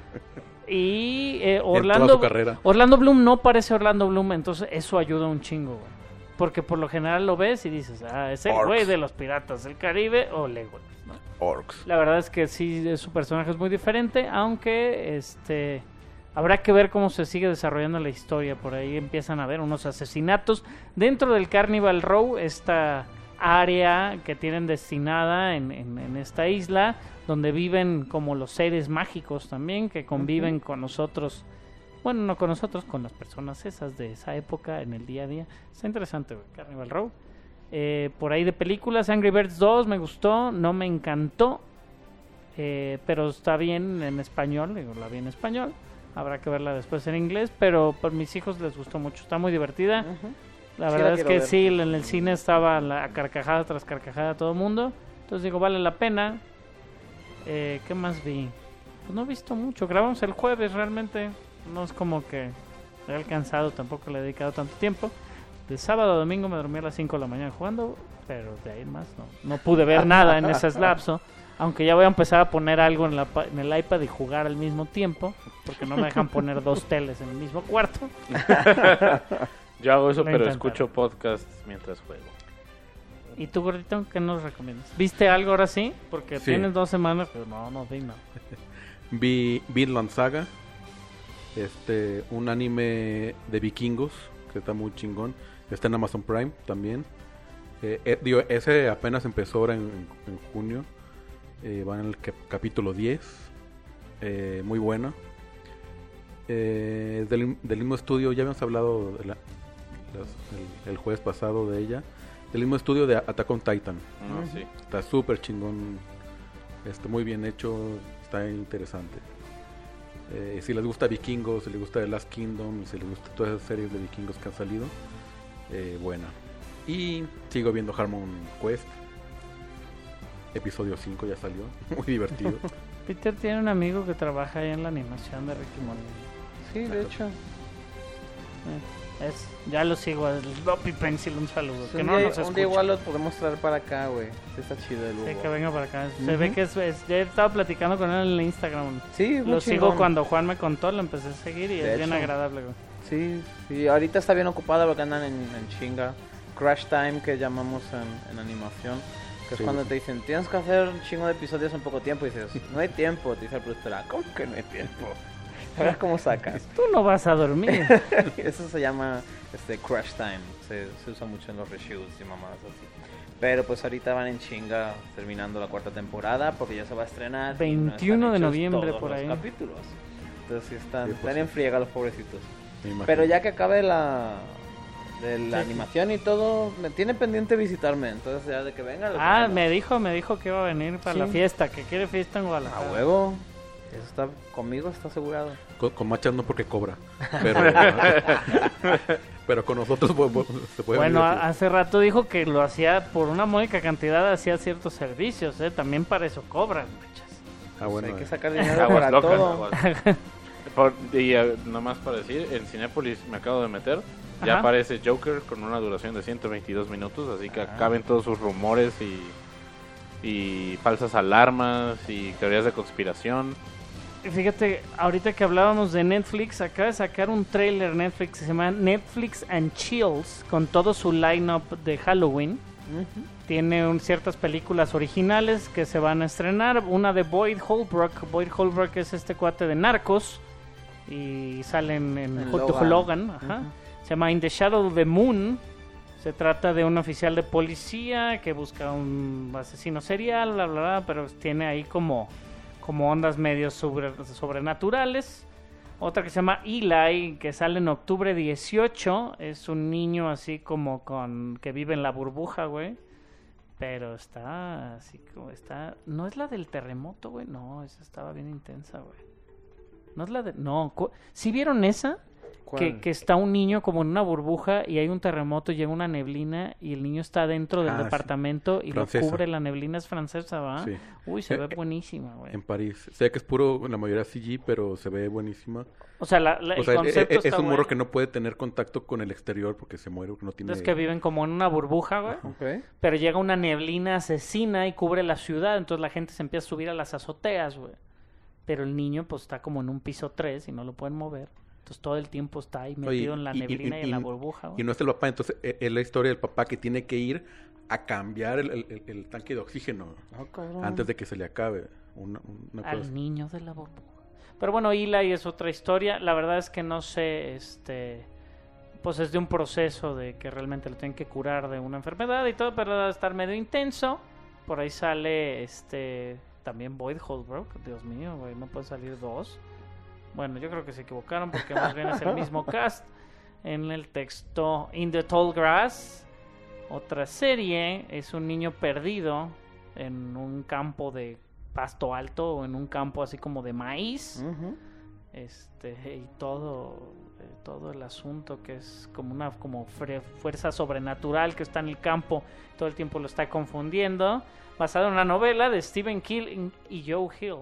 Y eh, toda Orlando, su carrera. Orlando Bloom no parece Orlando Bloom, entonces eso ayuda un chingo, güey. Porque por lo general lo ves y dices, ah, es el Orcs. güey de los Piratas del Caribe o Legolas, ¿no? Orcs. La verdad es que sí, su personaje es muy diferente, aunque este habrá que ver cómo se sigue desarrollando la historia. Por ahí empiezan a haber unos asesinatos dentro del Carnival Row, esta área que tienen destinada en, en, en esta isla, donde viven como los seres mágicos también, que conviven con nosotros. Bueno, no con nosotros, con las personas esas de esa época en el día a día. Está interesante, güey, Carnival Row. Eh, por ahí de películas, Angry Birds dos me gustó, no me encantó, eh, pero está bien en español, digo, la vi en español. Habrá que verla después en inglés, pero por mis hijos les gustó mucho, está muy divertida. Ujú. La Sí, verdad la es quiero que ver. sí, en el cine estaba la carcajada tras carcajada todo el mundo. Entonces digo, vale la pena. Eh, ¿Qué más vi? Pues no he visto mucho. Grabamos el jueves realmente. No es como que he alcanzado, tampoco le he dedicado tanto tiempo. De sábado a domingo me dormí a las cinco de la mañana jugando, pero de ahí más no. No pude ver nada en ese lapso. Aunque ya voy a empezar a poner algo en, la, pa- en el iPad y jugar al mismo tiempo. Porque no me dejan poner dos teles en el mismo cuarto. Yo hago eso, Lo pero intentaron. escucho podcasts mientras juego. ¿Y tú, gordito, qué nos recomiendas? ¿Viste algo ahora sí? Porque Sí. tienes dos semanas, pero no, no vi nada. Vi Vinland Saga, este, un anime de vikingos que está muy chingón. Está en Amazon Prime también. Eh, eh, digo, ese apenas empezó ahora en, en junio. Eh, va en el cap- capítulo diez. Eh, muy bueno. Eh, del, del mismo estudio, ya habíamos hablado de la- las- el, el jueves pasado de ella. Del mismo estudio de Attack on Titan. No, sí. Está súper chingón. Está muy bien hecho. Está interesante. Eh, si les gusta Vikingos, si les gusta The Last Kingdom, si les gusta todas esas series de vikingos que han salido, eh, buena. Y sigo viendo Harmon Quest. Episodio cinco ya salió. Muy divertido. Peter tiene un amigo que trabaja ahí en la animación de Ricky Morty. Sí, de hecho. Eh, es, ya lo sigo, el Sloppy Pencil, un saludo. Sí, que un no día, nos un escucha. día igual lo podemos traer para acá, güey. Sí, está chido el Sí, Hugo. que venga para acá. Se Ujú. ve que es, es- ya estaba platicando con él en el Instagram. Sí, muy Lo sigo chingón. cuando Juan me contó, lo empecé a seguir y De es bien hecho. agradable, güey. Sí, sí, ahorita está bien ocupado porque andan en, en chinga. Crash time que llamamos en, en animación. Que es Sí, cuando sí. te dicen, tienes que hacer un chingo de episodios en poco tiempo. Y dices, no hay tiempo. Te dice el productor, "Ah, ¿cómo que no hay tiempo? A ver cómo sacas. Tú no vas a dormir. Eso se llama este Crash time. Se, se usa mucho en los reshoots y mamadas así. Pero pues ahorita van en chinga terminando la cuarta temporada porque ya se va a estrenar. y no veintiuno de están hechos noviembre todos por los ahí. capítulos. Entonces sí están, Sí, pues, están en friega los pobrecitos. Me imagino. Pero ya que acabe la de la Sí. animación y todo, me tiene pendiente visitarme. Entonces ya de que venga. lo Ah, traemos. me dijo, me dijo que iba a venir para Sí. la fiesta, que quiere fiesta en Guadalajara. A huevo. Eso está conmigo, está asegurado. Con, con Machas no porque cobra. Pero, pero con nosotros pu- pu- se puede Bueno, venir. a- hace rato dijo que lo hacía por una módica cantidad, hacía ciertos servicios, ¿eh? También para eso cobran, machas. Ah, bueno. Hay que eh. sacar dinero Aguas para locas, todo. aguas. Por- y eh, nomás para decir, en Cinépolis me acabo de meter. Ya Ajá. aparece Joker con una duración de ciento veintidós minutos, así que Ah. acaben todos sus rumores y, y falsas alarmas y teorías de conspiración. Y Fíjate, ahorita que hablábamos de Netflix, acaba de sacar un trailer Netflix que se llama Netflix and Chills, con todo su lineup de Halloween. Ujú. Tiene un- ciertas películas originales que se van a estrenar. Una de Boyd Holbrook. Boyd Holbrook es este cuate de Narcos. Y salen en, En Hot to Logan. Logan. Ajá. Ujú. Se llama In the Shadow of the Moon. Se trata de un oficial de policía que busca un asesino serial, bla, bla, bla, pero tiene ahí como, como ondas medio sobre- sobrenaturales. Otra que se llama Eli, que sale en octubre dieciocho. Es un niño así como con... que vive en la burbuja, güey. Pero está así como está... ¿No es la del terremoto, güey? No, esa estaba bien intensa, güey. No es la de... No, cu- ¿sí vieron esa? Que, que está un niño como en una burbuja y hay un terremoto, llega una neblina y el niño está dentro del Ah, sí. departamento y Francesa. lo cubre, la neblina es francesa, ¿va? Sí. Uy, se Eh, ve eh, buenísima, güey. En París. Sé que es puro, la mayoría C G, pero se ve buenísima. O sea, la, la- O el sea, e- concepto e- está es un morro bueno. que no puede tener contacto con el exterior porque se muere, porque no tiene... Es que viven como en una burbuja, güey. Ok. Pero llega una neblina asesina y cubre la ciudad, entonces la gente se empieza a subir a las azoteas, güey. Pero el niño pues está como en un piso tres y no lo pueden mover. Entonces todo el tiempo está ahí metido Oye, en la y- y- neblina y, y- en la y- burbuja, Y güey. no es el papá, entonces e- es la historia del papá que tiene que ir a cambiar el, el- el- el tanque de oxígeno Ah, cabrón. antes de que se le acabe. Una, una cosa Al así. niño de la burbuja. Pero bueno, Eli es otra historia. La verdad es que no sé, este... Pues es de un proceso de que realmente lo tienen que curar de una enfermedad y todo, pero va a estar medio intenso. Por ahí sale, este... También Boyd Holbrook. Dios mío, güey, no puede salir dos. Bueno, yo creo que se equivocaron porque más bien es el mismo cast. En el texto In the Tall Grass, otra serie, es un niño perdido en un campo de pasto alto o en un campo así como de maíz. Ujú. Este, y todo eh, todo el asunto que es como una como fre- fuerza sobrenatural que está en el campo, todo el tiempo lo está confundiendo, basado en una novela de Stephen King y Joe Hill.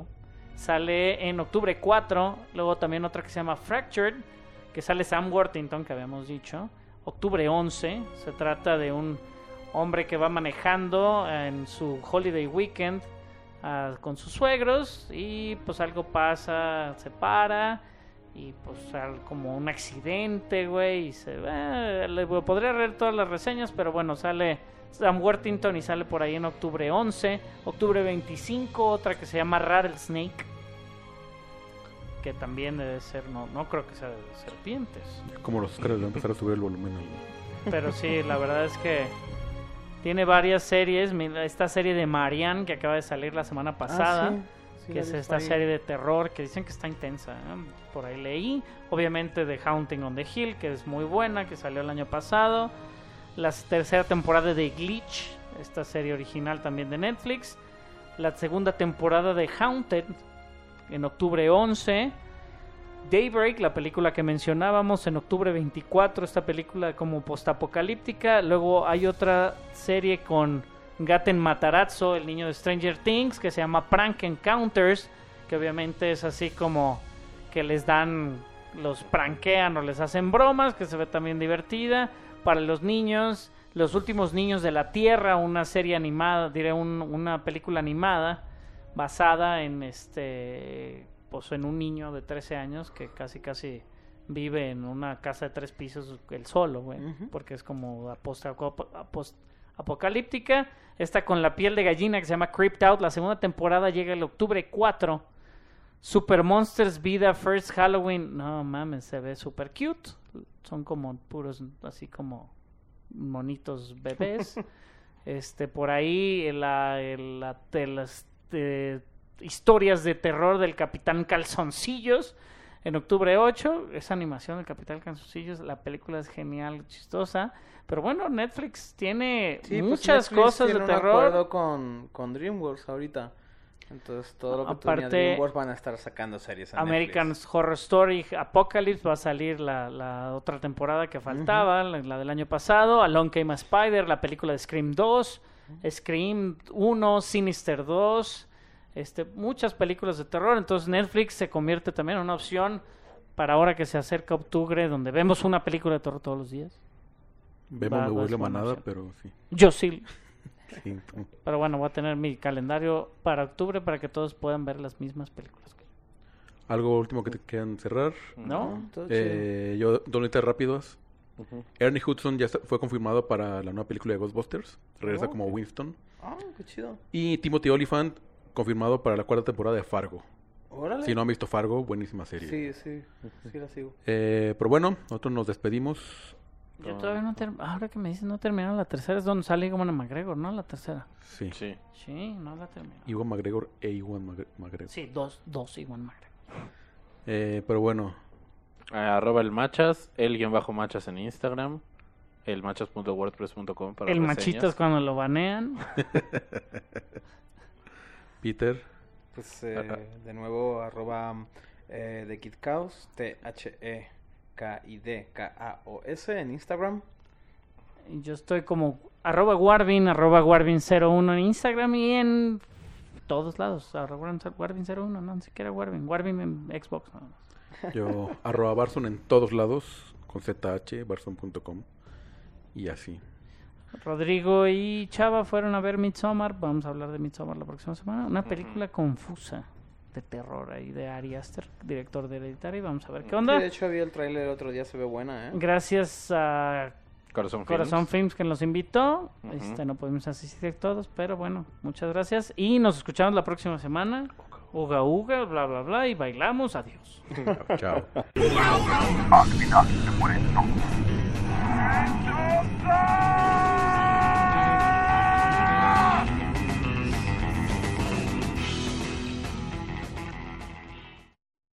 Sale en octubre cuatro, luego también otra que se llama Fractured, que sale Sam Worthington, que habíamos dicho. Octubre once, se trata de un hombre que va manejando en su holiday weekend uh, con sus suegros y pues algo pasa, se para y pues al, como un accidente, güey, y se eh, le podría leer todas las reseñas, pero bueno, sale Sam Worthington y sale por ahí en octubre once. Octubre veinticinco, otra que se llama Rattlesnake, que también debe ser, no, no creo que sea de serpientes, Como los Oscars, le va a empezar a subir el volumen. al- pero sí, la verdad es que tiene varias series. Mira, esta serie de Marianne que acaba de salir la semana pasada, Ah, sí. Sí, que la es vi esta por ahí. serie de terror que dicen que está intensa, ¿eh? Por ahí leí. Obviamente The Haunting on the Hill, que es muy buena, que salió el año pasado. La tercera temporada de Glitch, esta serie original también de Netflix. La segunda temporada de Haunted en octubre once. Daybreak, la película que mencionábamos, en octubre veinticuatro, esta película como postapocalíptica. Luego hay otra serie con Gaten Matarazzo, el niño de Stranger Things, que se llama Prank Encounters, que obviamente es así como que les dan, los pranquean o les hacen bromas, que se ve también divertida para los niños. Los últimos niños de la Tierra, una serie animada, diré un- una película animada basada en este, pues en un niño de trece años que casi casi vive en una casa de tres pisos él solo, güey, Ujú. porque es como post apocalíptica. Esta con la piel de gallina que se llama Creeped Out, la segunda temporada llega el octubre cuatro. Super Monsters Vida First Halloween, no mames, se ve super cute. Son como puros así como monitos bebés. Este, por ahí la, la de las de, historias de terror del Capitán Calzoncillos en octubre ocho, esa animación del Capitán Calzoncillos, la película es genial, chistosa, pero bueno, Netflix tiene Sí, pues muchas Netflix cosas de tiene un terror. acuerdo con, con DreamWorks ahorita. Entonces todo lo que Aparte, tenía DreamWorks van a estar sacando series en American Netflix. Horror Story Apocalypse va a salir la, la otra temporada que faltaba, la, la del año pasado. Along Came a Spider, la película de Scream dos, Scream uno, Sinister dos, este, muchas películas de terror. Entonces Netflix se convierte también en una opción para ahora que se acerca octubre, donde vemos una película de terror todos los días. Vemos Va, Me va, Voy es la buena manada, opción. pero sí. Yo sí, sí, tú. pero bueno, voy a tener mi calendario para octubre para que todos puedan ver las mismas películas. que yo. ¿Algo último que te quieran cerrar? ¿No? Todo chido. Eh, yo, dos notas rápidas. Ujú. Ernie Hudson ya está- fue confirmado para la nueva película de Ghostbusters. Regresa Oh, como ok. Winston. Ah, qué chido. Y Timothy Olyphant confirmado para la cuarta temporada de Fargo. Órale. Si no han visto Fargo, buenísima serie. Sí, sí, sí la sigo. Eh, pero bueno, nosotros nos despedimos. Yo todavía no termino. Ahora que me dicen no terminaron la tercera, es donde sale Ewan McGregor, ¿no? La tercera. Sí. Sí. Sí, no la terminaron. Iwan McGregor e Iwan Magre- McGregor. Sí, dos, dos Ewan McGregor. Eh, pero bueno, arroba el machas, el guión bajo machas en Instagram, el machas punto wordpress punto com para El reseñas. machitas cuando lo banean. Peter. Pues eh, de nuevo, arroba eh, The Kid Chaos, T H E K I D K A O S en Instagram. Y yo estoy como arroba Warvin, arroba Warvin cero uno en Instagram y en todos lados. Arroba Warvin cero uno, no, ni siquiera Warvin. Warvin en Xbox nada más. Yo, arroba Barson en todos lados, con Z H, barson punto com. Y así. Rodrigo y Chava fueron a ver Midsommar. Vamos a hablar de Midsommar la próxima semana. Una película uh-huh. confusa de terror ahí de Ari Aster, director de Hereditary. Vamos a ver qué onda. Sí, de hecho vi el tráiler el otro día, se ve buena, ¿eh? Gracias a Corazón, Corazón Films. Films que nos invitó. Uh-huh. Este, no pudimos asistir todos, pero bueno, muchas gracias. Y nos escuchamos la próxima semana. Uga uga, bla bla bla, y bailamos. Adiós. Chao. Al final se mueren todos.